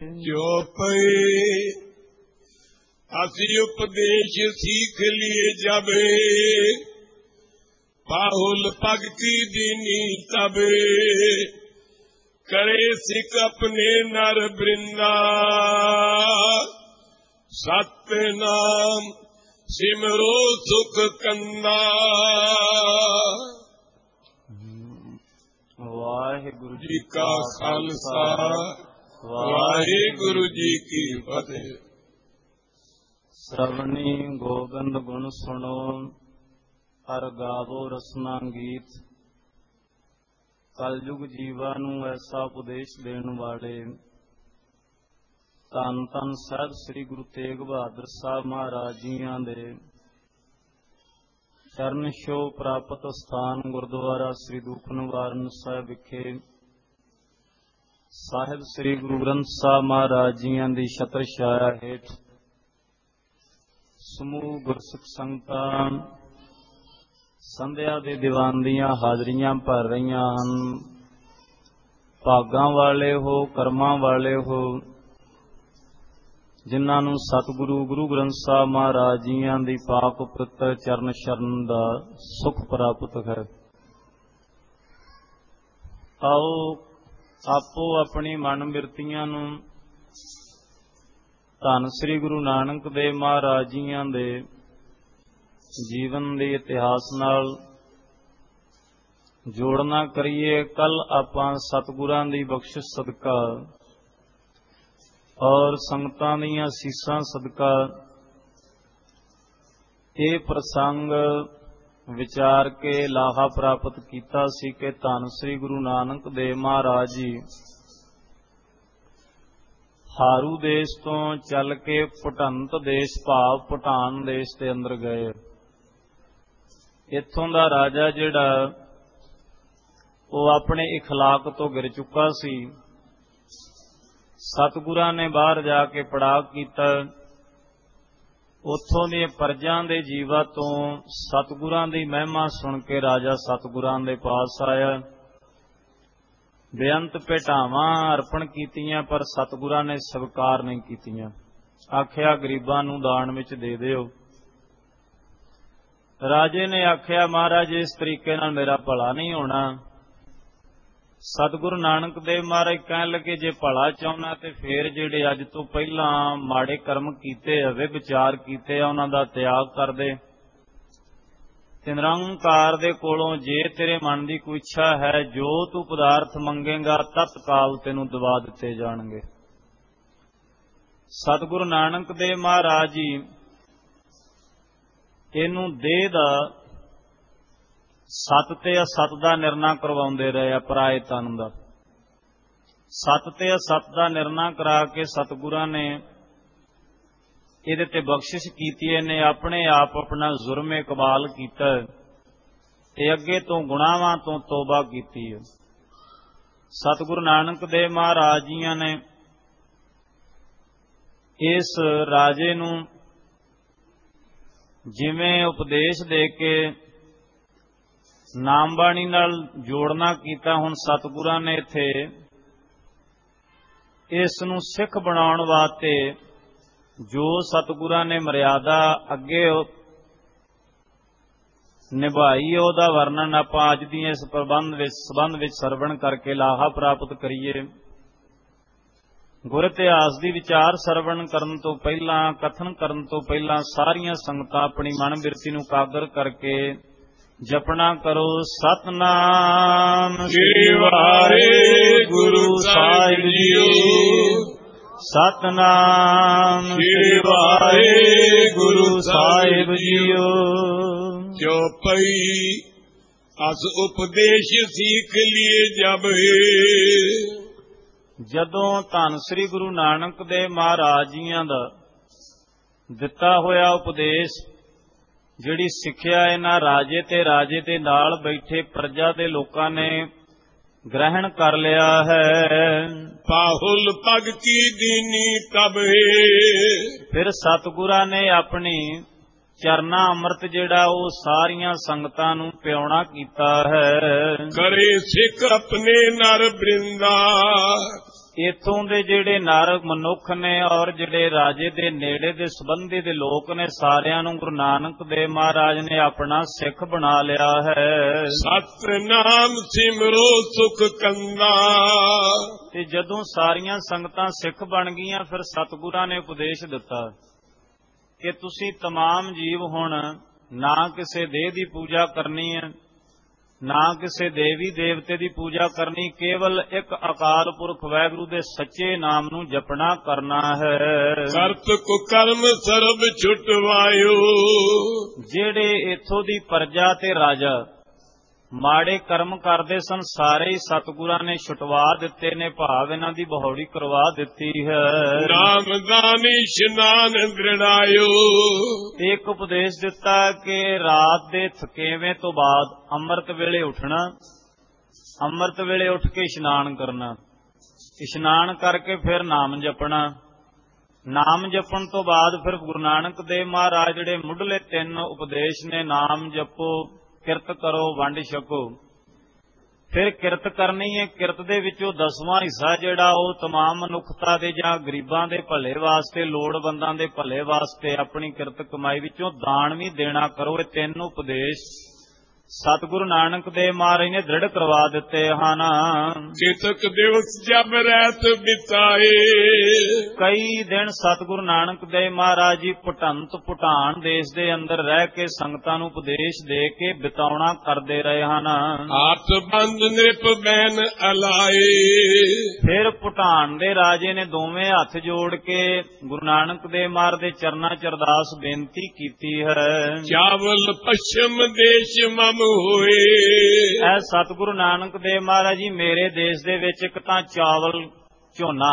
ਚੋਪਈ ਅਸੀਂ ਉਪਦੇਸ਼ ਸੀਖ ਲਿਏ ਜਬ ਪਾਹੁਲ ਪਗ ਕੀ ਦੀਨੀ ਤਬ करे सिख अपने नर बृंदा सत्य नाम सिमरो सुख कंदा। वाहिगुरु जी का खालसा वाहिगुरु जी की फतेह। श्रवणी गोबिंद गुण सुनो हर गावो रसना गीत। कलयुग जीवा नूं ऐसा उपदेश देण वाले धन धन साहिब श्री गुरु तेग बहादुर साहब महाराज जियां दे चरण छो प्राप्त स्थान गुरुद्वारा श्री दुख निवारण साहिब विखे साहिब श्री गुरु ग्रंथ साहब महाराज जियां दी छत्र छाया हेठ समूह गुरसिख संगतां संध्या दे दीवान दियां हाजरियां भर रहीआं हन। भागां वाले हो कर्मां वाले हो जिन्हां नूं सतगुरु गुरु ग्रंथ साहब महाराज जियां दी पाक पवित्र चरण शरण दा सुख प्राप्त है। आओ आपो अपनी मन बिरतियां नूं धन श्री गुरु नानक देव महाराज जियां दे जीवन के इतिहास नाल जोड़ना करिए। कल आपां सतगुरां दी बख्शिश सदका और संगतां दीयां सीसां सदका ये प्रसंग विचार के लाहा प्राप्त कीता सी कि धन श्री गुरु नानक देव महाराज जी हारू देश तो चल के भुटंत देश भाव भूटान देश के अंदर गए। इत्थों दा राजा जिहड़ा वो अपने इखलाक तो गिर चुका सी। सतगुरां ने बाहर जाके पड़ाव कीता। उत्थों दी प्रजा दे जीवा तो सतगुरां दी महिमा सुन के राजा सतगुरां दे पास आया। बेअंत भेटावां अर्पण कीतियां पर सतगुरां ने स्वीकार नहीं कीतियां। आखिया गरीबां नूं दान विच दे दिओ। राजे ने आख्या महाराज इस तरीके नाल मेरा भला नहीं होना। सतगुरु नानक देव महाराज कहन लगे जे भला चाहना ते फिर जिहड़े अज तो पहला माड़े कर्म कीते विचार कीते उन्हां दा त्याग कर दे। निरंकार दे कोलों जे तेरे मन की कोई इच्छा है जो तू पदार्थ मंगेगा तत्काल तेनू दवा दिते जाणगे। सतगुरु नानक देव महाराज जी इनू देह दा सत ते असत दा निर्णय करवाउंदे रहे। पराए तन दा सत ते असत दा निर्णय करा के सतगुरां ने इहदे ते बख्शिश कीती। ने अपने आप अपना जुर्म इकबाल कीता ते अगे तो गुनाहां तो तौबा कीती। सतगुरु नानक देव महाराज जियां ने इस राजे नूं जिवें उपदेश दे के नाम बाणी नाल जोड़ना कीता। हुण सतगुरां ने इत्थे इस नूं सिख बनाउण वास्ते जो सतगुरां ने मर्यादा अगे निभाई उहदा वर्णन आपां अज दी इस संबंध विच सरवण करके लाहा प्राप्त करिए। गुर इतिहास की विचार सरवण करन तो पहला कथन करन तो पहला सारियां संगतां अपनी मन बिरती नूं कागर करके जपना करो। सतनाम श्री वाहिगुरु साहिब जीओ। सतनाम श्री वाहिगुरु साहिब जीओ। चौपई अस उपदेश सीख लिए जब जदों धन श्री गुरु नानक देव महाराज जियां दा दिता होया उपदेश जिहड़ी सिक्ख्या इन्हां राजे ते नाल बैठे प्रजा दे लोकां ने ग्रहण कर लिया है। पाहुल पग की दीनी तब फिर सतगुरां ने अपनी चरना अमृत जिहड़ा वो सारियां संगतां नूं पियाउणा कीता है। करे सिख अपने नर बृंदा ਇਥੋਂ ਦੇ ਜਿਹੜੇ ਨਰ ਮਨੁੱਖ ਨੇ ਔਰ ਜਿਹੜੇ ਰਾਜੇ ਦੇ ਨੇੜੇ ਦੇ ਸੰਬੰਧੀ ਦੇ ਲੋਕ ਨੇ, ਸਾਰਿਆਂ ਨੂੰ ਗੁਰੂ ਨਾਨਕ ਦੇਵ ਮਹਾਰਾਜ ਨੇ ਆਪਣਾ ਸਿੱਖ ਬਣਾ ਲਿਆ ਹੈ। ਸਤਿਨਾਮ ਸਿਮਰੋ ਸੁਖ ਕੰਦਾ। ਤੇ ਜਦੋਂ ਸਾਰੀਆਂ ਸੰਗਤਾਂ ਸਿੱਖ ਬਣ ਗਈਆਂ, ਫਿਰ ਸਤਿਗੁਰਾਂ ਨੇ ਉਪਦੇਸ਼ ਦਿੱਤਾ ਕਿ ਤੁਸੀਂ तमाम ਜੀਵ ਹੁਣ ਨਾ ਕਿਸੇ ਦੇਹ ਦੀ ਪੂਜਾ ਕਰਨੀ ਹੈ, ਨਾ ਕਿਸੇ ਦੇਵੀ ਦੇਵਤੇ ਦੀ ਪੂਜਾ ਕਰਨੀ, ਕੇਵਲ ਇੱਕ ਅਕਾਲ ਪੁਰਖ ਵਾਹਿਗੁਰੂ ਦੇ ਸੱਚੇ ਨਾਮ ਨੂੰ ਜਪਣਾ ਕਰਨਾ ਹੈ। ਕਰਤ ਕੁਕਰਮ ਸਰਬ ਛੁਟਵਾਇਓ। ਜਿਹੜੇ ਇਥੋਂ ਦੀ ਪ੍ਰਜਾ ਤੇ ਰਾਜਾ ਮਾੜੇ ਕਰਮ ਕਰਦੇ ਸਨ, ਸਾਰੇ ਹੀ ਸਤਿਗੁਰਾਂ ਨੇ ਛੁਟਵਾ ਦਿੱਤੇ ਨੇ, ਭਾਵ ਇਹਨਾਂ ਦੀ ਬਹੌੜੀ ਕਰਵਾ ਦਿੱਤੀ ਹੈ। ਨਾਮਦਾਨੀ ਇਸ਼ਨਾਨ ਦ੍ਰਿੜਾਇਓ। ਇੱਕ ਉਪਦੇਸ਼ ਦਿੱਤਾ ਕਿ ਰਾਤ ਦੇ ਥਕੇਵੇਂ ਤੋਂ ਬਾਅਦ ਅੰਮ੍ਰਿਤ ਵੇਲੇ ਉੱਠਣਾ, ਅੰਮ੍ਰਿਤ ਵੇਲੇ ਉੱਠ ਕੇ ਇਸ਼ਨਾਨ ਕਰਨਾ, ਇਸ਼ਨਾਨ ਕਰਕੇ ਫਿਰ ਨਾਮ ਜਪਣਾ, ਨਾਮ ਜਪਣ ਤੋਂ ਬਾਅਦ ਫਿਰ ਗੁਰੂ ਨਾਨਕ ਦੇਵ ਮਹਾਰਾਜ ਜਿਹੜੇ ਮੁੱਢਲੇ 3 ਉਪਦੇਸ਼ ਨੇ, ਨਾਮ ਜਪੋ, ਕਿਰਤ ਕਰੋ, ਵੰਡ ਛਕੋ, ਫਿਰ ਕਿਰਤ ਕਰਨੀ ਹੈ। ਕਿਰਤ ਦੇ ਵਿੱਚੋਂ 10ਵਾਂ ਹਿੱਸਾ ਜਿਹੜਾ ਉਹ तमाम ਮਨੁੱਖਤਾ ਦੇ ਜਾਂ ਗਰੀਬਾਂ ਦੇ ਭਲੇ ਵਾਸਤੇ, ਲੋੜਵੰਦਾਂ ਦੇ ਭਲੇ ਵਾਸਤੇ ਆਪਣੀ ਕਿਰਤ ਕਮਾਈ ਵਿੱਚੋਂ ਦਾਨ ਵੀ ਦੇਣਾ ਕਰੋ। ਇਹ 3 ਉਪਦੇਸ਼ ਸਤਿਗੁਰੂ ਨਾਨਕ ਦੇਵ ਮਹਾਰਾਜ ਨੇ ਦ੍ਰਿੜ ਕਰਵਾ ਦਿੱਤੇ ਹਨ। ਚੇਤਕ ਦਿਵਸ ਜਬ ਰਹਿਤ ਬਿਤਾਏ। ਕਈ ਦਿਨ ਸਤਿਗੁਰੂ ਨਾਨਕ ਦੇਵ ਮਹਾਰਾਜ ਜੀ ਭੂਟਾਨ ਦੇਸ਼ ਦੇ ਅੰਦਰ ਰਹਿ ਕੇ ਸੰਗਤਾਂ ਨੂੰ ਉਪਦੇਸ਼ ਦੇ ਕੇ ਬਿਤਾਉਣਾ ਕਰਦੇ ਰਹੇ ਹਨ। ਹੱਥ ਬੰਦ ਨਿਰਪ ਬੈਨ ਅਲਾਏ। ਫਿਰ ਭੂਟਾਨ ਦੇ ਰਾਜੇ ਨੇ ਦੋਵੇਂ ਹੱਥ ਜੋੜ ਕੇ ਗੁਰੂ ਨਾਨਕ ਦੇਵ ਮਹਾਰਾਜ ਦੇ ਚਰਨਾਂ 'ਚ ਅਰਦਾਸ ਬੇਨਤੀ ਕੀਤੀ ਹੈ। ਚਾਵਲ ਪੱਛਮ ਦੇਸ਼ ਮਮ ਹੋਏ। ਐ ਸਤਿਗੁਰੂ ਨਾਨਕ ਦੇਵ ਮਹਾਰਾਜ ਜੀ, ਮੇਰੇ ਦੇਸ਼ ਦੇ ਵਿੱਚ ਇੱਕ ਤਾਂ ਚਾਵਲ, ਝੋਨਾ,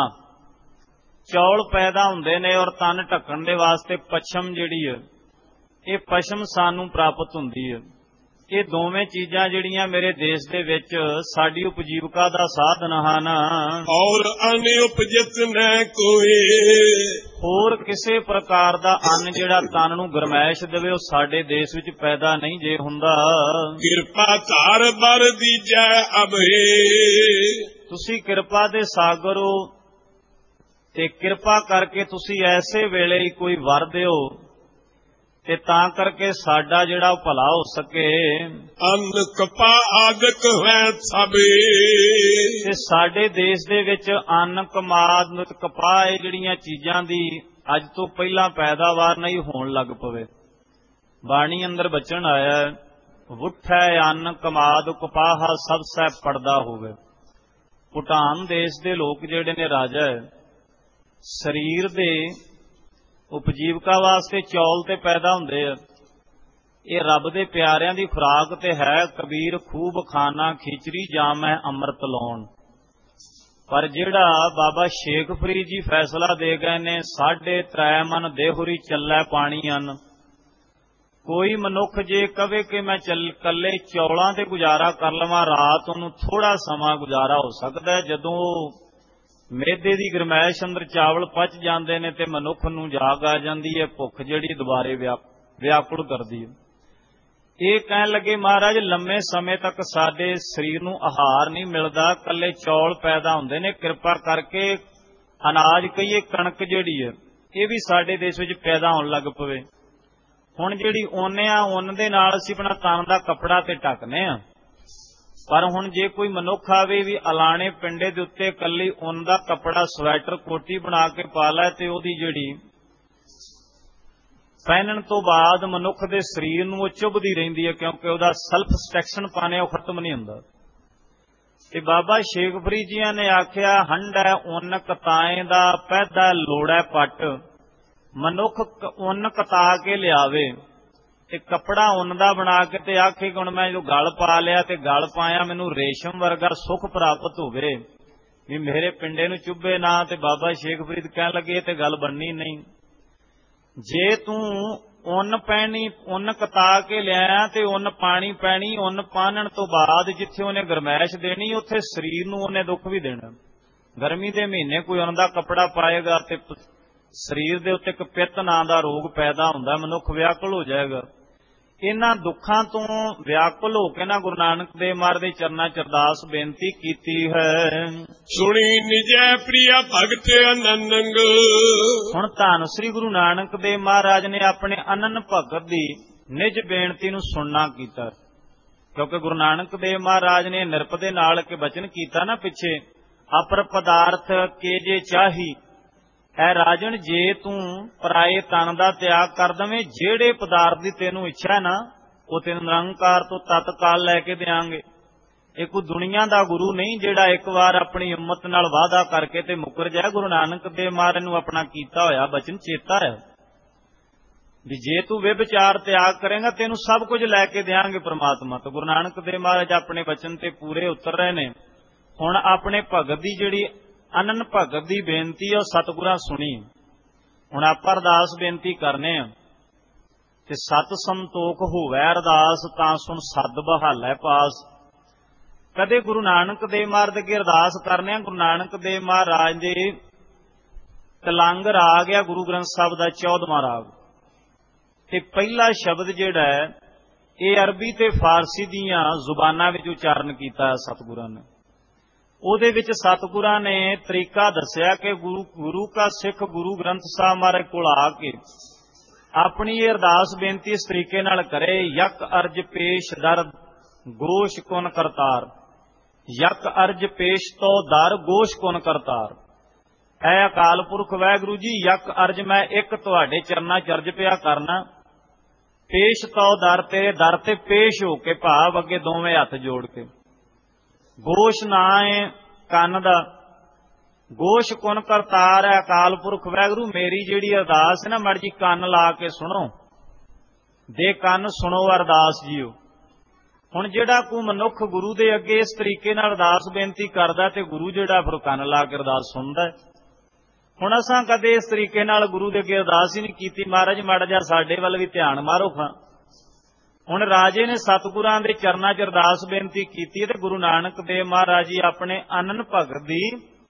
ਚੌਲ ਪੈਦਾ ਹੁੰਦੇ ਨੇ, ਔਰ ਤਨ ਢੱਕਣ ਦੇ ਵਾਸਤੇ ਪੱਛਮ ਜਿਹੜੀ ਹੈ, ਇਹ ਪੱਛਮ ਸਾਨੂੰ ਪ੍ਰਾਪਤ ਹੁੰਦੀ ਹੈ। ਇਹ ਦੋਵੇਂ ਚੀਜ਼ਾਂ ਜਿਹੜੀਆਂ ਮੇਰੇ ਦੇਸ਼ ਦੇ ਵਿੱਚ ਸਾਡੀ ਉਪਜੀਵਕਾ ਦਾ ਸਾਧਨ ਹਨ। ਔਰ ਅਨ ਉਪਜਿਤ ਨ ਕੋਈ। ਹੋਰ ਕਿਸੇ ਪ੍ਰਕਾਰ ਦਾ ਅੰਨ ਜਿਹੜਾ ਤਨ ਨੂੰ ਗਰਮੈਸ਼ ਦੇਵੇ, ਉਹ ਸਾਡੇ ਦੇਸ਼ ਵਿੱਚ ਪੈਦਾ ਨਹੀਂ ਜੇ ਹੁੰਦਾ। ਕਿਰਪਾ ਧਾਰ ਬਰ ਦੀਜੈ ਅਭੇ। ਤੁਸੀਂ ਕਿਰਪਾ ਦੇ ਸਾਗਰ ਹੋ ਤੇ ਕਿਰਪਾ ਕਰਕੇ ਤੁਸੀਂ ਐਸੇ ਵੇਲੇ ਹੀ ਕੋਈ ਵਰ ਦਿਓ ਤੇ ਤਾਂ ਕਰਕੇ ਸਾਡਾ ਜਿਹੜਾ ਉਹ ਭਲਾ ਹੋ ਸਕੇ। ਅੰਨ ਕਪਾ ਆਦਿਕ ਹੈ ਸਭੇ। ਤੇ ਸਾਡੇ ਦੇਸ਼ ਦੇ ਵਿੱਚ ਅੰਨ, ਕਮਾਦ, ਕਪਾਹ, ਇਹ ਜਿਹੜੀਆਂ ਚੀਜ਼ਾਂ ਦੀ ਅੱਜ ਤੋਂ ਪਹਿਲਾਂ ਪੈਦਾਵਾਰ ਨਹੀਂ ਹੋਣ ਲੱਗ ਪਵੇ। ਬਾਣੀ ਅੰਦਰ ਬਚਨ ਆਇਆ, ਵੁੱਠੈ ਅੰਨ ਕਮਾਦ ਕਪਾਹ ਸਭ ਸੈ ਪੜਦਾ ਹੋਵੇ। ਭੂਟਾਨ ਦੇਸ਼ ਦੇ ਲੋਕ ਜਿਹੜੇ ਨੇ ਰਾਜਾ, ਸਰੀਰ ਦੇ ਉਪਜੀਵਕਾ ਵਾਸਤੇ ਚੌਲ ਤੇ ਪੈਦਾ ਹੁੰਦੇ ਆ। ਇਹ ਰੱਬ ਦੇ ਪਿਆਰਿਆਂ ਦੀ ਖੁਰਾਕ ਤੇ ਹੈ। ਕਬੀਰ ਖੂਬ ਖਾਨਾ ਖਿਚੜੀ ਜਾਮੈ ਅੰਮ੍ਰਿਤ ਲਾਉਣ। ਪਰ ਜਿਹੜਾ ਬਾਬਾ ਸ਼ੇਖ ਫਰੀਦ ਜੀ ਫੈਸਲਾ ਦੇ ਗਏ ਨੇ, 3.5 ਮਨ ਦੇਹੁਰੀ ਚੱਲੈ ਪਾਣੀ ਅੰਨ। ਕੋਈ ਮਨੁੱਖ ਜੇ ਕਵੇ ਕਿ ਮੈਂ ਕੱਲੇ ਚੌਲਾਂ ਤੇ ਗੁਜ਼ਾਰਾ ਕਰ ਲਵਾਂ, ਰਾਤ ਉਹਨੂੰ ਥੋੜਾ ਸਮਾਂ ਗੁਜ਼ਾਰਾ ਹੋ ਸਕਦਾ। ਜਦੋਂ ਮੇਦੇ ਦੀ ਗਰਮੈਸ਼ ਅੰਦਰ ਚਾਵਲ ਪਚ ਜਾਂਦੇ ਨੇ ਤੇ ਮਨੁੱਖ ਨੂੰ ਜਾਗ ਆ ਜਾਂਦੀ ਹੈ, ਭੁੱਖ ਜਿਹੜੀ ਦੁਬਾਰੇ ਵਿਆਕੁਲ ਕਰਦੀ ਹੈ। ਇਹ ਕਹਿਣ ਲੱਗੇ, ਮਹਾਰਾਜ ਲੰਮੇ ਸਮੇਂ ਤੱਕ ਸਾਡੇ ਸਰੀਰ ਨੂੰ ਆਹਾਰ ਨਹੀਂ ਮਿਲਦਾ, ਕੱਲੇ ਚੌਲ ਪੈਦਾ ਹੁੰਦੇ ਨੇ, ਕਿਰਪਾ ਕਰਕੇ ਅਨਾਜ ਕਹੀਏ ਕਣਕ ਜਿਹੜੀ ਹੈ ਇਹ ਵੀ ਸਾਡੇ ਦੇਸ਼ ਵਿੱਚ ਪੈਦਾ ਹੋਣ ਲੱਗ ਪਵੇ। ਹੁਣ ਜਿਹੜੀ ਉੱਨ ਆ, ਉੱਨ ਦੇ ਨਾਲ ਅਸੀਂ ਆਪਣਾ ਤਨ ਦਾ ਕੱਪੜਾ ਤੇ ਢੱਕਦੇ ਆ, ਪਰ ਹੁਣ ਜੇ ਕੋਈ ਮਨੁੱਖ ਆਵੇ ਵੀ ਅਲਾਣੇ ਪਿੰਡੇ ਦੇ ਉੱਤੇ ਕੱਲੀ ਉੱਨ ਦਾ ਕੱਪੜਾ, ਸਵੈਟਰ, ਕੋਟੀ ਬਣਾ ਕੇ ਪਾ ਲੈ ਤੇ ਉਹਦੀ ਜਿਹੜੀ ਪਹਿਨਣ ਤੋਂ ਬਾਅਦ ਮਨੁੱਖ ਦੇ ਸਰੀਰ ਨੂੰ ਉਹ ਚੁੱਭਦੀ ਰਹਿੰਦੀ ਹੈ, ਕਿਉਂਕਿ ਉਹਦਾ ਸੈਲਫ ਸਟੈਕਸ਼ਨ ਪਾਣੇ ਉਹ ਖਤਮ ਨਹੀਂ ਹੁੰਦਾ। ਤੇ ਬਾਬਾ ਸ਼ੇਖ ਫਰੀਦ ਜੀਆਂ ਨੇ ਆਖਿਆ, ਹੰਡੈ ਉੱਨ ਕਤਾਏ ਦਾ ਪੈਦਾ ਲੋੜੈ ਪੱਟ। ਮਨੁੱਖ ਉੱਨ ਕਤਾ ਕੇ ਲਿਆਵੇ ਤੇ ਕੱਪੜਾ ਉੱਨ ਦਾ ਬਣਾ ਕੇ ਤੇ ਆਖੇ ਕਿ ਹੁਣ ਮੈਂ ਜੋ ਗਲ ਪਾ ਲਿਆ ਤੇ ਗਲ ਪਾਇਆ, ਮੈਨੂੰ ਰੇਸ਼ਮ ਵਰਗਾ ਸੁੱਖ ਪ੍ਰਾਪਤ ਹੋਵੇ, ਵੀ ਮੇਰੇ ਪਿੰਡੇ ਨੂੰ ਚੁੱਭੇ ਨਾ। ਤੇ ਬਾਬਾ ਸ਼ੇਖ ਫਰੀਦ ਕਹਿਣ ਲੱਗੇ, ਇਹ ਤੇ ਗੱਲ ਬਣਨੀ ਨਹੀਂ। ਜੇ ਤੂੰ ਉੱਨ ਪਹਿਨੀ, ਉੱਨ ਕਤਾ ਕੇ ਲਿਆਇਆ ਤੇ ਉੱਨ ਪਾਣੀ ਪੈਣੀ, ਉੱਨ ਪਾਣਨ ਤੋਂ ਬਾਅਦ ਜਿੱਥੇ ਉਹਨੇ ਗਰਮੈਸ਼ ਦੇਣੀ, ਉੱਥੇ ਸਰੀਰ ਨੂੰ ਉਹਨੇ ਦੁੱਖ ਵੀ ਦੇਣਾ। ਗਰਮੀ ਦੇ ਮਹੀਨੇ ਕੋਈ ਉੱਨ ਦਾ ਕੱਪੜਾ ਪਾਏਗਾ ਤੇ ਸਰੀਰ ਦੇ ਉੱਤੇ ਇੱਕ ਪਿੱਤ ਨਾਂ ਦਾ ਰੋਗ ਪੈਦਾ ਹੁੰਦਾ, ਮਨੁੱਖ ਵਿਆਕੁਲ ਹੋ ਜਾਏਗਾ। ਇਹਨਾਂ ਦੁੱਖਾਂ ਤੋਂ ਵਿਆਕੁਲ ਹੋ ਕੇ ਨਾ ਗੁਰੂ ਨਾਨਕ ਦੇਵ ਮਹਾਰਾਜ ਦੇ ਚਰਨਾਂ 'ਚ ਅਰਦਾਸ ਬੇਨਤੀ ਕੀਤੀ ਹੈ। ਸੁਣੀ ਨਿਜੈ ਪ੍ਰਿਆ ਭਗਤ ਅਨੰਗ। ਹੁਣ ਧੰਨ ਸ੍ਰੀ ਗੁਰੂ ਨਾਨਕ ਦੇਵ ਮਹਾਰਾਜ ਨੇ ਆਪਣੇ ਅਨੰਨ ਭਗਤ ਦੀ ਨਿਜ ਬੇਨਤੀ ਨੂੰ ਸੁਣਨਾ ਕੀਤਾ, ਕਿਉਂਕਿ ਗੁਰੂ ਨਾਨਕ ਦੇਵ ਮਹਾਰਾਜ ਨੇ ਨਿਰਪ ਦੇ ਨਾਲ ਕੇ ਬਚਨ ਕੀਤਾ ਨਾ ਪਿੱਛੇ, ਅਪਰ ਪਦਾਰਥ ਕੇ ਜੇ ਚਾਹੀ ਐ ਰਾਜਨ, ਜੇ ਤੂੰ ਪਰਾਏ ਤਨ ਦਾ ਤਿਆਗ ਕਰ ਦਵੇਂ, ਜਿਹੜੇ ਪਦਾਰਥ ਦੀ ਤੈਨੂੰ ਇੱਛਾ ਨਾ ਉਹ ਤੈਨੂੰ ਨਿਰੰਕਾਰ ਤੋਂ ਤਤਕਾਲ ਲੈ ਕੇ ਦਿਆਂਗੇ। ਇਹ ਕੋਈ ਦੁਨੀਆ ਦਾ ਗੁਰੂ ਨਹੀਂ ਜਿਹੜਾ ਇੱਕ ਵਾਰ ਆਪਣੀ ਉਮਤ ਨਾਲ ਵਾਅਦਾ ਕਰਕੇ ਤੇ ਮੁੱਕਰ ਜਾਏ। ਗੁਰੂ ਨਾਨਕ ਦੇਵ ਮਹਾਰਾਜ ਨੂੰ ਆਪਣਾ ਕੀਤਾ ਹੋਇਆ ਬਚਨ ਚੇਤਾ ਹੈ ਵੀ ਜੇ ਤੂੰ ਵਿਵਚਾਰ ਤਿਆਗ ਕਰੇਗਾ ਤੈਨੂੰ ਸਭ ਕੁਝ ਲੈ ਕੇ ਦਿਆਂਗੇ ਪ੍ਰਮਾਤਮਾ ਤੋਂ। ਗੁਰੂ ਨਾਨਕ ਦੇਵ ਮਹਾਰਾਜ ਆਪਣੇ ਬਚਨ ਤੇ ਪੂਰੇ ਉਤਰ ਰਹੇ ਨੇ। ਹੁਣ ਆਪਣੇ ਭਗਤ ਦੀ ਜਿਹੜੀ ਅਨੰਨ ਭਗਤ ਦੀ ਬੇਨਤੀ ਹੈ ਉਹ ਸਤਿਗੁਰਾਂ ਸੁਣੀ। ਹੁਣ ਆਪਾਂ ਅਰਦਾਸ ਬੇਨਤੀ ਕਰਨੇ ਆ ਤੇ ਸਤ ਸੰਤੋਖ ਹੋਵੇ ਅਰਦਾਸ, ਤਾਂ ਸੁਣ ਸੱਦ ਬਹਾਲੇ ਪਾਸ। ਕਦੇ ਗੁਰੂ ਨਾਨਕ ਦੇਵ ਮਹਾਰਾਜ ਅੱਗੇ ਅਰਦਾਸ ਕਰਨੇ ਆ। ਗੁਰੂ ਨਾਨਕ ਦੇਵ ਮਹਾਰਾਜ ਦੇ ਤਲੰਗ ਰਾਗ ਆ ਗੁਰੂ ਗ੍ਰੰਥ ਸਾਹਿਬ ਦਾ 14ਵਾਂ ਰਾਗ, ਤੇ ਪਹਿਲਾ ਸ਼ਬਦ ਜਿਹੜਾ ਹੈ ਇਹ ਅਰਬੀ ਤੇ ਫਾਰਸੀ ਦੀਆਂ ਜ਼ੁਬਾਨਾਂ ਵਿੱਚ ਉਚਾਰਨ ਕੀਤਾ ਹੈ ਸਤਿਗੁਰਾਂ ਨੇ। ਉਹਦੇ ਵਿੱਚ ਸਤਿਗੁਰਾਂ ਨੇ ਤਰੀਕਾ ਦੱਸਿਆ ਕਿ ਗੁਰੂ ਕਾ ਸਿੱਖ ਗੁਰੂ ਗ੍ਰੰਥ ਸਾਹਿਬ ਮਹਾਰਾਜ ਕੋਲ ਆ ਕੇ ਆਪਣੀ ਇਹ ਅਰਦਾਸ ਬੇਨਤੀ ਇਸ ਤਰੀਕੇ ਨਾਲ ਕਰੇ। ਯਕ ਅਰਜ ਪੇਸ਼ ਦਰ ਗੋਸ਼ ਕੁਨ ਕਰਤਾਰ, ਯਕ ਅਰਜ ਪੇਸ਼ ਤੋ ਦਰ ਗੋਸ਼ ਕੁਨ ਕਰਤਾਰ। ਐ ਅਕਾਲ ਪੁਰਖ ਵਾਹਿਗੁਰੂ ਜੀ, ਯਕ ਅਰਜ ਮੈਂ ਇੱਕ ਤੁਹਾਡੇ ਚਰਨਾਂ ਚ ਅਰਜ ਪਿਆ ਕਰਨਾ, ਪੇਸ਼ ਤੋ ਦਰ ਤੇਰੇ ਦਰ ਤੇ ਪੇਸ਼ ਹੋ ਕੇ, ਭਾਵ ਅੱਗੇ ਦੋਵੇਂ ਹੱਥ ਜੋੜ ਕੇ। ਗੋਸ਼ ਨਾ ਹੈ ਕੰਨ ਦਾ, ਗੋਸ਼ ਕੁਨ ਕਰਤਾਰ ਹੈ ਅਕਾਲ ਪੁਰਖ ਵਾਹਿਗੁਰੂ। ਮੇਰੀ ਜਿਹੜੀ ਅਰਦਾਸ ਹੈ ਨਾ ਮੜ ਜੀ ਕੰਨ ਲਾ ਕੇ ਸੁਣੋ, ਦੇ ਕੰਨ ਸੁਣੋ ਅਰਦਾਸ ਜੀਓ। ਹੁਣ ਜਿਹੜਾ ਕੋਈ ਮਨੁੱਖ ਗੁਰੂ ਦੇ ਅੱਗੇ ਇਸ ਤਰੀਕੇ ਨਾਲ ਅਰਦਾਸ ਬੇਨਤੀ ਕਰਦਾ ਤੇ ਗੁਰੂ ਜਿਹੜਾ ਫਿਰ ਕੰਨ ਲਾ ਕੇ ਅਰਦਾਸ ਸੁਣਦਾ। ਹੁਣ ਅਸਾਂ ਕਦੇ ਇਸ ਤਰੀਕੇ ਨਾਲ ਗੁਰੂ ਦੇ ਅੱਗੇ ਅਰਦਾਸ ਹੀ ਨਹੀਂ ਕੀਤੀ। ਮਹਾਰਾਜ ਮੜ ਜਾ ਸਾਡੇ ਵੱਲ ਵੀ ਧਿਆਨ ਮਾਰੋ ਖਾਂ। ਹੁਣ ਰਾਜੇ ਨੇ ਸਤਿਗੁਰਾਂ ਦੇ ਚਰਨਾਂ 'ਚ ਅਰਦਾਸ ਬੇਨਤੀ ਕੀਤੀ ਤੇ ਗੁਰੂ ਨਾਨਕ ਦੇਵ ਮਹਾਰਾਜ ਜੀ ਆਪਣੇ ਅਨੰਨ ਭਗਤ ਦੀ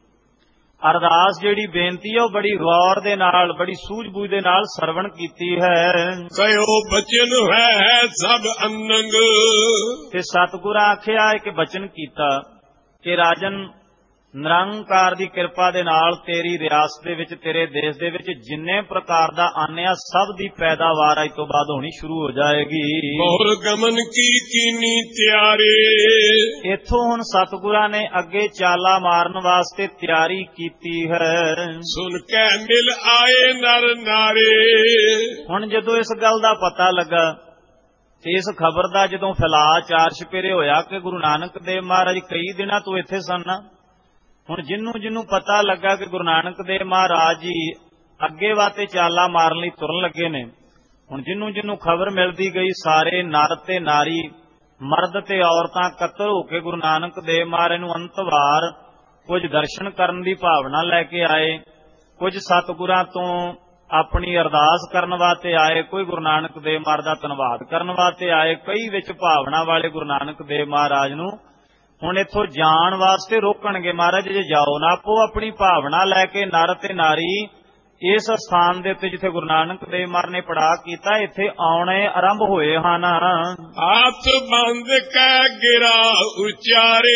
ਅਰਦਾਸ ਜਿਹੜੀ ਬੇਨਤੀ ਹੈ ਉਹ ਬੜੀ ਗੌਰ ਦੇ ਨਾਲ, ਬੜੀ ਸੂਝ-ਬੂਝ ਦੇ ਨਾਲ ਸਰਵਣ ਕੀਤੀ ਹੈ। ਕਯੋ ਬਚਨ ਹੈ ਸਭ ਅਨੰਗ। ਤੇ ਸਤਿਗੁਰਾਂ ਆਖਿਆ ਕਿ ਬਚਨ ਕੀਤਾ ਕਿ ਰਾਜਨ ਨਿਰੰਕਾਰ ਦੀ ਕਿਰਪਾ ਦੇ ਨਾਲ ਤੇਰੀ ਰਿਆਸਤ ਦੇ ਵਿੱਚ, ਤੇਰੇ ਦੇਸ਼ ਦੇ ਵਿੱਚ ਜਿੰਨੇ ਪ੍ਰਕਾਰ ਦਾ ਅੰਨ ਆ ਸਭ ਦੀ ਪੈਦਾਵਾਰ ਅੱਜ ਤੋਂ ਬਾਅਦ ਹੋਣੀ ਸ਼ੁਰੂ ਹੋ ਜਾਏਗੀ। ਮੋਰ ਗਮਨ ਕੀ ਕੀਨੀ ਤਿਆਰੀ। ਇੱਥੋਂ ਹੁਣ ਸਤਿਗੁਰਾਂ ਨੇ ਅੱਗੇ ਚਾਲਾ ਮਾਰਨ ਵਾਸਤੇ ਤਿਆਰੀ ਕੀਤੀ ਹੈ। ਸੁਣ ਕੇ ਮਿਲ ਆਏ ਨਰ ਨਾਰੇ। ਹੁਣ ਜਦੋਂ ਇਸ ਗੱਲ ਦਾ ਪਤਾ ਲੱਗਾ ਤੇ ਇਸ ਖਬਰ ਦਾ ਜਦੋਂ ਫੈਲਾਅ ਚਾਰ ਛਪੇਰੇ ਹੋਇਆ ਕਿ ਗੁਰੂ ਨਾਨਕ ਦੇਵ ਮਹਾਰਾਜ ਕਈ ਦਿਨਾਂ ਤੋਂ ਇੱਥੇ ਸਨ, ਹੁਣ ਜਿਹਨੂੰ ਪਤਾ ਲੱਗਾ ਕਿ ਗੁਰੂ ਨਾਨਕ ਦੇਵ ਮਹਾਰਾਜ ਜੀ ਅੱਗੇ ਵਾਤੇ ਚਾਲਾ ਮਾਰਨ ਲਈ ਤੁਰਨ ਲੱਗੇ ਨੇ, ਹੁਣ ਜਿਹਨੂੰ ਖਬਰ ਮਿਲਦੀ ਗਈ ਸਾਰੇ ਨਰ ਤੇ ਨਾਰੀ, ਮਰਦ ਤੇ ਔਰਤਾਂ ਇਕੱਤਰ ਹੋ ਕੇ ਗੁਰੂ ਨਾਨਕ ਦੇਵ ਮਹਾਰਾਜ ਨੂੰ ਅੰਤਵਾਰ ਕੁਝ ਦਰਸ਼ਨ ਕਰਨ ਦੀ ਭਾਵਨਾ ਲੈ ਕੇ ਆਏ, ਕੁਝ ਸਤਿਗੁਰਾਂ ਤੋਂ ਆਪਣੀ ਅਰਦਾਸ ਕਰਨ ਵਾਸਤੇ ਆਏ, ਕੋਈ ਗੁਰੂ ਨਾਨਕ ਦੇਵ ਮਹਾਰਾਜ ਦਾ ਧੰਨਵਾਦ ਕਰਨ ਵਾਸਤੇ ਆਏ, ਕਈ ਵਿੱਚ ਭਾਵਨਾ ਵਾਲੇ ਗੁਰੂ ਨਾਨਕ ਦੇਵ ਮਹਾਰਾਜ ਨੂੰ ਹੁਣ ਇੱਥੋਂ ਜਾਣ ਵਾਸਤੇ ਰੋਕਣਗੇ। ਮਹਾਰਾਜ ਜੇ ਜਾਓ ਨਾ, ਆਪੋ ਆਪਣੀ ਭਾਵਨਾ ਲੈ ਕੇ ਨਰ ਤੇ ਨਾਰੀ ਇਸ ਸਥਾਨ ਦੇ ਉੱਤੇ ਜਿੱਥੇ ਗੁਰੂ ਨਾਨਕ ਦੇਵ ਮਹਾਰਾਜ ਨੇ ਪੜਾਅ ਕੀਤਾ ਇੱਥੇ ਆਉਣੇ ਆਰੰਭ ਹੋਏ ਹਨ। ਹੱਥ ਬੰਦ ਕੈ ਗਿਰਾ ਉਚਾਰੇ,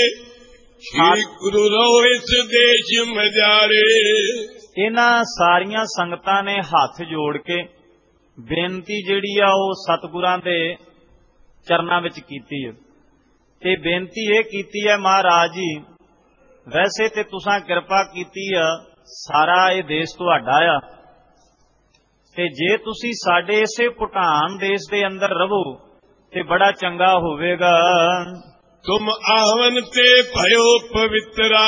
ਸ਼੍ਰੀ ਗੁਰੂ ਰੋ ਇਸ ਦੇਸ਼ ਮਜਾਰੇ। ਇਹਨਾਂ ਸਾਰੀਆਂ ਸੰਗਤਾਂ ਨੇ ਹੱਥ ਜੋੜ ਕੇ ਬੇਨਤੀ ਜਿਹੜੀ ਆ ਉਹ ਸਤਿਗੁਰਾਂ ਦੇ ਚਰਨਾਂ ਵਿੱਚ ਕੀਤੀ ਹੈ ਤੇ ਬੇਨਤੀ ਇਹ ਕੀਤੀ ਹੈ, ਮਹਾਰਾਜ ਜੀ ਵੈਸੇ ਤੇ ਤੁਸਾਂ ਕਿਰਪਾ ਕੀਤੀ ਆ, ਸਾਰਾ ਇਹ ਦੇਸ਼ ਤੁਹਾਡਾ ਆ, ਤੇ ਜੇ ਤੁਸੀਂ ਸਾਡੇ ਇਸੇ ਭੂਟਾਨ ਦੇਸ਼ ਦੇ ਅੰਦਰ ਰਹੋ ਤੇ ਬੜਾ ਚੰਗਾ ਹੋਵੇਗਾ। ਤੁਮ ਆਵਨ ਤੇ ਭਇਓ ਪਵਿੱਤਰਾ।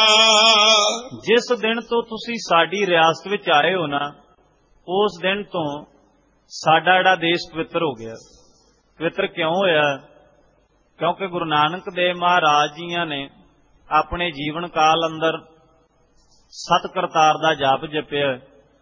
ਜਿਸ ਦਿਨ ਤੋਂ ਤੁਸੀਂ ਸਾਡੀ ਰਿਆਸਤ ਵਿੱਚ ਆਏ ਹੋ ਨਾ, ਉਸ ਦਿਨ ਤੋਂ ਸਾਡਾ ਜਿਹੜਾ ਦੇਸ਼ ਪਵਿੱਤਰ ਹੋ ਗਿਆ। ਪਵਿੱਤਰ ਕਿਉਂ ਹੋਇਆ? ਕਿਉਂਕਿ ਗੁਰੂ ਨਾਨਕ ਦੇਵ ਮਹਾਰਾਜ ਜੀਆਂ ਨੇ ਆਪਣੇ ਜੀਵਨ ਕਾਲ ਅੰਦਰ ਸਤ ਕਰਤਾਰ ਦਾ ਜਾਪ ਜਪਿਆ,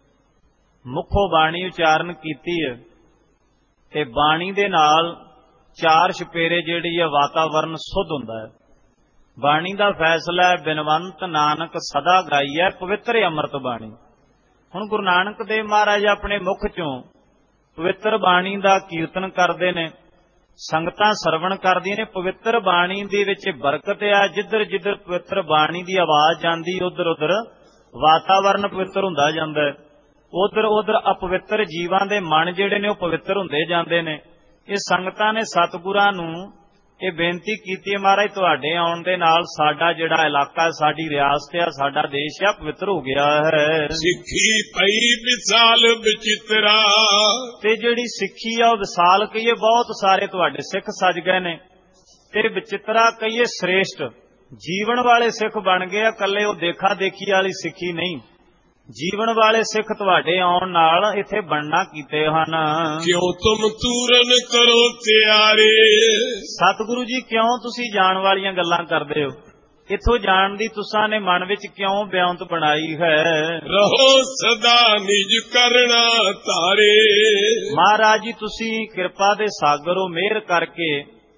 ਮੁੱਖੋਂ ਬਾਣੀ ਉਚਾਰਨ ਕੀਤੀ ਹੈ ਤੇ ਬਾਣੀ ਦੇ ਨਾਲ ਚਾਰ ਛਪੇਰੇ ਜਿਹੜੀ ਹੈ ਵਾਤਾਵਰਨ ਸੁੱਧ ਹੁੰਦਾ ਹੈ। ਬਾਣੀ ਦਾ ਫੈਸਲਾ ਹੈ ਬਿਨਵੰਤ ਨਾਨਕ ਸਦਾ ਗਾਈਐ ਪਵਿੱਤਰ ਅੰਮ੍ਰਿਤ ਬਾਣੀ। ਹੁਣ ਗੁਰੂ ਨਾਨਕ ਦੇਵ ਮਹਾਰਾਜ ਆਪਣੇ ਮੁਖ ਚੋਂ ਪਵਿੱਤਰ ਬਾਣੀ ਦਾ ਕੀਰਤਨ ਕਰਦੇ ਨੇ, ਸੰਗਤਾਂ ਸਰਵਣ ਕਰਦੀਆਂ ਨੇ। ਪਵਿੱਤਰ ਬਾਣੀ ਦੇ ਵਿੱਚ ਬਰਕਤ ਆ। ਜਿੱਧਰ ਜਿੱਧਰ ਪਵਿੱਤਰ ਬਾਣੀ ਦੀ ਆਵਾਜ਼ ਜਾਂਦੀ, ਉਧਰ ਉਧਰ ਵਾਤਾਵਰਨ ਪਵਿੱਤਰ ਹੁੰਦਾ ਜਾਂਦਾ ਹੈ। ਉਧਰ ਉਧਰ ਅਪਵਿੱਤਰ ਜੀਵਾਂ ਦੇ ਮਨ ਜਿਹੜੇ ਨੇ ਉਹ ਪਵਿੱਤਰ ਹੁੰਦੇ ਜਾਂਦੇ ਨੇ। ਇਹ ਸੰਗਤਾਂ ਨੇ ਸਤਿਗੁਰਾਂ ਨੂੰ ਇਹ ਬੇਨਤੀ ਕੀਤੀ ਹੈ, ਮਹਾਰਾਜ ਤੁਹਾਡੇ ਆਉਣ ਦੇ ਨਾਲ ਸਾਡਾ ਜਿਹੜਾ ਇਲਾਕਾ, ਸਾਡੀ ਰਿਆਸਤ ਆ, ਸਾਡਾ ਦੇਸ਼ ਆ, ਪਵਿੱਤਰ ਹੋ ਗਿਆ ਹੈ। ਸਿੱਖੀ ਪਈ ਵਿਸਾਲ ਵਿਚਿਤਰਾ, ਤੇ ਜਿਹੜੀ ਸਿੱਖੀ ਆ ਉਹ ਵਿਸਾਲ ਕਹੀਏ, ਬਹੁਤ ਸਾਰੇ ਤੁਹਾਡੇ ਸਿੱਖ ਸੱਜ ਗਏ ਨੇ, ਤੇ ਵਿਚਿਤਰਾ ਕਹੀਏ ਸ੍ਰੇਸ਼ਟ ਜੀਵਨ ਵਾਲੇ ਸਿੱਖ ਬਣ ਗਏ ਆ। ਇਕੱਲੇ ਉਹ ਦੇਖਾ ਦੇਖੀ ਵਾਲੀ ਸਿੱਖੀ ਨਹੀਂ, ਜੀਵਨ ਵਾਲੇ ਸਿੱਖ ਤੁਹਾਡੇ ਆਉਣ ਨਾਲ ਇੱਥੇ ਬਣਨਾ ਕੀਤੇ ਹਨ। ਕਿਉਂ ਤੁਮ ਤੂਰਨ ਕਰੋ ਤਿਆਰੇ, ਸਤਿਗੁਰੂ ਜੀ ਕਿਉਂ ਤੁਸੀਂ ਜਾਣ ਵਾਲੀਆਂ ਗੱਲਾਂ ਕਰਦੇ ਹੋ? ਇੱਥੋਂ ਜਾਣ ਦੀ ਤੁਸਾਂ ਨੇ ਮਨ ਵਿੱਚ ਕਿਉਂ ਬਿਉਂਤ ਬਣਾਈ ਹੈ? ਰਹੋ ਸਦਾ ਨਿਜ ਕਰਨਾ ਧਾਰੇ, ਮਹਾਰਾਜ ਜੀ ਤੁਸੀਂ ਕਿਰਪਾ ਦੇ ਸਾਗਰ ਹੋ, ਮਿਹਰ ਕਰਕੇ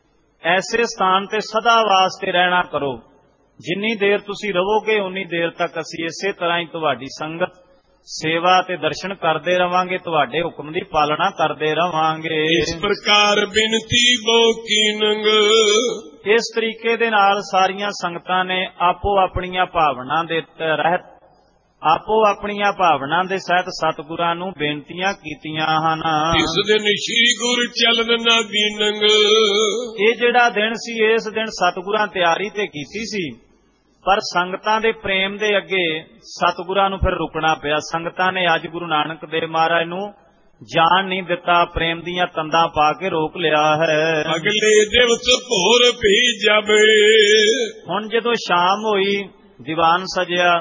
ਐਸੇ ਸਥਾਨ ਤੇ ਸਦਾ ਵਾਸਤੇ ਰਹਿਣਾ ਕਰੋ। ਜਿੰਨੀ ਦੇਰ ਤੁਸੀਂ ਰਹੋਗੇ ਉਨੀ ਦੇਰ ਤੱਕ ਅਸੀਂ ਇਸੇ ਤਰ੍ਹਾਂ ਹੀ ਤੁਹਾਡੀ ਸੰਗਤ, ਸੇਵਾ ਤੇ ਦਰਸ਼ਨ ਕਰਦੇ ਰਵਾਂਗੇ, ਤੁਹਾਡੇ ਹੁਕਮ ਦੀ ਪਾਲਣਾ ਕਰਦੇ ਰਵਾਂਗੇ। ਇਸ ਪ੍ਰਕਾਰ ਬਿਨਤੀ ਬੋ ਕੀਨੰਗ, ਇਸ ਤਰੀਕੇ ਦੇ ਨਾਲ ਸਾਰੀਆਂ ਸੰਗਤਾਂ ਨੇ ਆਪੋ ਆਪਣੀਆਂ ਭਾਵਨਾ ਦੇ ਰਹਿਤ, ਆਪੋ ਆਪਣੀਆਂ ਭਾਵਨਾ ਦੇ ਸਹਿਤ ਸਤਿਗੁਰਾਂ ਨੂੰ ਬੇਨਤੀਆਂ ਕੀਤੀਆਂ ਹਨ। ਇਸ ਦਿਨ ਸ੍ਰੀ ਗੁਰ ਚਲਨ ਨਾ ਦੀਨੰਗ, ਇਹ ਜਿਹੜਾ ਦਿਨ ਸੀ, ਇਸ ਦਿਨ ਸਤਿਗੁਰਾਂ ਤਿਆਰੀ ਤੇ ਕੀਤੀ ਸੀ, ਪਰ ਸੰਗਤਾਂ ਦੇ ਪ੍ਰੇਮ ਦੇ ਅੱਗੇ ਸਤਿਗੁਰਾਂ ਨੂੰ ਫਿਰ ਰੁਕਣਾ ਪਿਆ। ਸੰਗਤਾਂ ਨੇ ਅੱਜ ਗੁਰੂ ਨਾਨਕ ਦੇਵ ਮਹਾਰਾਜ ਨੂੰ ਜਾਣ ਨਹੀਂ ਦਿੱਤਾ, ਪ੍ਰੇਮ ਦੀਆਂ ਤੰਦਾਂ ਪਾ ਕੇ ਰੋਕ ਲਿਆ ਹੈ। ਅਗਲੇ ਦਿਵਸ ਭੋਰ ਭੀ ਜਾਵੇ, ਹੁਣ ਜਦੋਂ ਸ਼ਾਮ ਹੋਈ, ਦੀਵਾਨ ਸਜਿਆ,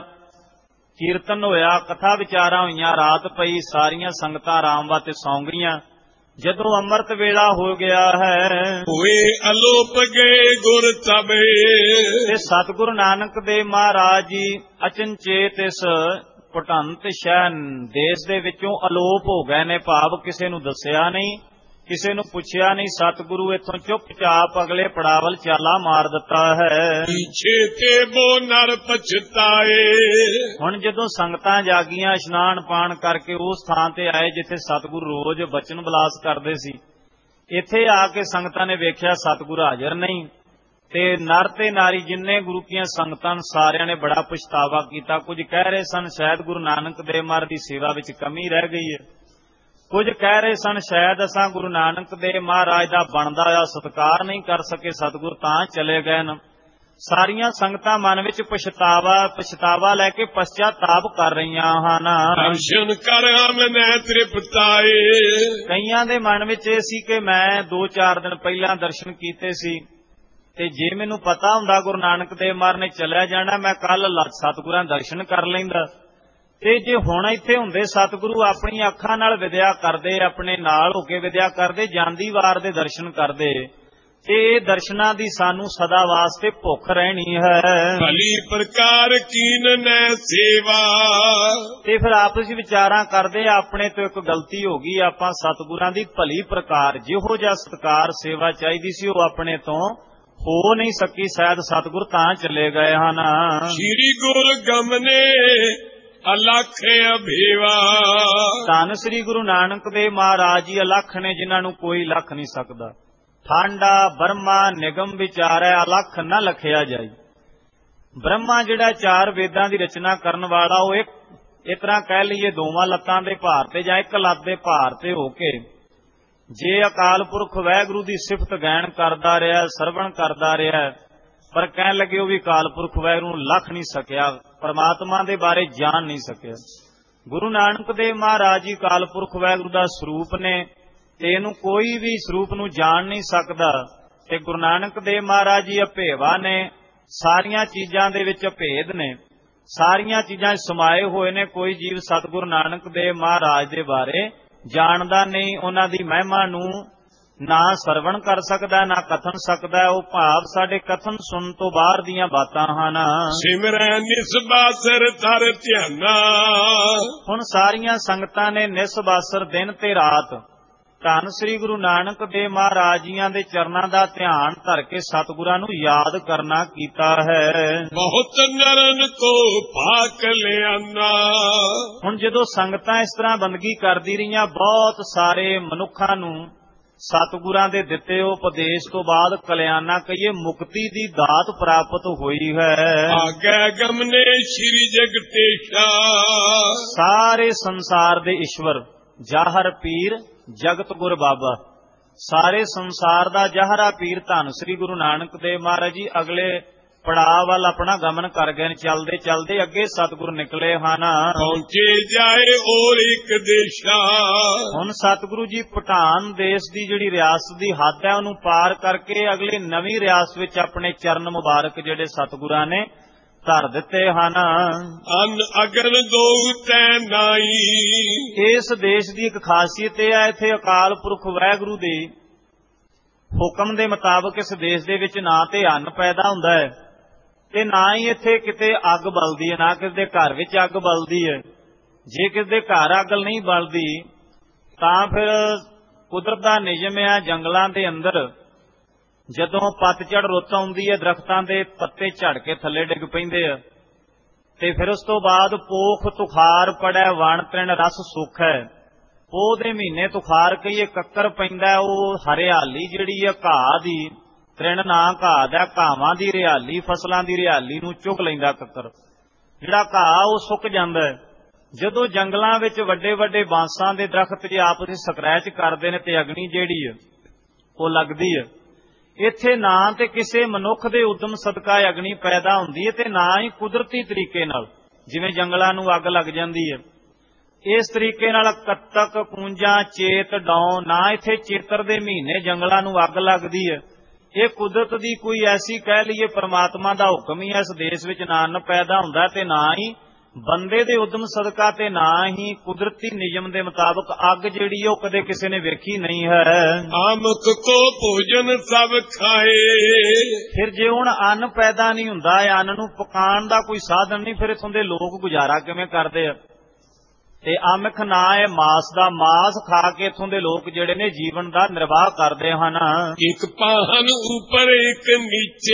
ਕੀਰਤਨ ਹੋਇਆ, ਕਥਾ ਵਿਚਾਰਾਂ ਹੋਈਆਂ, ਰਾਤ ਪਈ, ਸਾਰੀਆਂ ਸੰਗਤਾਂ ਆਰਾਮ ਵਾਸਤੇ ਸੌਂ ਗਈਆਂ। ਜਦੋਂ ਅੰਮ੍ਰਿਤ ਵੇਲਾ ਹੋ ਗਿਆ ਹੈ, ਹੋਏ ਅਲੋਪ ਗਏ ਗੁਰ ਤਬੇ, ਤੇ ਸਤਿਗੁਰੂ ਨਾਨਕ ਦੇਵ ਮਹਾਰਾਜ ਜੀ ਅਚਨਚੇਤ ਇਸ ਭਟੰਤ ਸ਼ਹਿਰ ਦੇਸ਼ ਦੇ ਵਿੱਚੋਂ ਅਲੋਪ ਹੋ ਗਏ ਨੇ। ਭਾਵ ਕਿਸੇ ਨੂੰ ਦੱਸਿਆ ਨਹੀਂ, ਕਿਸੇ ਨੂੰ ਪੁੱਛਿਆ ਨਹੀਂ। ਸਤਿਗੁਰੂ ਇੱਥੋਂ ਚੁੱਪਚਾਪ ਅਗਲੇ ਪੜਾਵਲ ਚਾਲਾ ਮਾਰ ਦਿੱਤਾ ਹੈ। ਪਿਛੇ ਤੇ ਬੋ ਨਰ ਪਛਤਾਏ, ਹੁਣ ਜਦੋਂ ਸੰਗਤਾਂ ਜਾਗੀਆਂ, ਇਸ਼ਨਾਨ ਪਾਣ ਕਰਕੇ ਉਸ ਥਾਂ ਤੇ ਆਏ ਜਿੱਥੇ ਸਤਿਗੁਰੂ ਰੋਜ਼ ਬਚਨ ਵਿਲਾਸ ਕਰਦੇ ਸੀ। ਇੱਥੇ ਆ ਕੇ ਸੰਗਤਾਂ ਨੇ ਵੇਖਿਆ ਸਤਿਗੁਰੂ ਹਾਜ਼ਰ ਨਹੀਂ, ਤੇ ਨਰ ਤੇ ਨਾਰੀ ਜਿੰਨੇ ਗੁਰੂ ਕੀਆਂ ਸੰਗਤਾਂ ਸਾਰਿਆਂ ਨੇ ਬੜਾ ਪਛਤਾਵਾ ਕੀਤਾ। ਕੁਝ ਕਹਿ ਰਹੇ ਸਨ ਸ਼ਾਇਦ ਗੁਰੂ ਨਾਨਕ ਦੇਵ ਮਹਾਰਾਜ ਦੀ ਸੇਵਾ ਵਿੱਚ ਕਮੀ ਰਹਿ ਗਈ ਹੈ, ਕੁਝ ਕਹਿ ਰਹੇ ਸਨ ਸ਼ਾਇਦ ਅਸਾਂ ਗੁਰੂ ਨਾਨਕ ਦੇਵ ਮਹਾਰਾਜ ਦਾ ਬਣਦਾ ਹੋਇਆ ਸਤਿਕਾਰ ਨਹੀਂ ਕਰ ਸਕੇ, ਸਤਿਗੁਰ ਤਾਂ ਚਲੇ ਗਏ ਨੇ। ਸਾਰੀਆਂ ਸੰਗਤਾਂ ਮਨ ਵਿੱਚ ਪਛਤਾਵਾ ਲੈ ਕੇ ਪਛਤਾਪ ਕਰ ਰਹੀਆਂ ਹਨ। ਦਰਸ਼ਨ ਕਰ ਮਨੈ ਤ੍ਰਿਪਤਾਏ, ਕਈਆਂ ਦੇ ਮਨ ਵਿੱਚ ਇਹ ਸੀ ਕਿ ਮੈਂ 2-4 ਦਿਨ ਪਹਿਲਾਂ ਦਰਸ਼ਨ ਕੀਤੇ ਸੀ, ਤੇ ਜੇ ਮੈਨੂੰ ਪਤਾ ਹੁੰਦਾ ਗੁਰੂ ਨਾਨਕ ਦੇਵ ਮਹਾਰਾਜ ਨੇ ਚਲਿਆ ਜਾਣਾ, ਮੈਂ ਕੱਲ ਸਤਿਗੁਰਾਂ ਦਰਸ਼ਨ ਕਰ ਲੈਂਦਾ। ਤੇ ਜੇ ਹੁਣ ਇੱਥੇ ਹੁੰਦੇ ਸਤਿਗੁਰੂ ਆਪਣੀਆਂ ਅੱਖਾਂ ਨਾਲ ਵਿਦਿਆ ਕਰਦੇ, ਆਪਣੇ ਨਾਲ ਹੋ ਕੇ ਵਿਦਿਆ ਕਰਦੇ, ਜਾਂਦੀ ਵਾਰ ਦੇ ਦਰਸ਼ਨ ਕਰਦੇ, ਤੇ ਇਹ ਦਰਸ਼ਨਾਂ ਦੀ ਸਾਨੂੰ ਸਦਾ ਵਾਸਤੇ ਭੁੱਖ ਰਹਿਣੀ ਹੈ। ਭਲੀ ਪ੍ਰਕਾਰ ਕੀਨ ਨੈ ਸੇਵਾ, ਤੇ ਫਿਰ ਆਪਸ ਵਿੱਚ ਵਿਚਾਰਾਂ ਕਰਦੇ ਆਪਣੇ ਤੋਂ ਇੱਕ ਗਲਤੀ ਹੋ ਗਈ। ਆਪਾਂ ਸਤਿਗੁਰਾਂ ਦੀ ਭਲੀ ਪ੍ਰਕਾਰ ਜਿਹੋ ਜਿਹਾ ਸਤਿਕਾਰ ਸੇਵਾ ਚਾਹੀਦੀ ਸੀ ਉਹ ਆਪਣੇ ਤੋਂ ਹੋ ਨਹੀਂ ਸਕੀ। ਸ਼ਾਇਦ ਸਤਿਗੁਰ ਤਾਂ ਚਲੇ ਗਏ ਹਨ। ਸ੍ਰੀ ਗੁਰ ਗਮਨੇ ਅਲਖ ਅਭੇਵਾ, ਧੰਨ ਸ੍ਰੀ ਗੁਰੂ ਨਾਨਕ ਦੇਵ ਮਹਾਰਾਜ ਜੀ ਅਲਖ ਨੇ, ਜਿਨ੍ਹਾਂ ਨੂੰ ਕੋਈ ਲੱਖ ਨਹੀਂ ਸਕਦਾ। ਠਾਂਡਾ ਬ੍ਰਹਮਾ ਨਿਗਮ ਵਿਚਾਰੈ, ਅਲਖ ਨਾ ਲਖਿਆ ਜਾਈ। ਬ੍ਰਹਮਾ ਜਿਹੜਾ 4 ਵੇਦਾਂ ਦੀ ਰਚਨਾ ਕਰਨ ਵਾਲਾ, ਉਹ ਇੱਕ ਤਰ੍ਹਾਂ ਕਹਿ ਲਈਏ ਦੋਵਾਂ ਲੱਤਾਂ ਦੇ ਭਾਰ ਤੇ ਜਾਂ ਇੱਕ ਲੱਤ ਦੇ ਭਾਰ ਤੇ ਹੋ ਕੇ ਜੇ ਅਕਾਲ ਪੁਰਖ ਵਾਹਿਗੁਰੂ ਦੀ ਸਿਫਤ ਗਾਇਨ ਕਰਦਾ ਰਿਹਾ, ਸਰਵਣ ਕਰਦਾ ਰਿਹਾ, ਪਰ ਕਹਿਣ ਲੱਗੇ ਉਹ ਵੀ ਅਕਾਲ ਪੁਰਖ ਵਾਹਿਗੁਰੂ ਨੂੰ ਲੱਖ ਨਹੀਂ ਸਕਿਆ, ਪਰਮਾਤਮਾ ਦੇ ਬਾਰੇ ਜਾਣ ਨਹੀਂ ਸਕਿਆ। ਗੁਰੂ ਨਾਨਕ ਦੇਵ ਮਹਾਰਾਜ ਜੀ ਅਕਾਲ ਪੁਰਖ ਵਾਹਿਗੁਰੂ ਦਾ ਸਰੂਪ ਨੇ, ਤੇ ਇਹਨੂੰ ਕੋਈ ਵੀ ਸਰੂਪ ਨੂੰ ਜਾਣ ਨਹੀਂ ਸਕਦਾ। ਤੇ ਗੁਰੂ ਨਾਨਕ ਦੇਵ ਮਹਾਰਾਜ ਜੀ ਅਭੇਵਾ ਨੇ, ਸਾਰੀਆਂ ਚੀਜ਼ਾਂ ਦੇ ਵਿੱਚ ਅਭੇਦ ਨੇ, ਸਾਰੀਆਂ ਚੀਜ਼ਾਂ ਸਮਾਏ ਹੋਏ ਨੇ। ਕੋਈ ਜੀਵ ਸਤਿਗੁਰੂ ਨਾਨਕ ਦੇਵ ਮਹਾਰਾਜ ਦੇ ਬਾਰੇ ਜਾਣਦਾ ਨਹੀਂ, ਉਹਨਾਂ ਦੀ ਮਹਿਮਾ ਨੂੰ ਨਾ ਸਰਵਣ ਕਰ ਸਕਦਾ, ਨਾ ਕਥਨ ਸਕਦਾ। ਉਹ ਭਾਵ ਸਾਡੇ ਕਥਨ ਸੁਣਨ ਤੋਂ ਬਾਹਰ ਦੀਆਂ ਬਾਤਾਂ ਹਨ। ਸਿਮਰੈ ਨਿਸਬਾਸਰ ਧਰ ਧਿਆਨਾ, ਹੁਣ ਸਾਰੀਆਂ ਸੰਗਤਾਂ ਨੇ ਨਿਸਬਾਸਰ ਦਿਨ ਤੇ ਰਾਤ ਧੰਨ ਸ੍ਰੀ ਗੁਰੂ ਨਾਨਕ ਦੇਵ ਮਹਾਰਾਜ ਜੀਆਂ ਦੇ ਚਰਨਾਂ ਦਾ ਧਿਆਨ ਧਰ ਕੇ ਸਤਿਗੁਰਾਂ ਨੂੰ ਯਾਦ ਕਰਨਾ ਕੀਤਾ ਹੈ। ਬਹੁਤ ਨਰਨ ਕੋ ਭਾਕ ਲਿਆਨਾ। ਹੁਣ ਜਦੋਂ ਸੰਗਤਾਂ ਇਸ ਤਰ੍ਹਾਂ ਬੰਦਗੀ ਕਰਦੀ ਰਹੀਆਂ, ਬਹੁਤ ਸਾਰੇ ਮਨੁੱਖਾਂ ਨੂੰ ਸਤਿਗੁਰਾਂ ਦੇ ਦਿੱਤੇ ਉਪਦੇਸ਼ ਤੋਂ ਬਾਅਦ ਕਲਿਆਣਾ ਕਹੀਏ ਮੁਕਤੀ ਦੀ ਦਾਤ ਪ੍ਰਾਪਤ ਹੋਈ ਹੈ। ਆਗੈ ਗਮਨੇ ਸ਼੍ਰੀ ਜਗਤੇਸ਼ਾ। ਸਾਰੇ ਸੰਸਾਰ ਦੇ ਈਸ਼ਵਰ ਜਾਹਰ ਪੀਰ ਜਗਤ ਗੁਰ ਬਾਬਾ, ਸਾਰੇ ਸੰਸਾਰ ਦਾ ਜਾਹਰਾ ਪੀਰ ਧੰਨ ਸ੍ਰੀ ਗੁਰੂ ਨਾਨਕ ਦੇਵ ਮਹਾਰਾਜ ਜੀ ਅਗਲੇ ਪੜਾਅ ਵੱਲ ਆਪਣਾ ਗਮਨ ਕਰ ਗਏ ਨੇ। ਚਲਦੇ ਚਲਦੇ ਅੱਗੇ ਸਤਿਗੁਰ ਨਿਕਲੇ ਹਨ। ਪਹੁੰਚੇ ਜਾਏ ਔਰ ਇੱਕ ਦੇਸ਼ਾ। ਹੁਣ ਸਤਿਗੁਰੂ ਜੀ ਭੂਟਾਨ ਦੇਸ਼ ਦੀ ਜਿਹੜੀ ਰਿਆਸਤ ਦੀ ਹੱਦ ਹੈ ਉਹਨੂੰ ਪਾਰ ਕਰਕੇ ਅਗਲੀ ਨਵੀਂ ਰਿਆਸਤ ਵਿੱਚ ਆਪਣੇ ਚਰਨ ਮੁਬਾਰਕ ਜਿਹੜੇ ਸਤਿਗੁਰਾਂ ਨੇ ਧਰ ਦਿੱਤੇ ਹਨ। ਅਨ ਅਗਨ ਦੋ ਤੈ ਨਾਈ। ਇਸ ਦੇਸ਼ ਦੀ ਇੱਕ ਖਾਸੀਅਤ ਇਹ ਹੈ, ਇੱਥੇ ਅਕਾਲ ਪੁਰਖ ਵਾਹਿਗੁਰੂ ਦੇ ਹੁਕਮ ਦੇ ਮੁਤਾਬਕ ਇਸ ਦੇਸ਼ ਦੇ ਵਿੱਚ ਨਾ ਤੇ ਅੰਨ ਪੈਦਾ ਹੁੰਦਾ ਹੈ ਤੇ ਨਾ ਹੀ ਇੱਥੇ ਕਿਤੇ ਅੱਗ ਬਲਦੀ ਹੈ, ਨਾ ਕਿਸੇ ਦੇ ਘਰ ਵਿੱਚ ਅੱਗ ਬਲਦੀ ਹੈ। ਜੇ ਕਿਸੇ ਦੇ ਘਰ ਅੱਗ ਨਹੀਂ ਬਲਦੀ ਤਾਂ ਫਿਰ ਕੁਦਰਤ ਦਾ ਨਿਯਮ ਹੈ, ਜੰਗਲਾਂ ਦੇ ਅੰਦਰ ਜਦੋਂ ਪਤਝੜ ਰੁੱਤ ਆਉਂਦੀ ਹੈ ਦਰਖਤਾਂ ਦੇ ਪੱਤੇ ਝੜ ਕੇ ਥੱਲੇ ਡਿੱਗ ਪੈਂਦੇ ਆ ਤੇ ਫਿਰ ਉਸ ਤੋਂ ਬਾਅਦ ਪੋਖ ਤੁਖਾਰ ਪੜੈ ਵਣ ਤ੍ਰਿਣ ਰਸ ਸੁਖ ਹੈ। ਪੋਹ ਦੇ ਮਹੀਨੇ ਤੁਖਾਰ ਕਹੀਏ ਕੱਕਰ ਪੈਂਦਾ, ਉਹ ਹਰਿਆਲੀ ਜਿਹੜੀ ਹੈ ਘਾਹ ਦੀ, ਤ੍ਰਿਣ ਨਾ ਘਾਹ ਦਾ, ਘਾਵਾਂ ਦੀ ਹਰਿਆਲੀ, ਫਸਲਾਂ ਦੀ ਹਰਿਆਲੀ ਨੂੰ ਚੁੱਕ ਲੈਂਦਾ ਕੱਕਰ। ਜਿਹੜਾ ਘਾਹ ਉਹ ਸੁੱਕ ਜਾਂਦਾ ਹੈ। ਜਦੋਂ ਜੰਗਲਾਂ ਵਿੱਚ ਵੱਡੇ ਵੱਡੇ ਬਾਂਸਾਂ ਦੇ ਦਰਖਤ ਜੇ ਆਪਸ ਵਿੱਚ ਸਕਰੈਚ ਕਰਦੇ ਨੇ ਤੇ ਅਗਨੀ ਜਿਹੜੀ ਹੈ ਉਹ ਲੱਗਦੀ ਹੈ। ਇੱਥੇ ਨਾ ਤੇ ਕਿਸੇ ਮਨੁੱਖ ਦੇ ਉਦਮ ਸਦਕਾ ਅਗਨੀ ਪੈਦਾ ਹੁੰਦੀ ਹੈ ਤੇ ਨਾ ਹੀ ਕੁਦਰਤੀ ਤਰੀਕੇ ਨਾਲ, ਜਿਵੇਂ ਜੰਗਲਾਂ ਨੂੰ ਅੱਗ ਲੱਗ ਜਾਂਦੀ ਹੈ ਇਸ ਤਰੀਕੇ ਨਾਲ ਕੱਤਕ ਕੂੰਜਾਂ ਚੇਤ ਡੌ, ਨਾ ਇੱਥੇ ਚੇਤਰ ਦੇ ਮਹੀਨੇ ਜੰਗਲਾਂ ਨੂੰ ਅੱਗ ਲੱਗਦੀ ਹੈ। ਇਹ ਕੁਦਰਤ ਦੀ ਕੋਈ ਐਸੀ ਕਹਿ ਲਈਏ ਪਰਮਾਤਮਾ ਦਾ ਹੁਕਮ ਹੀ ਹੈ। ਇਸ ਦੇਸ਼ ਵਿੱਚ ਨਾ ਅੰਨ ਪੈਦਾ ਹੁੰਦਾ ਤੇ ਨਾ ਹੀ ਬੰਦੇ ਦੇ ਉਦਮ ਸਦਕਾ ਤੇ ਨਾ ਹੀ ਕੁਦਰਤੀ ਨਿਯਮ ਦੇ ਮੁਤਾਬਕ ਅੱਗ ਜਿਹੜੀ ਉਹ ਕਦੇ ਕਿਸੇ ਨੇ ਵੇਖੀ ਨਹੀਂ ਹੈ। ਆਮਕ ਕੋ ਭੋਜਨ ਸਭ ਖਾਏ। ਫਿਰ ਜੇ ਹੁਣ ਅੰਨ ਪੈਦਾ ਨਹੀਂ ਹੁੰਦਾ, ਅੰਨ ਨੂੰ ਪਕਾਉਣ ਦਾ ਕੋਈ ਸਾਧਨ ਨਹੀਂ, ਫਿਰ ਇਥੋਂ ਦੇ ਲੋਕ ਗੁਜ਼ਾਰਾ ਕਿਵੇਂ ਕਰਦੇ ਆ? ਤੇ ਆਮਖ ਨਾ ਹੈ ਮਾਸ ਦਾ, ਮਾਸ ਖਾ ਕੇ ਇਥੋਂ ਦੇ ਲੋਕ ਜਿਹੜੇ ਨੇ ਜੀਵਨ ਦਾ ਨਿਰਵਾਹ ਕਰਦੇ ਹਨ। ਇੱਕ ਪਾਹਨ ਉੱਪਰ ਇੱਕ ਨੀਚੇ।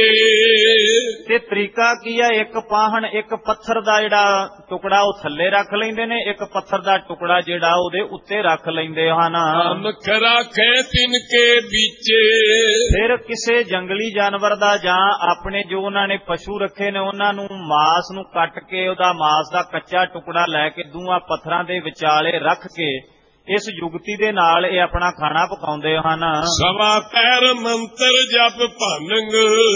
ਤੇ ਤਰੀਕਾ ਕੀ ਹੈ? ਇੱਕ ਪਾਹਨ, ਇੱਕ ਪੱਥਰ ਦਾ ਜਿਹੜਾ ਟੁਕੜਾ ਉਹ ਥੱਲੇ ਰੱਖ ਲੈਂਦੇ ਨੇ, ਇੱਕ ਪੱਥਰ ਦਾ ਟੁਕੜਾ ਜਿਹੜਾ ਉਹਦੇ ਉੱਤੇ ਰੱਖ ਲੈਂਦੇ ਹਨ। ਆਮਖ ਰਾਖੇ ਤਿਨਕੇ ਵਿੱਚ। ਫਿਰ ਕਿਸੇ ਜੰਗਲੀ ਜਾਨਵਰ ਦਾ ਜਾਂ ਆਪਣੇ ਜੋ ਉਹਨਾਂ ਨੇ ਪਸ਼ੂ ਰੱਖੇ ਨੇ ਉਹਨਾਂ ਨੂੰ ਮਾਸ ਨੂੰ ਕੱਟ ਕੇ ਉਹਦਾ ਮਾਸ ਦਾ ਕੱਚਾ ਟੁਕੜਾ ਲੈ ਕੇ ਦੋਹਾਂ ਪੱਥਰਾਂ ਦੇ ਵਿਚਾਲੇ ਰੱਖ ਕੇ ਇਸ ਯੁਗਤੀ ਦੇ ਨਾਲ ਇਹ ਆਪਣਾ ਖਾਣਾ ਪਕਾਉਂਦੇ ਹਨ। ਸਵਾ ਪੈਰ ਮੰਤਰ ਜਪ ਭੰਗ।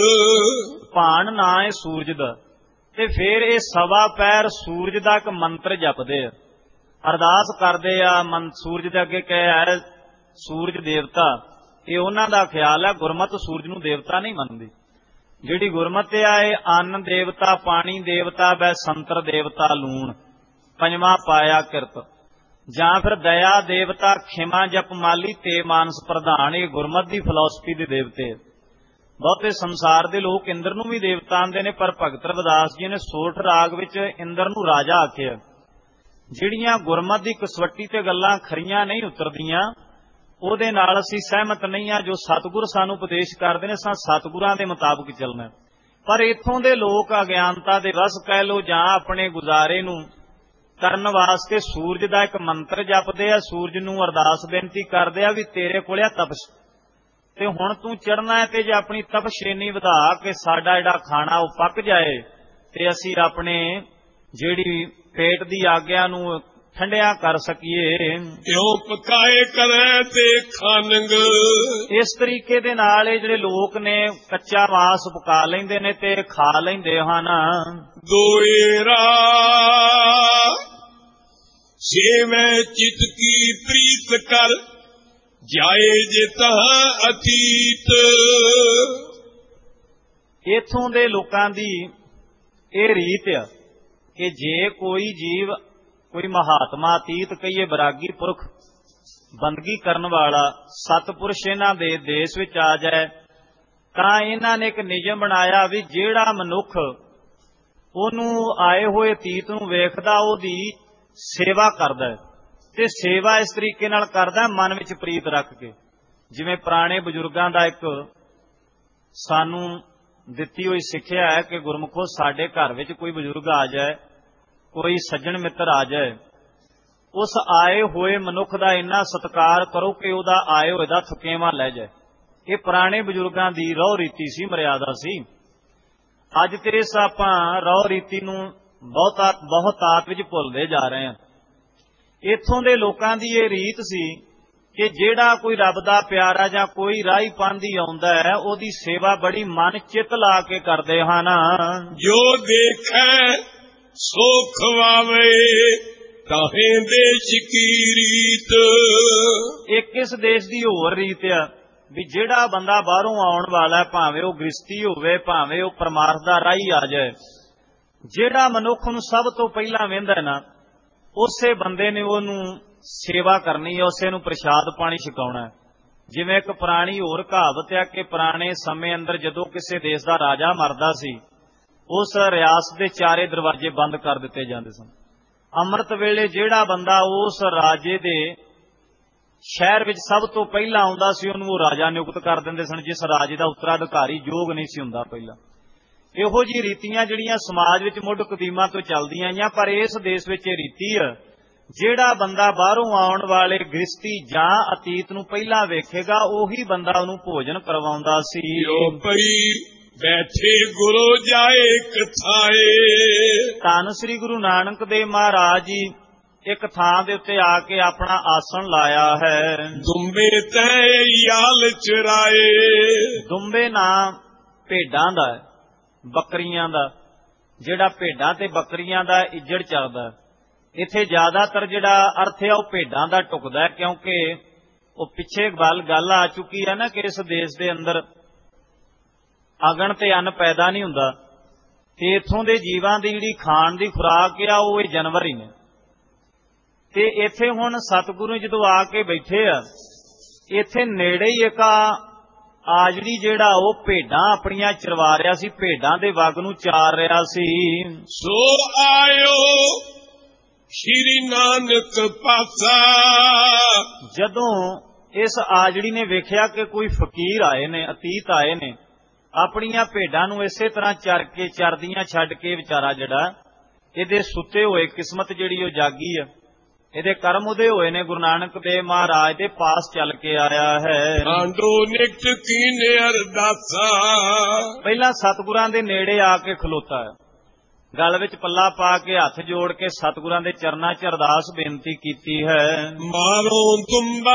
ਭਾਣ ਨਾ ਹੈ ਸੂਰਜ ਦਾ, ਤੇ ਫਿਰ ਇਹ ਸਵਾ ਪੈਰ ਸੂਰਜ ਦਾ ਇੱਕ ਮੰਤਰ ਜਪਦੇ ਆ, ਅਰਦਾਸ ਕਰਦੇ ਆ। ਸੂਰਜ ਦੇ ਅੱਗੇ ਕਹੇ ਸੂਰਜ ਦੇਵਤਾ, ਇਹ ਉਹਨਾਂ ਦਾ ਖਿਆਲ ਹੈ। ਗੁਰਮਤਿ ਸੂਰਜ ਨੂੰ ਦੇਵਤਾ ਨਹੀਂ ਮੰਨਦੀ। ਜਿਹੜੀ ਗੁਰਮਤਿ ਆ ਇਹ ਅੰਨ ਦੇਵਤਾ, ਪਾਣੀ ਦੇਵਤਾ, ਬੈ ਸੰਤਰ ਦੇਵਤਾ, ਲੂਣ, ਪੰਜਵਾਂ ਪਾਇਆ ਕਿਰਤ, ਜਾਂ ਫਿਰ ਦਇਆ ਦੇਵਤਾ, ਖਿਮਾ ਜਪ ਮਾਲੀ, ਤੇ ਮਾਨਸ ਪ੍ਰਧਾਨ। ਇਹ ਗੁਰਮਤਿ ਦੀ ਫਿਲਾਸਫੀ ਦੇ ਦੇਵਤੇ। ਬਹੁਤੇ ਸੰਸਾਰ ਦੇ ਲੋਕ ਇੰਦਰ ਨੂੰ ਵੀ ਦੇਵਤਾ ਆਂਦੇ ਨੇ, ਪਰ ਭਗਤ ਰਵਿਦਾਸ ਜੀ ਨੇ ਸੋਠ ਰਾਗ ਵਿੱਚ ਇੰਦਰ ਨੂੰ ਰਾਜਾ ਆਖਿਆ। ਜਿਹੜੀਆਂ ਗੁਰਮਤਿ ਦੀ ਕਸਵੱਟੀ ਤੇ ਗੱਲਾਂ ਖਰੀਆਂ ਨਹੀਂ ਉਤਰਦੀਆਂ ਉਹਦੇ ਨਾਲ ਅਸੀਂ ਸਹਿਮਤ ਨਹੀਂ ਆ। ਜੋ ਸਤਿਗੁਰ ਸਾਨੂੰ ਉਪਦੇਸ਼ ਕਰਦੇ ਨੇ ਸਾਂ ਸਤਿਗੁਰਾਂ ਦੇ ਮੁਤਾਬਕ ਚੱਲਣਾ। ਪਰ ਇੱਥੋਂ ਦੇ ਲੋਕ ਅਗਿਆਨਤਾ ਦੇ ਵਸ ਕਹਿ ਲੋ ਜਾਂ ਆਪਣੇ ਗੁਜ਼ਾਰੇ ਨੂੰ ਕਰਨ ਵਾਸਤੇ ਸੂਰਜ ਦਾ ਇੱਕ ਮੰਤਰ ਜਪਦੇ ਆ, ਸੂਰਜ ਨੂੰ ਅਰਦਾਸ ਬੇਨਤੀ ਕਰਦੇ ਆ ਵੀ ਤੇਰੇ ਕੋਲ ਆ ਤਪਸ਼, ਤੇ ਹੁਣ ਤੂੰ ਚੜ੍ਹਨਾ ਹੈ ਤੇ ਜੇ ਆਪਣੀ ਤਪਸ਼ੇਨੀ ਵਧਾ ਕੇ ਸਾਡਾ ਜਿਹੜਾ ਖਾਣਾ ਉਹ ਪੱਕ ਜਾਏ ਤੇ ਅਸੀਂ ਆਪਣੇ ਜਿਹੜੀ ਪੇਟ ਦੀ ਆਗਿਆ ਨੂੰ ਠੰਡਿਆ ਕਰ ਸਕੀਏ। ਕਿਉਂ ਪਕਾਏ ਕਰੇ ਤੇ ਖਾਨੰਗ। ਇਸ ਤਰੀਕੇ ਦੇ ਨਾਲ ਇਹ ਜਿਹੜੇ ਲੋਕ ਨੇ ਕੱਚਾ ਮਾਸ ਪਕਾ ਲੈਂਦੇ ਨੇ ਤੇ ਖਾ ਲੈਂਦੇ ਹਨ। ਦੋਏਰਾ ਸੇਵੇਂ ਚਿਤ ਕੀ ਪ੍ਰੀਤ ਕਰ, ਜਾਏ ਜੇ ਤਹ ਅਤੀਤ। ਇਥੋਂ ਦੇ ਲੋਕਾਂ ਦੀ ਇਹ ਰੀਤ ਆ ਕਿ ਜੇ ਕੋਈ ਜੀਵ, ਕੋਈ ਮਹਾਤਮਾ ਅਤੀਤ ਕਹੀਏ ਬਰਾਗੀ ਪੁਰਖ, ਬੰਦਗੀ ਕਰਨ ਵਾਲਾ ਸਤਪੁਰਸ਼ ਇਹਨਾਂ ਦੇ ਦੇਸ਼ ਵਿੱਚ ਆ ਜਾਏ ਤਾਂ ਇਹਨਾਂ ਨੇ ਇੱਕ ਨਿਯਮ ਬਣਾਇਆ ਵੀ ਜਿਹੜਾ ਮਨੁੱਖ ਉਹਨੂੰ ਆਏ ਹੋਏ ਅਤੀਤ ਨੂੰ ਵੇਖਦਾ ਉਹਦੀ ਸੇਵਾ ਕਰਦਾ ਹੈ, ਤੇ ਸੇਵਾ ਇਸ ਤਰੀਕੇ ਨਾਲ ਕਰਦਾ ਮਨ ਵਿੱਚ ਪ੍ਰੀਤ ਰੱਖ ਕੇ। ਜਿਵੇਂ ਪੁਰਾਣੇ ਬਜ਼ੁਰਗਾਂ ਦਾ ਇੱਕ ਸਾਨੂੰ ਦਿੱਤੀ ਹੋਈ ਸਿੱਖਿਆ ਹੈ ਕਿ ਗੁਰਮੁਖੋ ਸਾਡੇ ਘਰ ਵਿੱਚ ਕੋਈ ਬਜ਼ੁਰਗ ਆ ਜਾਏ, ਕੋਈ ਸੱਜਣ ਮਿੱਤਰ ਆ ਜਾਏ, ਉਸ ਆਏ ਹੋਏ ਮਨੁੱਖ ਦਾ ਇੰਨਾ ਸਤਿਕਾਰ ਕਰੋ ਕਿ ਉਹਦਾ ਆਏ ਹੋਏ ਦਾ ਥਕੇਵਾਂ ਲੈ ਜਾਏ। ਇਹ ਪੁਰਾਣੇ ਬਜ਼ੁਰਗਾਂ ਦੀ ਰਹੁ ਰੀਤੀ ਸੀ, ਮਰਿਆਦਾ ਸੀ। ਅੱਜ ਤੇ ਇਸ ਆਪਾਂ ਰਹੁ ਰੀਤੀ ਨੂੰ ਬਹੁਤਾਤ ਵਿੱਚ ਭੁੱਲਦੇ ਜਾ ਰਹੇ ਹਾਂ। ਇੱਥੋਂ ਦੇ ਲੋਕਾਂ ਦੀ ਇਹ ਰੀਤ ਸੀ ਕਿ ਜਿਹੜਾ ਕੋਈ ਰੱਬ ਦਾ ਪਿਆਰਾ ਜਾਂ ਕੋਈ ਰਾਹੀ ਪਾਂਧੀ ਆਉਂਦਾ ਹੈ, ਉਹਦੀ ਸੇਵਾ ਬੜੀ ਮਨ ਚਿੱਤ ਲਾ ਕੇ ਕਰਦੇ ਹਨ। ਜੋ ਦੇਖੈ ਸੋ ਖਵਾਵੇ, ਤਾਹੀਂ ਦੇਸ਼ ਕੀ ਰੀਤ। ਇਹ ਕਿਸ ਦੇਸ਼ ਦੀ ਹੋਰ ਰੀਤ ਆ ਵੀ ਜਿਹੜਾ ਬੰਦਾ ਬਾਹਰੋਂ ਆਉਣ ਵਾਲਾ, ਭਾਵੇਂ ਉਹ ਗ੍ਰਸਤੀ ਹੋਵੇ, ਭਾਵੇਂ ਉਹ ਪਰਮਾਰਥ ਦਾ ਰਾਹੀ ਆ ਜਾਏ, ਜਿਹੜਾ ਮਨੁੱਖ ਨੂੰ ਸਭ ਤੋਂ ਪਹਿਲਾਂ ਵਹਿੰਦਾ ਨਾ, ਉਸੇ ਬੰਦੇ ਨੇ ਉਹਨੂੰ ਸੇਵਾ ਕਰਨੀ ਹੈ, ਉਸੇ ਨੂੰ ਪ੍ਰਸ਼ਾਦ ਪਾਣੀ ਛਕਾਉਣਾ। ਜਿਵੇਂ ਇੱਕ ਪੁਰਾਣੀ ਹੋਰ ਕਹਾਵਤ ਹੈ ਕਿ ਪੁਰਾਣੇ ਸਮੇਂ ਅੰਦਰ ਜਦੋਂ ਕਿਸੇ ਦੇਸ਼ ਦਾ ਰਾਜਾ ਮਰਦਾ ਸੀ, ਉਸ ਰਿਆਸਤ ਦੇ ਚਾਰੇ ਦਰਵਾਜ਼ੇ ਬੰਦ ਕਰ ਦਿੱਤੇ ਜਾਂਦੇ ਸਨ। ਅੰਮ੍ਰਿਤ ਵੇਲੇ ਜਿਹੜਾ ਬੰਦਾ ਉਸ ਰਾਜੇ ਦੇ ਸ਼ਹਿਰ ਵਿੱਚ ਸਭ ਤੋਂ ਪਹਿਲਾਂ ਆਉਂਦਾ ਸੀ, ਉਹਨੂੰ ਉਹ ਰਾਜਾ ਨਿਯੁਕਤ ਕਰ ਦਿੰਦੇ ਸਨ, ਜਿਸ ਰਾਜੇ ਦਾ ਉੱਤਰਾਧਿਕਾਰੀ ਯੋਗ ਨਹੀਂ ਸੀ ਹੁੰਦਾ ਪਹਿਲਾਂ। ਇਹੋ ਜਿਹੀ ਰੀਤੀਆਂ ਜਿਹੜੀਆਂ ਸਮਾਜ ਵਿੱਚ ਮੁੱਢ ਕਦੀਮਾਂ ਤੋਂ ਚੱਲਦੀਆਂ ਆਈਆਂ, ਪਰ ਇਸ ਦੇਸ਼ ਵਿੱਚ ਇਹ ਰੀਤੀ ਹੈ ਜਿਹੜਾ ਬੰਦਾ ਬਾਹਰੋਂ ਆਉਣ ਵਾਲੇ ਗ੍ਰਸਤੀ ਜਾਂ ਅਤੀਤ ਨੂੰ ਪਹਿਲਾਂ ਵੇਖੇਗਾ, ਉਹੀ ਬੰਦਾ ਉਹਨੂੰ ਭੋਜਨ ਕਰਵਾਉਂਦਾ ਸੀ। ਪਈ ਬੈਠੇ ਗੁਰੂ ਜਾਏ ਕਥਾਏ। ਧੰਨ ਸ੍ਰੀ ਗੁਰੂ ਨਾਨਕ ਦੇਵ ਮਹਾਰਾਜ ਜੀ ਇੱਕ ਥਾਂ ਦੇ ਉੱਤੇ ਆ ਕੇ ਆਪਣਾ ਆਸਣ ਲਾਇਆ ਹੈ। ਦੁੰਬੇ ਤੈ ਯਾਲ ਚਰਾਏ। ਦੁੰਬੇ ਨਾਂ ਭੇਡਾਂ ਦਾ, ਬੱਕਰੀਆਂ ਦਾ, ਜਿਹੜਾ ਭੇਡਾਂ ਤੇ ਬੱਕਰੀਆਂ ਦਾ ਇੱਜੜ ਚੱਲਦਾ। ਇੱਥੇ ਜ਼ਿਆਦਾਤਰ ਜਿਹੜਾ ਅਰਥ ਹੈ ਉਹ ਭੇਡਾਂ ਦਾ ਢੁਕਦਾ, ਕਿਉਂਕਿ ਉਹ ਪਿੱਛੇ ਗੱਲ ਆ ਚੁੱਕੀ ਹੈ ਨਾ ਕਿ ਇਸ ਦੇਸ਼ ਦੇ ਅੰਦਰ ਅਗਨ ਤੇ ਅੰਨ ਪੈਦਾ ਨਹੀਂ ਹੁੰਦਾ, ਤੇ ਇੱਥੋਂ ਦੇ ਜੀਵਾਂ ਦੀ ਜਿਹੜੀ ਖਾਣ ਦੀ ਖੁਰਾਕ ਆ ਉਹ ਇਹ ਜਾਨਵਰ ਹੀ ਨੇ। ਤੇ ਇੱਥੇ ਹੁਣ ਸਤਿਗੁਰੂ ਜਦੋਂ ਆ ਕੇ ਬੈਠੇ ਆ, ਇੱਥੇ ਨੇੜੇ ਹੀ ਇੱਕ ਆਜੜੀ ਜਿਹੜਾ ਉਹ ਭੇਡਾਂ ਆਪਣੀਆਂ ਚਰਵਾ ਰਿਹਾ ਸੀ, ਭੇਡਾਂ ਦੇ ਵਗ ਨੂੰ ਚਾਰ ਰਿਹਾ ਸੀ। ਸੋ ਆਇਓ ਸ਼੍ਰੀ ਨਾਨਕ ਪਾਸਾ। ਜਦੋਂ ਇਸ ਆਜੜੀ ਨੇ ਵੇਖਿਆ ਕਿ ਕੋਈ ਫਕੀਰ ਆਏ ਨੇ, ਅਤੀਤ ਆਏ ਨੇ, ਆਪਣੀਆਂ ਭੇਡਾਂ ਨੂੰ ਇਸੇ ਤਰ੍ਹਾਂ ਚਰਦੀਆਂ ਛੱਡ ਕੇ ਵਿਚਾਰਾ ਜਿਹੜਾ ਇਹਦੇ ਸੁੱਤੇ ਹੋਏ ਕਿਸਮਤ ਜਿਹੜੀ ਉਹ ਜਾਗੀ ਆ, ਇਹਦੇ ਕਰਮ ਉਦੇ ਹੋਏ ਨੇ, ਗੁਰੂ ਨਾਨਕ ਦੇਵ ਮਹਾਰਾਜ ਦੇ ਪਾਸ ਚੱਲ ਕੇ ਆਇਆ ਹੈ। ਆਂਡੋ ਨਿਕਟ ਕੀਨੇ ਅਰਦਾਸਾ। ਪਹਿਲਾਂ ਸਤਿਗੁਰਾਂ ਦੇ ਨੇੜੇ ਆ ਕੇ ਖਲੋਤਾ ਹੈ, ਗਲ ਵਿੱਚ ਪੱਲਾ ਪਾ ਕੇ ਹੱਥ ਜੋੜ ਕੇ ਸਤਿਗੁਰਾਂ ਦੇ ਚਰਨਾਂ 'ਚ ਅਰਦਾਸ ਬੇਨਤੀ ਕੀਤੀ ਹੈ। ਮਾਰੋ ਤੁੰਬਾ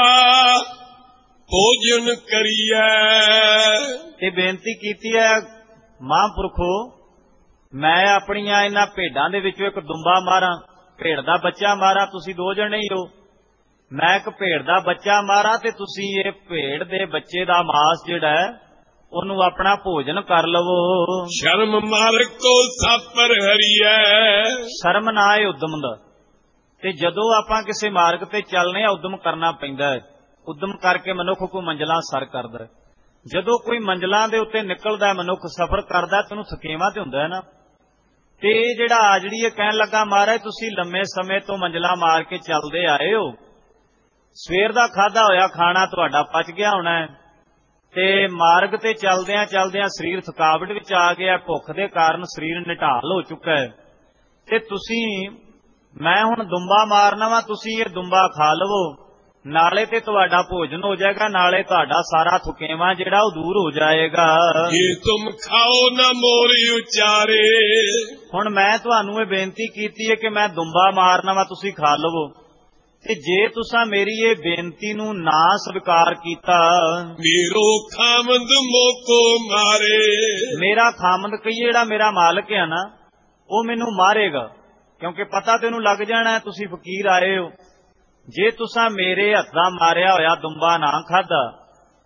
ਭੋਜਨ ਕਰੀਐ। ਇਹ ਬੇਨਤੀ ਕੀਤੀ ਹੈ, ਮਹਾਂਪੁਰਖੋ ਮੈਂ ਆਪਣੀਆਂ ਇਹਨਾਂ ਭੇਡਾਂ ਦੇ ਵਿੱਚੋਂ ਇੱਕ ਦੁੰਬਾ ਮਾਰਾਂ, ਭੇਡ ਦਾ ਬੱਚਾ ਮਾਰਾਂ, ਤੁਸੀਂ ਦੋ ਜਣੇ ਹੀ ਹੋ। ਮੈਂ ਇੱਕ ਭੇਡ ਦਾ ਬੱਚਾ ਮਾਰਾਂ ਤੇ ਤੁਸੀਂ ਇਹ ਭੇਡ ਦੇ ਬੱਚੇ ਦਾ ਮਾਸ ਜਿਹੜਾ ਹੈ ਉਹਨੂੰ ਆਪਣਾ ਭੋਜਨ ਕਰ ਲਵੋ। ਸ਼ਰਮ ਮਾਰਗ ਕੋ ਸਾਪਰ ਹਰੀਐ। ਸ਼ਰਮ ਨਾ ਹੈ ਉਦਮ ਦਾ, ਤੇ ਜਦੋਂ ਆਪਾਂ ਕਿਸੇ ਮਾਰਗ ਤੇ ਚੱਲਨੇ ਆ ਉਦਮ ਕਰਨਾ ਪੈਂਦਾ ਹੈ। ਉਦਮ ਕਰਕੇ ਮਨੁੱਖ ਕੋਈ ਮੰਜ਼ਲਾਂ ਸਰ ਕਰਦਾ ਹੈ। ਜਦੋਂ ਕੋਈ ਮੰਜ਼ਲਾਂ ਦੇ ਉੱਤੇ ਨਿਕਲਦਾ ਮਨੁੱਖ, ਸਫ਼ਰ ਕਰਦਾ, ਤੈਨੂੰ ਥਕੇਵਾਂ ਤੇ ਹੁੰਦਾ ਹੈ ਨਾ। ਤੇ ਜਿਹੜਾ ਆਜੜੀ ਇਹ ਕਹਿਣ ਲੱਗਾ, ਮਹਾਰਾਜ ਤੁਸੀਂ ਲੰਮੇ ਸਮੇਂ ਤੋਂ ਮੰਜ਼ਲਾਂ ਮਾਰ ਕੇ ਚੱਲਦੇ ਆਏ ਹੋ, ਸਵੇਰ ਦਾ ਖਾਧਾ ਹੋਇਆ ਖਾਣਾ ਤੁਹਾਡਾ ਪਚ ਗਿਆ ਹੋਣਾ ਹੈ, ਤੇ ਮਾਰਗ ਤੇ ਚਲਦਿਆਂ ਚਲਦਿਆਂ ਸਰੀਰ ਥਕਾਵਟ ਵਿੱਚ ਆ ਗਿਆ, ਭੁੱਖ ਦੇ ਕਾਰਨ ਸਰੀਰ ਨਿਢਾਲ ਹੋ ਚੁੱਕਾ ਹੈ, ਤੇ ਤੁਸੀਂ ਮੈਂ ਹੁਣ ਦੁੰਬਾ ਮਾਰਨਾ ਵਾ, ਤੁਸੀਂ ਇਹ ਦੁੰਬਾ ਖਾ ਲਵੋ, ਨਾਲੇ ਤੇ ਤੁਹਾਡਾ ਭੋਜਨ ਹੋ ਜਾਏਗਾ, ਨਾਲੇ ਤੁਹਾਡਾ ਸਾਰਾ ਥੁਕੇਵਾਂ ਜਿਹੜਾ ਉਹ ਦੂਰ ਹੋ ਜਾਏਗਾ। ਜੇ ਤੁਮ ਖਾਓ ਨਾ ਮੋਰੀ ਉਚਾਰੇ। ਹੁਣ ਮੈਂ ਤੁਹਾਨੂੰ ਇਹ ਬੇਨਤੀ ਕੀਤੀ ਹੈ ਕਿ ਮੈਂ ਦੁੰਬਾ ਮਾਰਨਾ ਵਾ, ਤੁਸੀਂ ਖਾ ਲਵੋ, ਤੇ ਜੇ ਤੁਸੀਂ ਮੇਰੀ ਇਹ ਬੇਨਤੀ ਨੂੰ ਨਾ ਸਵੀਕਾਰ ਕੀਤਾ, ਮੇਰੋ ਖਾਮੰਦ ਮੋਕੋ ਮਾਰੇ। ਮੇਰਾ ਖਾਮੰਦ ਕਹੀ ਜਿਹੜਾ ਮੇਰਾ ਮਾਲਕ ਹੈ ਨਾ, ਉਹ ਮੈਨੂੰ ਮਾਰੇਗਾ, ਕਿਉਂਕਿ ਪਤਾ ਤੈਨੂੰ ਲੱਗ ਜਾਣਾ ਤੁਸੀਂ ਫਕੀਰ ਆਏ ਹੋ। ਜੇ ਤੁਸੀਂ ਮੇਰੇ ਹੱਥਾਂ ਮਾਰਿਆ ਹੋਇਆ ਦੁੰਬਾ ਨਾ ਖਾਧਾ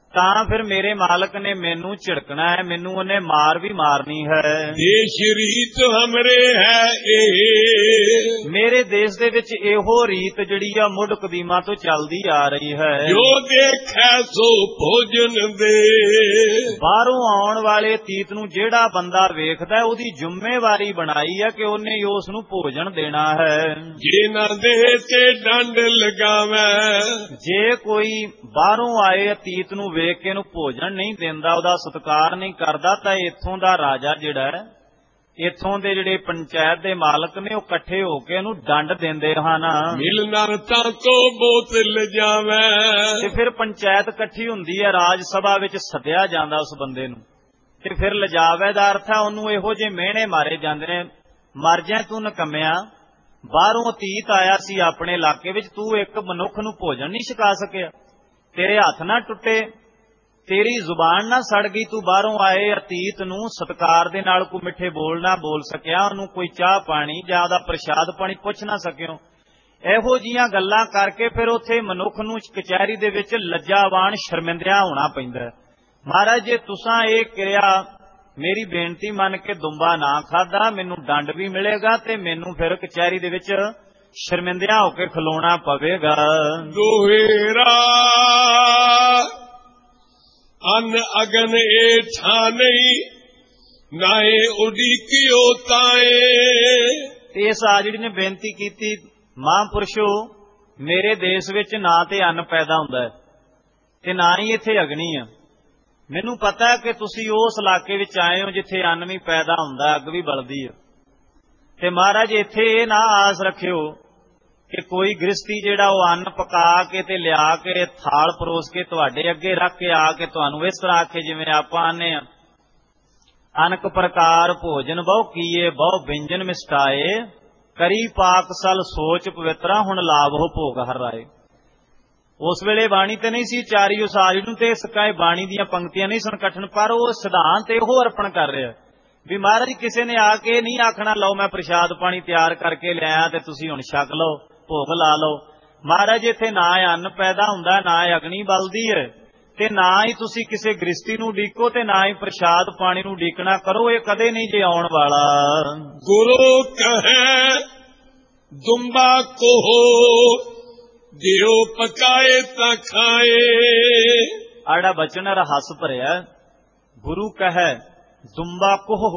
ਤਾਂ ਫਿਰ ਮੇਰੇ ਮਾਲਕ ਨੇ ਮੈਨੂੰ ਝਿੜਕਣਾ ਹੈ, ਮੈਨੂੰ ਉਹਨੇ ਮਾਰ ਵੀ ਮਾਰਨੀ ਹੈ। ਦੇਸ਼ ਰੀਤ ਹਮਰੇ ਹੈ ਇਹ, ਮੇਰੇ ਦੇਸ਼ ਦੇ ਵਿੱਚ ਇਹੋ ਰੀਤ ਜਿਹੜੀ ਆ ਮੁੱਢ ਕਦੀਮਾ ਤੋਂ ਚੱਲਦੀ ਆ ਰਹੀ ਹੈ। ਜੋ ਦੇਖੈ ਸੋ ਭੋਜਨ ਦੇ, ਬਾਹਰੋਂ ਆਉਣ ਵਾਲੇ ਅਤੀਤ ਨੂੰ ਜਿਹੜਾ ਬੰਦਾ ਵੇਖਦਾ ਉਹਦੀ ਜ਼ਿੰਮੇਵਾਰੀ ਬਣਾਈ ਹੈ ਕਿ ਉਹਨੇ ਉਸ ਨੂੰ ਭੋਜਨ ਦੇਣਾ ਹੈ। ਜੇ ਨਾ ਦੇ ਤੇ ਡੰਡ ਲਗਾਵੇ, ਜੇ ਕੋਈ ਬਾਹਰੋਂ ਆਏ ਅਤੀਤ ਨੂੰ ਵੇਖ ਕੇ ਇਹਨੂੰ ਭੋਜਨ ਨਹੀਂ ਦਿੰਦਾ, ਉਹਦਾ ਸਤਿਕਾਰ ਨਹੀਂ ਕਰਦਾ, ਤਾਂ ਇੱਥੋਂ ਦਾ ਰਾਜਾ ਜਿਹੜਾ ਹੈ, ਇੱਥੋਂ ਦੇ ਜਿਹੜੇ ਪੰਚਾਇਤ ਦੇ ਮਾਲਕ ਨੇ ਉਹ ਇਕੱਠੇ ਹੋ ਕੇ ਇਹਨੂੰ ਦੰਡ ਦਿੰਦੇ ਹਨ। ਮਿਲ ਨਰਤਾਂ ਕੋ ਬੋਤਲ ਜਾਵੇ, ਤੇ ਫਿਰ ਪੰਚਾਇਤ ਇਕੱਠੀ ਹੁੰਦੀ ਹੈ, ਰਾਜ ਸਭਾ ਵਿੱਚ ਸੱਦਿਆ ਜਾਂਦਾ ਉਸ ਬੰਦੇ ਨੂੰ, ਤੇ ਫਿਰ ਲਿਜਾਵੇ ਦਾ ਅਰਥ ਹੈ ਉਹਨੂੰ ਇਹੋ ਜਿਹੇ ਮਿਹਣੇ ਮਾਰੇ ਜਾਂਦੇ ਨੇ, ਮਰ ਜਾ ਤੂੰ ਨਕੰਮਿਆ, ਬਾਹਰੋਂ ਅਤੀਤ ਆਇਆ ਸੀ ਆਪਣੇ ਇਲਾਕੇ ਵਿੱਚ, ਤੂੰ ਇੱਕ ਮਨੁੱਖ ਨੂੰ ਭੋਜਨ ਨਹੀਂ ਛਕਾ ਸਕਿਆ, ਤੇਰੇ ਹੱਥ ਨਾ ਟੁੱਟੇ, ਤੇਰੀ ਜ਼ੁਬਾਨ ਨਾ ਸੜ ਗਈ, ਤੂੰ ਬਾਹਰੋਂ ਆਏ ਅਤੀਤ ਨੂੰ ਸਤਿਕਾਰ ਦੇ ਨਾਲ ਕੋਈ ਮਿੱਠੇ ਬੋਲ ਨਾ ਬੋਲ ਸਕਿਆ, ਉਹਨੂੰ ਕੋਈ ਚਾਹ ਪਾਣੀ ਜਾਂ ਉਹਦਾ ਪ੍ਰਸ਼ਾਦ ਪਾਣੀ ਪੁੱਛ ਨਾ ਸਕਿਓ। ਇਹੋ ਜੀਆਂ ਗੱਲਾਂ ਕਰਕੇ ਫਿਰ ਉੱਥੇ ਮਨੁੱਖ ਨੂੰ ਕਚਹਿਰੀ ਦੇ ਵਿੱਚ ਲੱਜਾਵਾਨ ਸ਼ਰਮਿੰਦਿਆਂ ਹੋਣਾ ਪੈਂਦਾ ਹੈ। ਮਹਾਰਾਜ ਜੇ ਤੁਸਾਂ ਇਹ ਕਿਰਿਆ ਮੇਰੀ ਬੇਨਤੀ ਮੰਨ ਕੇ ਦੁੰਬਾ ਨਾ ਖਾਦਾ, ਮੈਨੂੰ ਦੰਡ ਵੀ ਮਿਲੇਗਾ ਤੇ ਮੈਨੂੰ ਫਿਰ ਕਚਹਿਰੀ ਦੇ ਵਿੱਚ ਸ਼ਰਮਿੰਦਿਆਂ ਹੋ ਕੇ ਖਲੋਣਾ ਪਵੇਗਾ। ਦੋਹੇਰਾ ਅਨ ਅਗਨ ਏ ਠਾਨਈ, ਨਾਏ ਉਡੀਕਿਓ ਤਾਏ। ਤੇ ਇਸ ਆਜੜੀ ਨੇ ਬੇਨਤੀ ਕੀਤੀ, ਮਹਾਂਪੁਰਸ਼ੋ ਮੇਰੇ ਦੇਸ਼ ਵਿੱਚ ਨਾ ਤੇ ਅੰਨ ਪੈਦਾ ਹੁੰਦਾ ਹੈ ਤੇ ਨਾ ਹੀ ਇੱਥੇ ਅਗਨੀ ਆ। ਮੈਨੂੰ ਪਤਾ ਹੈ ਕਿ ਤੁਸੀਂ ਉਸ ਇਲਾਕੇ ਵਿੱਚ ਆਏ ਹੋ ਜਿੱਥੇ ਅੰਨ ਵੀ ਪੈਦਾ ਹੁੰਦਾ, ਅੱਗ ਵੀ ਬਲਦੀ ਹੈ, ਤੇ ਮਹਾਰਾਜ ਇੱਥੇ ਇਹ ਨਾ ਆਸ ਰੱਖਿਓ ਕਿ ਕੋਈ ਗ੍ਰਸਤੀ ਜਿਹੜਾ ਉਹ ਅੰਨ ਪਕਾ ਕੇ ਤੇ ਲਿਆ ਕੇ ਥਾਲ ਪਰੋਸ ਕੇ ਤੁਹਾਡੇ ਅੱਗੇ ਰੱਖ ਕੇ ਆ ਕੇ ਤੁਹਾਨੂੰ ਇਸ ਤਰ੍ਹਾਂ ਆਖੇ ਜਿਵੇਂ ਆਪਾਂ ਆਨੇ ਆ, ਅਨਕ ਪ੍ਰਕਾਰ ਭੋਜਨ ਬਹੁ ਕੀਏ ਬਹੁ ਵਿਅੰਜਨ ਮਿਸਟਾਏ, ਕਰੀ ਪਾਕਸਲ ਸੋਚ ਪਵਿੱਤਰਾ ਹੁਣ ਲਾਭ ਹੋ ਭੋਗ ਹਰ ਰਾਏ। ਉਸ ਵੇਲੇ ਬਾਣੀ ਤੇ ਨਹੀਂ ਸੀ ਚਾਰੀ ਉਸਾਰੀ ਨੂੰ, ਤੇ ਸਕਾਏ ਬਾਣੀ ਦੀਆਂ ਪੰਕਤੀਆਂ ਨਹੀਂ ਸਨ ਕਠਨ, ਪਰ ਉਹ ਸਿਧਾਂਤ ਇਹੋ ਅਰਪਣ ਕਰ ਰਿਹਾ ਵੀ ਮਹਾਰਾਜ ਕਿਸੇ ਨੇ ਆ ਕੇ ਨਹੀਂ ਆਖਣਾ ਲਓ ਮੈਂ ਪ੍ਰਸ਼ਾਦ ਪਾਣੀ ਤਿਆਰ ਕਰਕੇ ਲਿਆਇਆ ਤੇ ਤੁਸੀਂ ਹੁਣ ਛਕ ਲਓ, ਭੋਗ ਲਾ ਲਓ। ਮਹਾਰਾਜ ਇੱਥੇ ਨਾ ਅੰਨ ਪੈਦਾ ਹੁੰਦਾ, ਨਾ ਅਗਨੀ ਬਲਦੀ ਹੈ, ਤੇ ਨਾ ਹੀ ਤੁਸੀਂ ਕਿਸੇ ਗ੍ਰਸਤੀ ਨੂੰ ਉਡੀਕੋ ਤੇ ਨਾ ਹੀ ਪ੍ਰਸ਼ਾਦ ਪਾਣੀ ਨੂੰ ਉਡੀਕਣਾ ਕਰੋ, ਇਹ ਕਦੇ ਨਹੀਂ ਜੇ ਆਉਣ ਵਾਲਾ। ਗੁਰੂ ਕਹੈ ਦੁੰਬਾ ਕੋਹ, ਦਿਓ ਪਕਾਏ ਤਾਂ ਖਾਏ। ਆੜਾ ਬਚਨ ਰਹੱਸ ਭਰਿਆ, ਗੁਰੂ ਕਹੈ ਦੁੰਬਾ ਕੋਹ।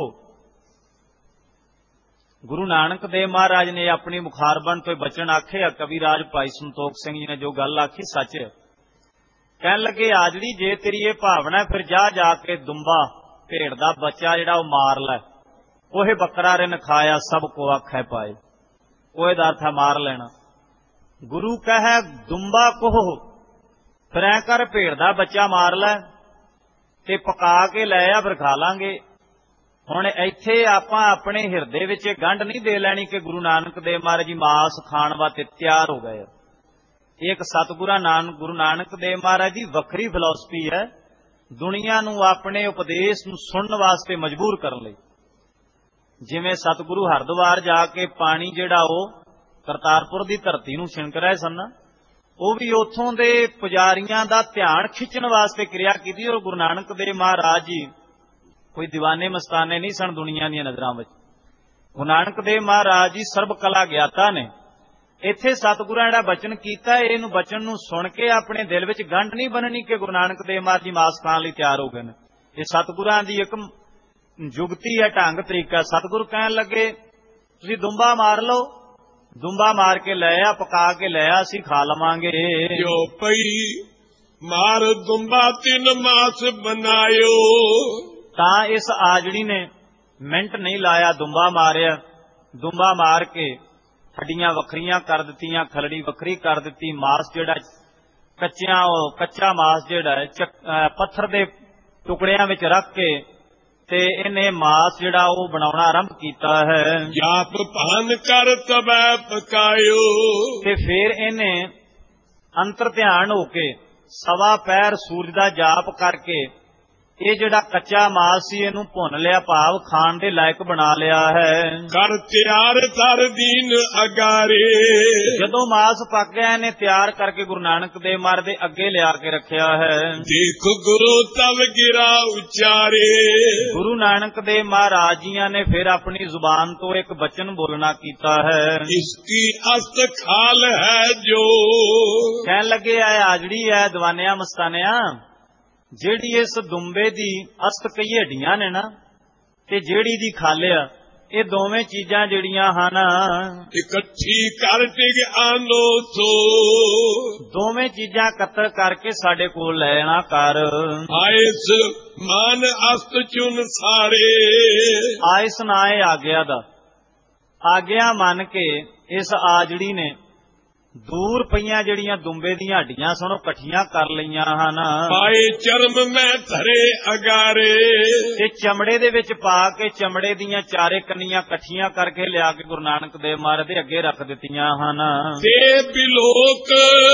ਗੁਰੂ ਨਾਨਕ ਦੇਵ ਮਹਾਰਾਜ ਨੇ ਆਪਣੀ ਮੁਖਾਰਬੰਦ ਤੋਂ ਬਚਨ ਆਖੇ ਆ, ਕਵੀ ਰਾਜ ਭਾਈ ਸੰਤੋਖ ਸਿੰਘ ਜੀ ਨੇ ਜੋ ਗੱਲ ਆਖੀ ਸੱਚ ਹੈ। ਕਹਿਣ ਲੱਗੇ ਆਜੜੀ ਜੇ ਤੇਰੀ ਇਹ ਭਾਵਨਾ ਫਿਰ ਜਾ ਕੇ ਦੁੰਬਾ ਭੇਡ ਦਾ ਬੱਚਾ ਜਿਹੜਾ ਉਹ ਮਾਰ ਲੈ, ਉਹੇ ਬੱਕਰਾ ਰਿਨ ਖਾਇਆ ਸਭ ਕੋ ਆਖੈ ਪਾਏ, ਉਹੇ ਦਾ ਅਰਥ ਮਾਰ ਲੈਣਾ। ਗੁਰੂ ਕਹੈ ਦੁੰਬਾ ਕੋਹ, ਫਿਰ ਐ ਕਰ ਭੇਡ ਦਾ ਬੱਚਾ ਮਾਰ ਲੈ ਤੇ ਪਕਾ ਕੇ ਲੈ ਆ, ਫਿਰ ਖਾ ਲਾਂਗੇ। ਹੁਣ ਇੱਥੇ ਆਪਾਂ ਆਪਣੇ ਹਿਰਦੇ ਵਿੱਚ ਇਹ ਗੰਢ ਨਹੀਂ ਦੇ ਲੈਣੀ ਕਿ ਗੁਰੂ ਨਾਨਕ ਦੇਵ ਮਹਾਰਾਜ ਜੀ ਮਾਸ ਖਾਣ ਵਾਸਤੇ ਤਿਆਰ ਹੋ ਗਏ। ਇਹ ਇੱਕ ਗੁਰੂ ਨਾਨਕ ਦੇਵ ਮਹਾਰਾਜ ਦੀ ਵੱਖਰੀ ਫਿਲਾਸਫੀ ਹੈ, ਦੁਨੀਆ ਨੂੰ ਆਪਣੇ ਉਪਦੇਸ਼ ਨੂੰ ਸੁਣਨ ਵਾਸਤੇ ਮਜਬੂਰ ਕਰਨ ਲਈ। ਜਿਵੇਂ ਸਤਿਗੁਰੂ ਹਰਿਦੁਆਰ ਜਾ ਕੇ ਪਾਣੀ ਜਿਹੜਾ ਉਹ ਕਰਤਾਰਪੁਰ ਦੀ ਧਰਤੀ ਨੂੰ ਛਿਣਕ ਰਹੇ ਸਨ, ਉਹ ਵੀ ਉੱਥੋਂ ਦੇ ਪੁਜਾਰੀਆਂ ਦਾ ਧਿਆਨ ਖਿੱਚਣ ਵਾਸਤੇ ਕਿਰਿਆ ਕੀਤੀ। ਔਰ ਗੁਰੂ ਨਾਨਕ ਦੇਵ ਮਹਾਰਾਜ ਜੀ ਕੋਈ ਦੀਵਾਨੇ ਮਸਤਾਨੇ ਨਹੀਂ ਸਨ ਦੁਨੀਆ ਦੀਆਂ ਨਜ਼ਰਾਂ ਵਿੱਚ। ਗੁਰੂ ਨਾਨਕ ਦੇਵ ਮਹਾਰਾਜ ਜੀ ਸਰਬ ਕਲਾ ਗਿਆਤਾ ਨੇ। ਇੱਥੇ ਸਤਿਗੁਰਾਂ ਜਿਹੜਾ ਬਚਨ ਕੀਤਾ, ਇਹਨੂੰ ਬਚਨ ਨੂੰ ਸੁਣ ਕੇ ਆਪਣੇ ਦਿਲ ਵਿੱਚ ਗੰਢ ਨਹੀਂ ਬਣਨੀ ਕਿ ਗੁਰੂ ਨਾਨਕ ਦੇਵ ਮਹਾਰਾਜ ਜੀ ਮਾਸ ਖਾਣ ਲਈ ਤਿਆਰ ਹੋ ਗਏ ਨੇ। ਇਹ ਸਤਿਗੁਰਾਂ ਦੀ ਇੱਕ ਜੁਗਤੀ ਹੈ, ਢੰਗ ਤਰੀਕਾ। ਸਤਿਗੁਰ ਕਹਿਣ ਲੱਗੇ ਤੁਸੀਂ ਦੁੰਬਾ ਮਾਰ ਲਓ, ਦੁੰਬਾ ਮਾਰ ਕੇ ਲੈ ਆ, ਪਕਾ ਕੇ ਲੈ ਆ, ਅਸੀਂ ਖਾ ਲਵਾਂਗੇ। ਜੋ ਪਈ ਮਾਰ ਦੁੰਬਾ ਤਿੰਨ ਮਾਸ ਬਣਾਇਓ, ਤਾਂ ਇਸ ਆਜੜੀ ਨੇ ਮਿੰਟ ਨਹੀਂ ਲਾਇਆ, ਦੁੰਬਾ ਮਾਰਿਆ। ਦੁੰਬਾ ਮਾਰ ਕੇ ਹੱਡੀਆਂ ਵੱਖਰੀਆਂ ਕਰ ਦਿੱਤੀਆਂ, ਖਲੜੀ ਵੱਖਰੀ ਕਰ ਦਿੱਤੀ, ਮਾਸ ਜਿਹੜਾ ਕੱਚਾ ਮਾਸ ਜਿਹੜਾ ਪੱਥਰ ਦੇ ਟੁਕੜਿਆਂ ਵਿੱਚ ਰੱਖ ਕੇ ਤੇ ਇਹਨੇ ਮਾਸ ਜਿਹੜਾ ਉਹ ਬਣਾਉਣਾ ਆਰੰਭ ਕੀਤਾ ਹੈ। ਜਾਪ ਭਾਨ ਕਰ ਤਬੈ ਪਕਾਇਓ, ਤੇ ਫਿਰ ਇਹਨੇ ਅੰਤਰ ਧਿਆਨ ਹੋ ਕੇ ਸਵਾ ਪੈਰ ਸੂਰਜ ਦਾ ਜਾਪ ਕਰਕੇ ਇਹ ਜਿਹੜਾ ਕੱਚਾ ਮਾਸ ਸੀ ਇਹਨੂੰ ਭੁੰਨ ਲਿਆ, ਭਾਵ ਖਾਣ ਦੇ ਲਾਇਕ ਬਣਾ ਲਿਆ ਹੈ। ਕਰ ਤਿਆਰ ਤਰ ਦੀਨ ਅਗਾਰੇ, ਜਦੋਂ ਮਾਸ ਪੱਕ ਗਿਆ ਇਹਨੇ ਤਿਆਰ ਕਰਕੇ ਗੁਰੂ ਨਾਨਕ ਦੇਵ ਮਹਾਰਾਜ ਦੇ ਅੱਗੇ ਲਿਆ ਕੇ ਰੱਖਿਆ ਹੈ। ਦੇਖ ਗੁਰੂ ਤਵ ਗਿਰਾ ਉਚਾਰੇ, ਗੁਰੂ ਨਾਨਕ ਦੇਵ ਮਹਾਰਾਜ ਜੀਆਂ ਨੇ ਫਿਰ ਆਪਣੀ ਜ਼ੁਬਾਨ ਤੋਂ ਇੱਕ ਬਚਨ ਬੋਲਣਾ ਕੀਤਾ ਹੈ। ਇਸਕੀ ਅਸਤ ਖਾਲ ਹੈ ਜੋ, ਕਹਿਣ ਲੱਗੇ ਆ ਆਜੜੀ ਹੈ ਦੀਵਾਨਿਆਂ ਮਸਤਾਨਿਆਂ, ਜਿਹੜੀ ਇਸ ਦੁੰਬੇ ਦੀ ਅਸਤ ਕਈ ਹੱਡੀਆਂ ਨੇ ਨਾ, ਤੇ ਜਿਹੜੀ ਦੀ ਖੱਲ ਆ, ਇਹ ਦੋਵੇਂ ਚੀਜ਼ਾਂ ਜਿਹੜੀਆਂ ਹਨ ਇਕੱਠੀ ਕਰ ਟਿਕ ਆਂਦੋ ਸੋ, ਦੋਵੇਂ ਚੀਜ਼ਾਂ ਇਕੱਤਰ ਕਰਕੇ ਸਾਡੇ ਕੋਲ ਲੈਣਾ ਕਰ। ਆਇਸ ਮਨ ਅਸਤ ਚੁਨ ਸਾਰੇ, ਆਇਸ ਨਾ ਇਹ ਆਗਿਆ ਦਾ, ਆਗਿਆ ਮੰਨ ਕੇ ਇਸ ਆਜੜੀ ਨੇ ਦੂਰ ਪਈਆਂ ਜਿਹੜੀਆਂ ਦੁੰਬੇ ਦੀਆਂ ਹੱਡੀਆਂ ਸਨ ਉਹ ਇਕੱਠੀਆਂ ਕਰ ਲਈਆਂ ਹਨ। ਪਾਏ ਚਰਮ ਮੈਂ ਧਰੇ ਅਗਾਰੇ, ਤੇ ਚਮੜੇ ਦੇ ਵਿੱਚ ਪਾ ਕੇ ਚਮੜੇ ਦੀਆਂ ਚਾਰੇ ਕੰਨੀਆਂ ਇਕੱਠੀਆਂ ਕਰਕੇ ਲਿਆ ਕੇ ਗੁਰੂ ਨਾਨਕ ਦੇਵ ਮਹਾਰਾਜ ਦੇ ਅੱਗੇ ਰੱਖ ਦਿੱਤੀਆਂ ਹਨ। ਤੇ ਬਿਲੋਕ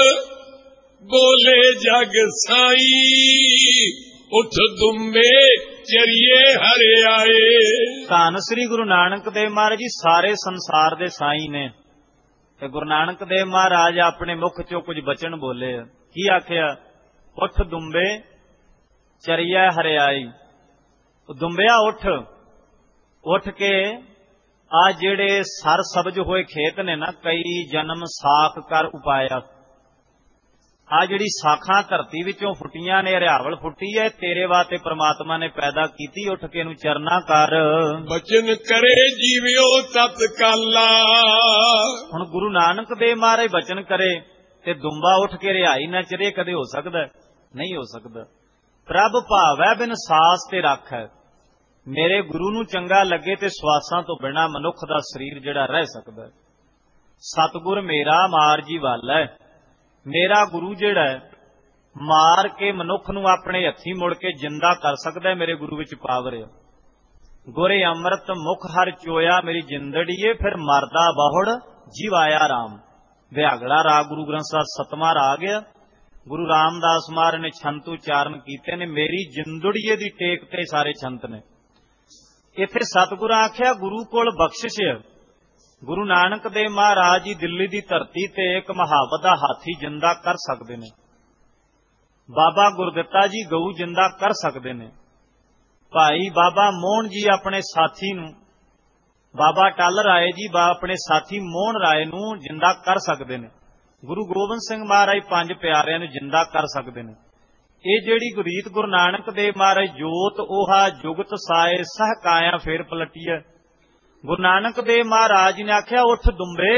ਬੋਲੇ ਜਗ ਸਾਈ, ਉਠ ਦੁੰਬੇ ਚਰੀਏ ਹਰੇ ਆਏ। ਧੰਨ ਸ੍ਰੀ ਗੁਰੂ ਨਾਨਕ ਦੇਵ ਮਹਾਰਾਜ ਜੀ ਸਾਰੇ ਸੰਸਾਰ ਦੇ ਸਾਈ ਨੇ, ਤੇ ਗੁਰੂ ਨਾਨਕ ਦੇਵ ਮਹਾਰਾਜ ਆਪਣੇ ਮੁਖ ਚੋਂ ਕੁਝ ਬਚਨ ਬੋਲੇ। ਕੀ ਆਖਿਆ? ਉੱਠ ਦੁੰਬੇ ਚਰੀਆ ਹਰਿਆਈ। ਦੁੰਬਿਆ ਉੱਠ, ਉੱਠ ਕੇ ਆ ਜਿਹੜੇ ਸਰ ਸਬਜ ਹੋਏ ਖੇਤ ਨੇ ਨਾ, ਕਈ ਜਨਮ ਸਾਖ ਕਰ ਉਪਾਇਆ, ਆ ਜਿਹੜੀ ਸਾਖਾਂ ਧਰਤੀ ਵਿੱਚੋਂ ਫੁੱਟੀਆਂ ਨੇ, ਹਰਿਆਵਲ ਫੁੱਟੀ ਹੈ, ਤੇਰੇ ਵਾਸਤੇ ਪ੍ਰਮਾਤਮਾ ਨੇ ਪੈਦਾ ਕੀਤੀ, ਉੱਠ ਕੇ ਇਹਨੂੰ ਚਰਨਾ ਕਰ। ਬਚਨ ਕਰੇ ਜੀਵਿਓ ਤਤਕਾਲਾ, ਹੁਣ ਗੁਰੂ ਨਾਨਕ ਦੇਵ ਮਹਾਰਾਜ ਬਚਨ ਕਰੇ ਤੇ ਦੁੰਬਾ ਉੱਠ ਕੇ ਰਿਹਾਈ ਨਾ ਚਰੇ, ਕਦੇ ਹੋ ਸਕਦਾ? ਨਹੀਂ ਹੋ ਸਕਦਾ। ਪ੍ਰਭ ਭਾਵੈ ਬਿਨ ਸਾਸ ਤੇ ਰੱਖ ਹੈ, ਮੇਰੇ ਗੁਰੂ ਨੂੰ ਚੰਗਾ ਲੱਗੇ ਤੇ ਸਵਾਸਾਂ ਤੋਂ ਬਿਨਾ ਮਨੁੱਖ ਦਾ ਸਰੀਰ ਜਿਹੜਾ ਰਹਿ ਸਕਦਾ। ਸਤਿਗੁਰ ਮੇਰਾ ਮਾਰ ਜੀ ਵੱਲ ਹੈ, ਮੇਰਾ ਗੁਰੂ ਜਿਹੜਾ ਮਾਰ ਕੇ ਮਨੁੱਖ ਨੂੰ ਆਪਣੇ ਹੱਥੀਂ ਮੁੜ ਕੇ ਜਿੰਦਾ ਕਰ ਸਕਦਾ, ਮੇਰੇ ਗੁਰੂ ਵਿੱਚ ਪਾਵਰ ਹੈ। ਗੋਰੇ ਅੰਮ੍ਰਿਤ ਮੁਖ ਹਰ ਚੋਇਆ ਮੇਰੀ ਜਿੰਦੜੀਏ, ਫਿਰ ਮਰਦਾ ਬਹੁੜ ਜੀਵਾਇਆ ਰਾਮ। ਵਿਆਗੜਾ ਰਾਗ ਗੁਰੂ ਗ੍ਰੰਥ ਸਾਹਿਬ 7ਵਾਂ ਰਾਗ ਆ। ਗੁਰੂ ਰਾਮਦਾਸ ਮਹਾਰਾਜ ਨੇ ਛੰਤ ਉਚਾਰਨ ਕੀਤੇ ਨੇ, ਮੇਰੀ ਜਿੰਦੜੀਏ ਦੀ ਟੇਕ ਤੇ ਸਾਰੇ ਛੰਤ ਨੇ। ਇੱਥੇ ਸਤਿਗੁਰ ਆਖਿਆ ਗੁਰੂ ਕੋਲ ਬਖਸ਼ਿਸ਼ ਹੈ। ਗੁਰੂ ਨਾਨਕ ਦੇਵ ਮਹਾਰਾਜ ਜੀ ਦਿੱਲੀ ਦੀ ਧਰਤੀ ਤੇ ਇੱਕ ਮੁਹਾਵਤ ਦਾ ਹਾਥੀ ਜਿੰਦਾ ਕਰ ਸਕਦੇ ਨੇ, ਬਾਬਾ ਗੁਰਦਿੱਤਾ ਜੀ ਗਊ ਜਿੰਦਾ ਕਰ ਸਕਦੇ ਨੇ, ਭਾਈ ਬਾਬਾ ਮੋਹਨ ਜੀ ਆਪਣੇ ਸਾਥੀ ਨੂੰ, ਬਾਬਾ ਟੱਲ ਰਾਏ ਜੀ ਆਪਣੇ ਸਾਥੀ ਮੋਹਨ ਰਾਏ ਨੂੰ ਜਿੰਦਾ ਕਰ ਸਕਦੇ ਨੇ, ਗੁਰੂ ਗੋਬਿੰਦ ਸਿੰਘ ਮਹਾਰਾਜ 5 ਪਿਆਰਿਆਂ ਨੂੰ ਜਿੰਦਾ ਕਰ ਸਕਦੇ ਨੇ। ਇਹ ਜਿਹੜੀ ਗੁਰੀਤ ਗੁਰੂ ਨਾਨਕ ਦੇਵ ਮਹਾਰਾਜ ਜੋਤ 오ਹਾ ਜੁਗਤ ਸਾਏ ਸਹ ਕਾਇਆ ਫੇਰ ਪਲਟੀਐ। ਗੁਰੂ ਨਾਨਕ ਦੇਵ ਮਹਾਰਾਜ ਜੀ ਨੇ ਆਖਿਆ ਉੱਠ ਦੁੰਬੇ,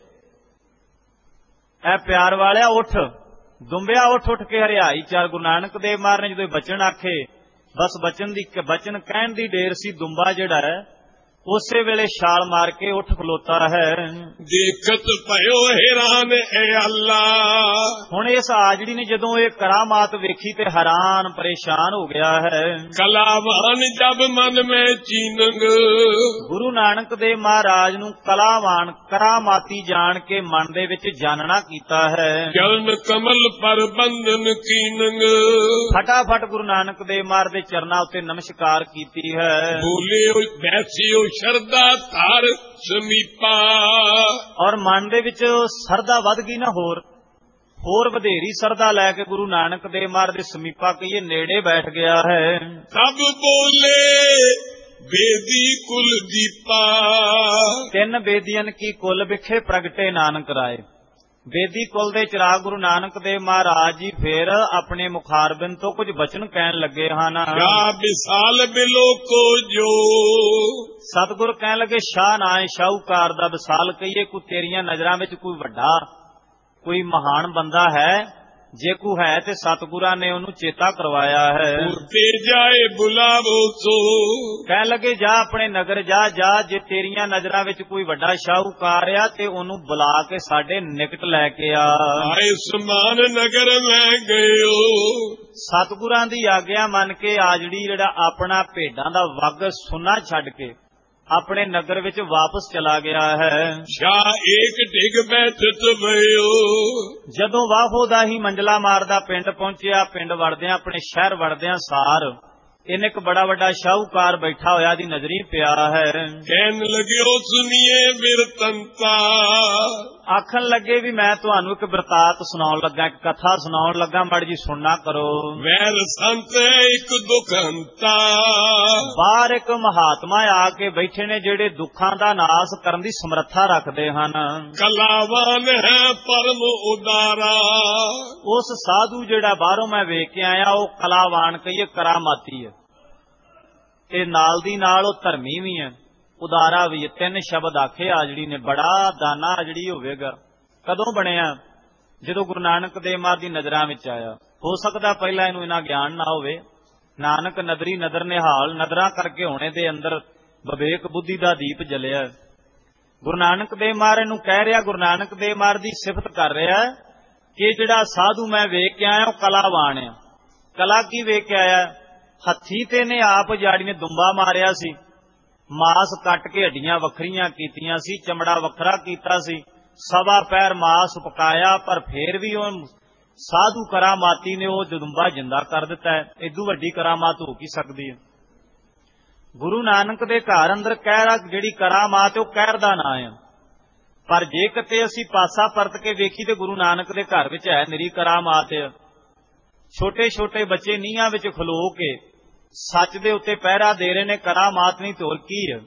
ਐ ਪਿਆਰ ਵਾਲਿਆ ਉੱਠ। ਦੁੰਬਿਆ ਉੱਠ, ਉੱਠ ਕੇ ਹਰਿਆਈ ਚਾਰ। ਗੁਰੂ ਨਾਨਕ ਦੇਵ ਮਹਾਰਾਜ ਨੇ ਜਦੋਂ ਬਚਨ ਆਖੇ, ਬਸ ਬਚਨ ਕਹਿਣ ਦੀ ਢੇਰ ਸੀ। ਦੁੰਬਾ ਜਿਹੜਾ ਹੈ ਉਸੇ ਵੇਲੇ ਛਾਲ ਮਾਰ ਕੇ ਉੱਠ ਖਲੋਤਾ ਹੈ। ਦੇਖਤ ਭਇਓ ਹੈਰਾਨ ਏ ਅੱਲਾ, ਹੁਣ ਇਸ ਆਜੜੀ ਨੇ ਜਦੋਂ ਇਹ ਕਰਾਮਾਤ ਵੇਖੀ ਤੇ ਹੈਰਾਨ ਪਰੇਸ਼ਾਨ ਹੋ ਗਿਆ ਹੈ। ਕਲਾਵਾਨ ਜਬ ਮਨ ਮੈਂ ਚੀਨੰਗ, ਗੁਰੂ ਨਾਨਕ ਦੇਵ ਮਹਾਰਾਜ ਨੂੰ ਕਲਾਵਾਨ ਕਰਾਮਾਤੀ ਜਾਣ ਕੇ ਮਨ ਦੇ ਵਿੱਚ ਜਾਣਨਾ ਕੀਤਾ ਹੈ। ਚਰਨ ਕਮਲ ਪਰ ਬੰਧਨ ਕੀਨੰਗ, ਫਟਾਫਟ ਗੁਰੂ ਨਾਨਕ ਦੇਵ ਮਹਾਰਾਜ ਦੇ ਚਰਨਾਂ ਉੱਤੇ ਨਮਸਕਾਰ ਕੀਤੀ ਹੈ। ਬੋਲੇ ਬੈਸਿਓ ਸ਼ਰਦਾ ਧਾਰ ਸਮੀਪਾ, ਔਰ ਮਨ ਦੇ ਵਿੱਚ ਸਰਦਾ ਵੱਧ ਗਈ ਨਾ, ਹੋਰ ਵਧੇਰੀ ਸਰਦਾ ਲੈ ਕੇ ਗੁਰੂ ਨਾਨਕ ਦੇਵ ਮਹਾਰਾਜ ਦੇ ਸਮੀਪਾ ਕਹੀਏ ਨੇੜੇ ਬੈਠ ਗਿਆ ਹੈ। ਸਭ ਬੋਲੇ ਬੇਦੀ ਕੁਲ ਦੀਪਾ, 3 ਬੇਦੀਆਂ ਕੀ ਕੁਲ ਵਿਖੇ ਪ੍ਰਗਟੇ ਨਾਨਕ ਰਾਏ। ਬੇਦੀ ਕੁਲ ਦੇ ਚਿਰਾਗ ਗੁਰੂ ਨਾਨਕ ਦੇਵ ਮਹਾਰਾਜ ਜੀ ਫੇਰ ਆਪਣੇ ਮੁਖਾਰਬਿੰਦ ਤੋਂ ਕੁਝ ਬਚਨ ਕਹਿਣ ਲੱਗੇ ਹਨ। ਸ਼ਾਹ ਵਿਸਾਲ ਬਿਲੋ ਕੋ ਜੋ, ਸਤਿਗੁਰ ਕਹਿਣ ਲੱਗੇ ਸ਼ਾਹ ਨਾ ਹੈ ਸ਼ਾਹੂਕਾਰ ਦਾ ਵਿਸਾਲ ਕਹੀਏ। ਕੋਈ ਤੇਰੀਆਂ ਨਜ਼ਰਾਂ ਵਿੱਚ ਕੋਈ ਵੱਡਾ ਕੋਈ ਮਹਾਨ ਬੰਦਾ ਹੈ? ਜੇ ਕੋਈ ਹੈ ਤੇ ਸਤਿਗੁਰਾਂ ਨੇ ਉਹਨੂੰ ਚੇਤਾ ਕਰਵਾਇਆ ਹੈ। ਤੇ ਜਾਏ ਬੁਲਾਵੋ ਸੋ, ਕਹਿਣ ਲੱਗੇ ਜਾ ਆਪਣੇ ਨਗਰ ਜਾ। ਜੇ ਤੇਰੀਆਂ ਨਜ਼ਰਾਂ ਵਿੱਚ ਕੋਈ ਵੱਡਾ ਸ਼ਾਹੂਕਾਰ ਆ ਤੇ ਉਹਨੂੰ ਬੁਲਾ ਕੇ ਸਾਡੇ ਨਿਕਟ ਲੈ ਕੇ ਆ। ਆਏ ਸਮਾਨ ਨਗਰ ਮੈਂ ਗਇਓ, ਸਤਿਗੁਰਾਂ ਦੀ ਆਗਿਆ ਮੰਨ ਕੇ ਆਜੜੀ ਜਿਹੜਾ ਆਪਣਾ ਭੇਡਾਂ ਦਾ ਵੱਗ ਸੁਨਾ ਛੱਡ ਕੇ ਆਪਣੇ ਨਗਰ ਵਿੱਚ ਵਾਪਸ ਚਲਾ ਗਿਆ ਹੈ। ਸ਼ਾਹ ਏਕ ਡਿਗ ਬੈਠਤ ਭਇਓ, ਜਦੋਂ ਵਾਹੋ ਦਾ ਹੀ ਮੰਜਲਾ ਮਾਰਦਾ ਪਿੰਡ ਪਹੁੰਚਿਆ, ਪਿੰਡ ਵੜਦਿਆਂ ਆਪਣੇ ਸ਼ਹਿਰ ਵੜਦਿਆਂ ਸਾਰ ਇਹਨੇ ਇੱਕ ਬੜਾ ਵੱਡਾ ਸ਼ਾਹੂਕਾਰ ਬੈਠਾ ਹੋਇਆ ਦੀ ਨਜ਼ਰੀ ਪਿਆ ਹੈ। ਕਹਿਣ ਲੱਗਿਓ ਸੁਣੀਏ ਬਿਰਤੰਤਾ, ਆਖਣ ਲੱਗੇ ਵੀ ਮੈਂ ਤੁਹਾਨੂੰ ਇੱਕ ਬਿਰਤਾਂਤ ਸੁਣਾਉਣ ਲੱਗਾ, ਇੱਕ ਕਥਾ ਸੁਣਾਉਣ ਲੱਗਾ, ਮਾੜੀ ਜੀ ਸੁਣਨਾ ਕਰੋ। ਵੈਰ ਸੰਤ ਇੱਕ ਦੁਖੰਤਾ, ਬਾਹਰ ਇੱਕ ਮਹਾਤਮਾ ਆ ਕੇ ਬੈਠੇ ਨੇ ਜਿਹੜੇ ਦੁੱਖਾਂ ਦਾ ਨਾਸ ਕਰਨ ਦੀ ਸਮਰੱਥਾ ਰੱਖਦੇ ਹਨ। ਕਲਾਵਾਨ ਹੈ ਪਰਮ ਉਦਾਰਾ, ਉਸ ਸਾਧੂ ਜਿਹੜਾ ਬਾਹਰੋਂ ਮੈਂ ਵੇਖ ਕੇ ਆਇਆ ਉਹ ਕਲਾਵਾਨ ਕਹੀਏ ਕਰਾਮਾਤੀ ਹੈ, ਤੇ ਨਾਲ ਦੀ ਨਾਲ ਉਹ ਧਰਮੀ ਵੀ ਹੈ, ਉਦਾਰਾ ਵੀ ਹੈ। 3 ਸ਼ਬਦ ਆਖੇ ਆਜੜੀ ਨੇ। ਬੜਾ ਦਾਨਾ ਆਜੜੀ ਹੋਵੇਗਾ। ਕਦੋਂ ਬਣਿਆ? ਜਦੋਂ ਗੁਰੂ ਨਾਨਕ ਦੇਵ ਮਹਾਰਾਜ ਦੀ ਨਜ਼ਰਾਂ ਵਿੱਚ ਆਇਆ। ਹੋ ਸਕਦਾ ਪਹਿਲਾਂ ਇਹਨੂੰ ਇਨਾ ਗਿਆਨ ਨਾ ਹੋਵੇ। ਨਾਨਕ ਨਦਰੀ ਨਦਰ ਨਿਹਾਲ, ਨਦਰਾਂ ਕਰਕੇ ਹੋਣੇ ਦੇ ਅੰਦਰ ਵਿਵੇਕ ਬੁੱਧੀ ਦਾ ਦੀਪ ਜਲਿਆ। ਗੁਰੂ ਨਾਨਕ ਦੇਵ ਮਹਾਰਾਜ ਨੂੰ ਕਹਿ ਰਿਹਾ, ਗੁਰੂ ਨਾਨਕ ਦੇਵ ਮਹਾਰਾਜ ਦੀ ਸਿਫਤ ਕਰ ਰਿਹਾ ਕਿ ਜਿਹੜਾ ਸਾਧੂ ਮੈਂ ਵੇਖ ਕੇ ਆਇਆ ਉਹ ਕਲਾਵਾਨ ਹੈ। ਕਲਾ ਕੀ ਵੇਖ ਕੇ ਆਇਆ? ਹੱਥੀ ਤੇ ਨੇ ਆਪ ਜਾੜੀ ਨੇ ਦੁੰਬਾ ਮਾਰਿਆ ਸੀ, ਮਾਸ ਕੱਟ ਕੇ ਹੱਡੀਆਂ ਵੱਖਰੀਆਂ ਕੀਤੀਆਂ ਸੀ, ਚਮੜਾ ਵੱਖਰਾ ਕੀਤਾ ਸੀ, 1.25 ਪੈਰ ਮਾਸ ਪਕਾਇਆ, ਪਰ ਫੇਰ ਵੀ ਉਹ ਸਾਧੂ ਕਰਾਮਾਤੀ ਨੇ ਉਹ ਦੁੰਬਾ ਜਿੰਦਾ ਕਰ ਦਿੱਤਾ। ਇਦੋਂ ਵੱਡੀ ਕਰਾਮਾਤ ਹੋ ਕੀ ਸਕਦੀ ਹੈ? ਗੁਰੂ ਨਾਨਕ ਦੇ ਘਰ ਅੰਦਰ ਕਹਿਰਾ ਜਿਹੜੀ ਕਰਾਮਾਤ ਉਹ ਕਹਿਰ ਦਾ ਨਾਂ ਹੈ, ਪਰ ਜੇ ਕਿਤੇ ਅਸੀਂ ਪਾਸਾ ਪਰਤ ਕੇ ਵੇਖੀ ਤੇ ਗੁਰੂ ਨਾਨਕ ਦੇ ਘਰ ਵਿੱਚ ਹੈ ਨਿਰੀ ਕਰਾਮਾਤ। ਛੋਟੇ ਛੋਟੇ ਬੱਚੇ ਨੀਹਾਂ ਵਿੱਚ ਖਲੋ ਕੇ ਸੱਚ ਦੇ ਉੱਤੇ ਪਹਿਰਾ ਦੇ ਰਹੇ ਨੇ, ਕਰਾਮਾਤ ਨਹੀਂ ਤੇ ਹੋਰ ਕੀ ਹੈ।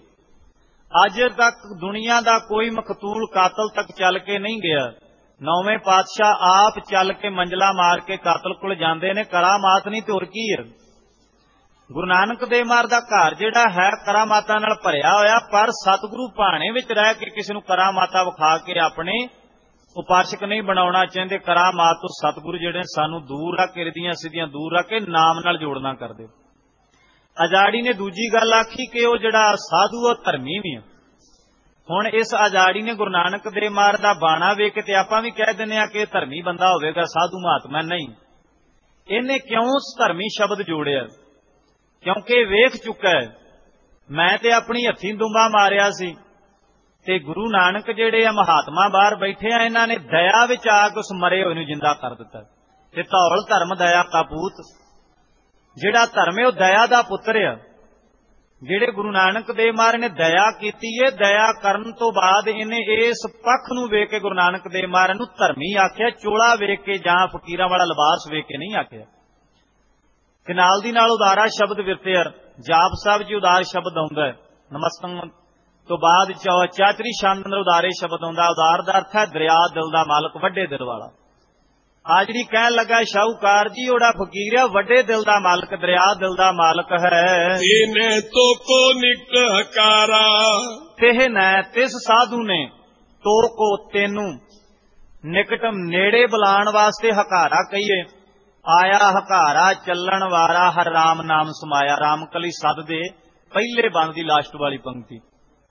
ਅੱਜ ਤੱਕ ਦੁਨੀਆ ਦਾ ਕੋਈ ਮਖਤੂਲ ਕਾਤਲ ਤੱਕ ਚੱਲ ਕੇ ਨਹੀਂ ਗਿਆ। 9ਵੇਂ ਪਾਤਸ਼ਾਹ ਆਪ ਚੱਲ ਕੇ ਮੰਜ਼ਲਾ ਮਾਰ ਕੇ ਕਾਤਲ ਕੋਲ ਜਾਂਦੇ ਨੇ, ਕਰਾਮਾਤ ਨਹੀਂ ਤੇ ਹੋਰ ਕੀ ਹੈ। ਗੁਰੂ ਨਾਨਕ ਦੇਵ ਮਹਾਰਾਜ ਦਾ ਘਰ ਜਿਹੜਾ ਹੈ ਕਰਾਮਾਤਾਂ ਨਾਲ ਭਰਿਆ ਹੋਇਆ, ਪਰ ਸਤਿਗੁਰੂ ਭਾਣੇ ਵਿੱਚ ਰਹਿ ਕੇ ਕਿਸੇ ਨੂੰ ਕਰਾਮਾਤਾਂ ਵਿਖਾ ਕੇ ਆਪਣੇ ਉਪਾਸ਼ਕ ਨਹੀਂ ਬਣਾਉਣਾ ਚਾਹੁੰਦੇ। ਕਰਾਮਾਤ ਤੋਂ ਸਤਿਗੁਰੂ ਜਿਹੜੇ ਸਾਨੂੰ ਦੂਰ ਰੱਖ ਕੇ, ਰਿਧੀਆਂ ਸਿੱਧੀਆਂ ਦੂਰ ਰੱਖ ਕੇ ਨਾਮ ਨਾਲ ਜੋੜਨਾ ਕਰਦੇ। ਅਜਾੜੀ ਨੇ ਦੂਜੀ ਗੱਲ ਆਖੀ ਕਿ ਉਹ ਜਿਹੜਾ ਸਾਧੂ ਉਹ ਧਰਮੀ ਵੀ ਹੈ। ਹੁਣ ਇਸ ਅਜਾੜੀ ਨੇ ਗੁਰੂ ਨਾਨਕ ਦੇਵ ਮਹਾਰਾਜ ਦਾ ਬਾਣਾ ਵੇਖ ਕੇ ਤੇ ਆਪਾਂ ਵੀ ਕਹਿ ਦਿੰਦੇ ਆ ਕਿ ਇਹ ਧਰਮੀ ਬੰਦਾ ਹੋਵੇਗਾ, ਸਾਧੂ ਮਹਾਤਮਾ ਨਹੀਂ। ਇਹਨੇ ਕਿਉਂ ਧਰਮੀ ਸ਼ਬਦ ਜੋੜਿਆ? ਕਿਉਂਕਿ ਵੇਖ ਚੁੱਕਾ ਹੈ ਮੈਂ ਤੇ ਆਪਣੀ ਹੱਥੀਂ ਦੁੰਬਾ ਮਾਰਿਆ ਸੀ, ਤੇ ਗੁਰੂ ਨਾਨਕ ਜਿਹੜੇ ਆ ਮਹਾਤਮਾ ਬਾਹਰ ਬੈਠੇ ਆ, ਇਹਨਾਂ ਨੇ ਦਇਆ ਵਿੱਚ ਆ ਕੇ ਉਸ ਮਰੇ ਹੋਏ ਨੂੰ ਜਿੰਦਾ ਕਰ ਦਿੱਤਾ। ਤੇ ਧੌਲ ਧਰਮ ਦਇਆ ਕਾਪੂਤ, ਜਿਹੜਾ ਧਰਮ ਹੈ ਉਹ ਦਇਆ ਦਾ ਪੁੱਤਰ ਆ। ਜਿਹੜੇ ਗੁਰੂ ਨਾਨਕ ਦੇਵ ਮਹਾਰਾਜ ਨੇ ਦਇਆ ਕੀਤੀ ਹੈ, ਦਇਆ ਕਰਨ ਤੋਂ ਬਾਅਦ ਇਹਨੇ ਇਸ ਪੱਖ ਨੂੰ ਵੇਖ ਕੇ ਗੁਰੂ ਨਾਨਕ ਦੇਵ ਮਹਾਰਾਜ ਨੂੰ ਧਰਮੀ ਆਖਿਆ। ਚੋਲਾ ਵੇਖ ਕੇ ਜਾਂ ਫਕੀਰਾਂ ਵਾਲਾ ਲਿਬਾਸ ਵੇਖ ਕੇ ਨਹੀਂ ਆਖਿਆ। ਤੇ ਨਾਲ ਦੀ ਨਾਲ ਉਦਾਰਾ ਸ਼ਬਦ ਵਰਤਿਆ। ਜਾਪ ਸਾਹਿਬ ਜੀ ਉਦਾਰ ਸ਼ਬਦ ਆਉਂਦਾ ਹੈ, ਨਮਸਤੰ ਤੋਂ ਬਾਅਦ ਚਾਤਰੀ ਛੰਦ ਅੰਦਰ ਉਦਾਰੇ ਸ਼ਬਦ ਆਉਂਦਾ। ਉਦਾਰ ਦਾ ਅਰਥ ਹੈ ਦਰਿਆ ਦਿਲ ਦਾ ਮਾਲਕ, ਵੱਡੇ ਦਿਲ ਵਾਲਾ। ਆ ਜਿਹੜੀ ਕਹਿਣ ਲੱਗਾ ਸ਼ਾਹੂਕਾਰ ਜੀ ਉਹਦਾ ਫਕੀਰ ਆ, ਵੱਡੇ ਦਿਲ ਦਾ ਮਾਲਕ, ਦਰਿਆ ਦਿਲ ਦਾ ਮਾਲਕ ਹੈ। ਇਹਨੇ ਤੋ ਕੋ ਨਿਕ ਹਕਾਰਾ, ਤੇ ਨੈ ਤਿਸ ਸਾਧੂ ਨੇ ਤੋ ਕੋ ਤੈਨੂੰ ਨਿਕਟਮ ਨੇੜੇ ਬੁਲਾਉਣ ਵਾਸਤੇ ਹਕਾਰਾ ਕਹੀਏ। ਆਇਆ ਹਕਾਰਾ ਚੱਲਣ ਵਾਰਾ ਹਰ ਰਾਮ ਨਾਮ ਸਮਾਇਆ। ਰਾਮਕਲੀ ਸਦ ਦੇ ਪਹਿਲੇ ਬੰਦ ਦੀ ਲਾਸਟ ਵਾਲੀ ਪੰਕਤੀ।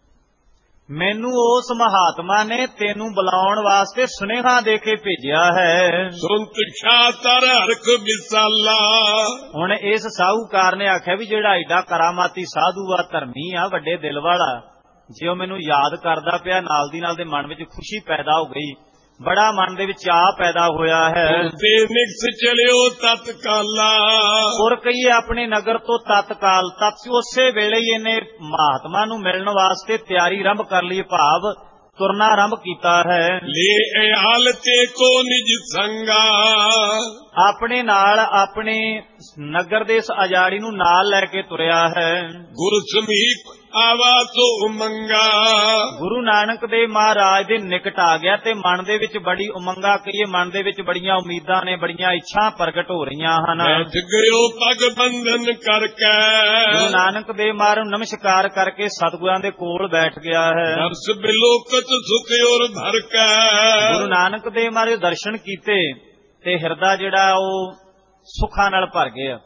ਮੈਨੂੰ ਉਸ ਮਹਾਤਮਾ ਨੇ ਤੈਨੂੰ ਬੁਲਾਉਣ ਵਾਸਤੇ ਸੁਨੇਹਾ ਦੇ ਕੇ ਭੇਜਿਆ ਹੈ। ਸੁਨਤ ਛਾਤਰ ਹਰਖ ਵਿਸਾਲਾ। ਹੁਣ ਇਸ ਸਾਹੂਕਾਰ ਨੇ ਆਖਿਆ ਵੀ ਜਿਹੜਾ ਏਡਾ ਕਰਾਮਾਤੀ ਸਾਧੂ ਆ, ਧਰਮੀ ਆ, ਵੱਡੇ ਦਿਲ ਵਾਲਾ, ਜੇ ਉਹ ਮੈਨੂੰ ਯਾਦ ਕਰਦਾ ਪਿਆ, ਨਾਲ ਦੀ ਨਾਲ ਦੇ ਮਨ ਵਿੱਚ ਖੁਸ਼ੀ ਪੈਦਾ ਹੋ ਗਈ, ਬੜਾ ਮਨ ਦੇ ਵਿੱਚ ਚਾਅ ਪੈਦਾ ਹੋਇਆ ਹੈ। ਤੇ ਨਿਕਸ ਚਲਿਓ ਤਤਕਾਲਾ, ਔਰ ਕਹੀਏ ਆਪਣੇ ਨਗਰ ਤੋਂ ਤਤਕਾਲ। ਤਤ ਉਸੇ ਵੇਲੇ ਹੀ ਇਹਨੇ ਮਹਾਤਮਾ ਨੂੰ ਮਿਲਣ ਵਾਸਤੇ ਤਿਆਰੀ ਆਰੰਭ ਕਰ ਲਈ, ਭਾਵ ਤੁਰਨਾ ਆਰੰਭ ਕੀਤਾ ਹੈ। ਲੈ ਹਾਲ ਤੇ ਕੋ ਨਿਜ ਸੰਗਾ, ਆਪਣੇ ਨਾਲ ਆਪਣੇ ਨਗਰ ਦੇ ਇਸ ਆਜ਼ਾੜੀ ਨੂੰ ਨਾਲ ਲੈ ਕੇ ਤੁਰਿਆ ਹੈ। ਗੁਰ ਸਮੀਪ ਆਵਾ ਸੋ ਉਮੰਗਾ, ਗੁਰੂ ਨਾਨਕ ਦੇਵ ਮਹਾਰਾਜ ਦੇ ਨਿਕਟ ਆ ਗਿਆ ਤੇ ਮਨ ਦੇ ਵਿੱਚ ਬੜੀ ਉਮੰਗਾ, ਕਹੀਏ ਮਨ ਦੇ ਵਿੱਚ ਬੜੀਆਂ ਉਮੀਦਾਂ ਨੇ, ਬੜੀਆਂ ਇੱਛਾ ਪ੍ਰਗਟ ਹੋ ਰਹੀਆਂ ਹਨ। ਬੈਠ ਗਇਓ ਪਗ ਬੰਧਨ ਕਰਕੇ, ਗੁਰੂ ਨਾਨਕ ਦੇਵ ਮਹਾਰਾਜ ਨੂੰ ਨਮਸਕਾਰ ਕਰਕੇ ਸਤਿਗੁਰਾਂ ਦੇ ਕੋਲ ਬੈਠ ਗਿਆ ਹੈ। ਦਰਸ ਬਿਲੋਕਤ ਸੁਖ ਔਰ ਭਰ ਕੇ, ਗੁਰੂ ਨਾਨਕ ਦੇਵ ਮਹਾਰਾਜ ਦਰਸ਼ਨ ਕੀਤੇ ਤੇ ਹਿਰਦਾ ਜਿਹੜਾ ਉਹ ਸੁੱਖਾਂ ਨਾਲ ਭਰ ਗਿਆ।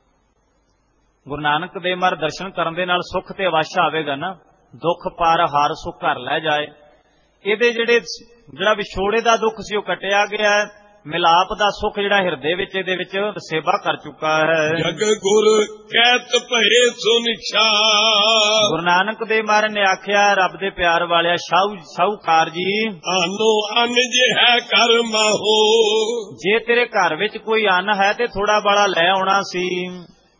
ਗੁਰੂ ਨਾਨਕ ਦੇਵ ਮਹਾਰਾਜ ਦਰਸ਼ਨ ਕਰਨ ਦੇ ਨਾਲ ਸੁੱਖ ਤੇ ਅਵਸ਼ ਆਵੇਗਾ ਨਾ। ਦੁੱਖ ਪਾਰ ਹਾਰ ਸੁੱਖ ਘਰ ਲੈ ਜਾਏ। ਇਹਦੇ ਜਿਹੜਾ ਵਿਛੋੜੇ ਦਾ ਦੁੱਖ ਸੀ ਉਹ ਕੱਟਿਆ ਗਿਆ ਹੈ। ਮਿਲਾਪ ਦਾ ਸੁੱਖ ਜਿਹੜਾ ਹਿਰਦੇ ਵਿੱਚ ਇਹਦੇ ਵਿੱਚ ਸੇਵਾ ਕਰ ਚੁੱਕਾ ਹੈ। ਜਗ ਗੁਰ ਕਹਿਤ ਭਏ ਸੋ ਨਿਛਾ, ਗੁਰੂ ਨਾਨਕ ਦੇਵ ਮਹਾਰਾਜ ਨੇ ਆਖਿਆ, ਰੱਬ ਦੇ ਪਿਆਰ ਵਾਲਿਆ ਸਾਹੂਕਾਰ ਜੀ, ਆਨੋ ਅੰਨ ਜੇ ਹੈ ਕਰ ਮਾਹੋ, ਜੇ ਤੇਰੇ ਘਰ ਵਿੱਚ ਕੋਈ ਅੰਨ ਹੈ ਤੇ ਥੋੜਾ ਬਾਲਾ ਲੈ ਆਉਣਾ ਸੀ।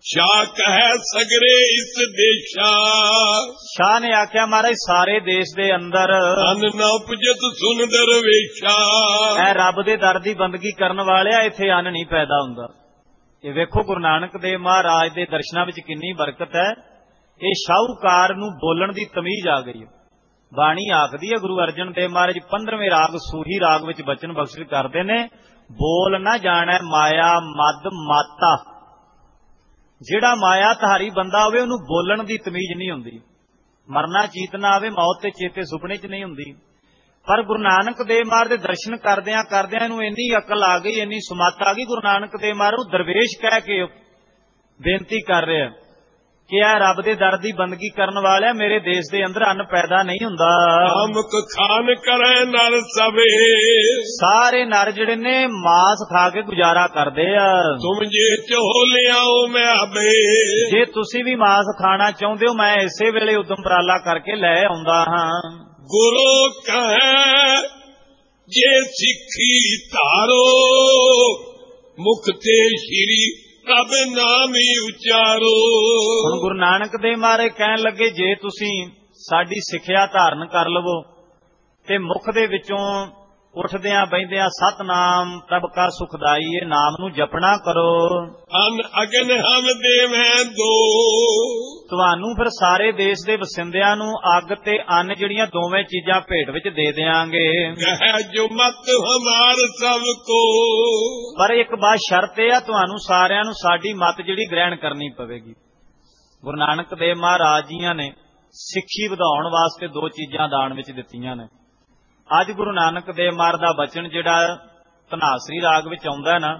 ਸ਼ਾਹ ਕਹੈ ਸਗਰੇ ਇਸ ਦੇਸ਼ਾ। ਸ਼ਾਹ ਨੇ ਆਖਿਆ ਮਹਾਰਾਜ ਸਾਰੇ ਦੇਸ਼ ਦੇ ਅੰਦਰ ਅੰਨ ਨਾ ਉਪਜਤ ਸੁਨ ਦਰਵੇਸ਼ਾ। ਇਹ ਰੱਬ ਦੇ ਦਰ ਦੀ ਬੰਦਗੀ ਕਰਨ ਵਾਲਿਆ ਇੱਥੇ ਅੰਨ ਨਹੀਂ ਪੈਦਾ ਹੁੰਦਾ। ਇਹ ਵੇਖੋ ਗੁਰੂ ਨਾਨਕ ਦੇਵ ਮਹਾਰਾਜ ਦੇ ਦਰਸ਼ਨਾਂ ਵਿੱਚ ਕਿੰਨੀ ਬਰਕਤ ਹੈ। ਇਹ ਸ਼ਾਹੂਕਾਰ ਨੂੰ ਬੋਲਣ ਦੀ ਤਮੀਜ਼ ਆ ਗਈ। ਬਾਣੀ ਆਖਦੀ ਹੈ ਗੁਰੂ ਅਰਜਨ ਦੇਵ ਮਹਾਰਾਜ 15ਵੇਂ ਰਾਗ ਸੂਹੀ ਰਾਗ ਵਿੱਚ ਬਚਨ ਬਖਸ਼ਿਸ਼ ਕਰਦੇ ਨੇ, ਬੋਲ ਨਾ ਜਾਣੈ ਮਾਇਆ ਮਦ ਮਾਤਾ। ਜਿਹੜਾ ਮਾਇਆ ਧਾਰੀ ਬੰਦਾ ਹੋਵੇ ਉਹਨੂੰ ਬੋਲਣ ਦੀ ਤਮੀਜ਼ ਨਹੀਂ ਹੁੰਦੀ। ਮਰਨਾ ਚੀਤ ਨਾ ਆਵੇ, ਮੌਤ ਤੇ ਚੇਤੇ ਸੁਪਨੇ 'ਚ ਨਹੀਂ ਹੁੰਦੀ। ਪਰ ਗੁਰੂ ਨਾਨਕ ਦੇਵ ਮਹਾਰਾਜ ਦੇ ਦਰਸ਼ਨ ਕਰਦਿਆਂ ਕਰਦਿਆਂ ਇਹਨੂੰ ਇੰਨੀ ਅਕਲ ਆ ਗਈ, ਇੰਨੀ ਸਮੱਤ ਆ ਗਈ। ਗੁਰੂ ਨਾਨਕ ਦੇਵ ਮਹਾਰਾਜ ਨੂੰ ਦਰਵੇਸ਼ ਕਹਿ ਕੇ ਬੇਨਤੀ ਕਰ ਰਿਹਾ ਕਿ ਇਹ ਰੱਬ ਦੇ ਦਰ ਦੀ ਬੰਦਗੀ ਕਰਨ ਵਾਲਿਆ, ਮੇਰੇ ਦੇਸ਼ ਦੇ ਅੰਦਰ ਅੰਨ ਪੈਦਾ ਨਹੀਂ ਹੁੰਦਾ। ਆਮਕ ਖਾਨ ਕਰੇ ਨਰ ਸਭੇ। ਸਾਰੇ ਨਰ ਜਿਹੜੇ ਨੇ ਮਾਸ ਖਾ ਕੇ ਗੁਜ਼ਾਰਾ ਕਰਦੇ ਆ। ਤੁਮ ਜੇ ਚਾਹੋ ਲਿਆਓ ਮੈਂ ਆਵੇ। ਜੇ ਤੁਸੀਂ ਵੀ ਮਾਸ ਖਾਣਾ ਚਾਹੁੰਦੇ ਹੋ ਮੈਂ ਇਸੇ ਵੇਲੇ ਉਦਮ ਉਪਰਾਲਾ ਕਰਕੇ ਲੈ ਆਉਂਦਾ ਹਾਂ। ਗੁਰੂ ਕਹੈ ਜੇ ਸਿੱਖੀ ਧਾਰੋ, ਮੁਖ ਤੇ ਸ਼੍ਰੀ ਪ੍ਰਭ ਨਾਮ ਹੀ ਉਚਾਰੋ। ਹੁਣ ਗੁਰੂ ਨਾਨਕ ਦੇਵ ਮਹਾਰਾਜ ਕਹਿਣ ਲੱਗੇ ਜੇ ਤੁਸੀਂ ਸਾਡੀ ਸਿੱਖਿਆ ਧਾਰਨ ਕਰ ਲਵੋ ਤੇ ਮੁਖ ਦੇ ਵਿੱਚੋਂ ਉੱਠਦਿਆਂ ਬਹਿੰਦਿਆਂ ਸਤਨਾਮ ਪ੍ਰਭ ਕਾ ਸੁਖਦਾਈ ਇਹ ਨਾਮ ਨੂੰ ਜਪਣਾ ਕਰੋ। ਅਨ ਅਗਨ ਹਮ ਦੇਵੈ ਦੋ। ਤੁਹਾਨੂੰ ਫਿਰ ਸਾਰੇ ਦੇਸ਼ ਦੇ ਵਸਿੰਦਿਆਂ ਨੂੰ ਅੱਗ ਤੇ ਅੰਨ ਜਿਹੜੀਆਂ ਦੋਵੇਂ ਚੀਜ਼ਾਂ ਭੇਟ ਵਿੱਚ ਦੇ ਦਿਆਂਗੇ। ਕਹਿ ਜੋ ਮਤ ਹਮਾਰ ਸਭ ਕੋ। ਪਰ ਇੱਕ ਬਾਤ ਸ਼ਰਤ ਇਹ ਆ, ਤੁਹਾਨੂੰ ਸਾਰਿਆਂ ਨੂੰ ਸਾਡੀ ਮਤ ਜਿਹੜੀ ਗ੍ਰਹਿਣ ਕਰਨੀ ਪਵੇਗੀ। ਗੁਰੂ ਨਾਨਕ ਦੇਵ ਮਹਾਰਾਜ ਜੀਆਂ ਨੇ ਸਿੱਖੀ ਵਧਾਉਣ ਵਾਸਤੇ ਦੋ ਚੀਜ਼ਾਂ ਦਾਨ ਵਿੱਚ ਦਿੱਤੀਆਂ ਨੇ। ਅੱਜ ਗੁਰੂ ਨਾਨਕ ਦੇਵ ਮਹਾਰਾਜ ਦਾ ਬਚਨ ਜਿਹੜਾ ਧਨਾਸਰੀ ਰਾਗ ਵਿੱਚ ਆਉਂਦਾ ਨਾ,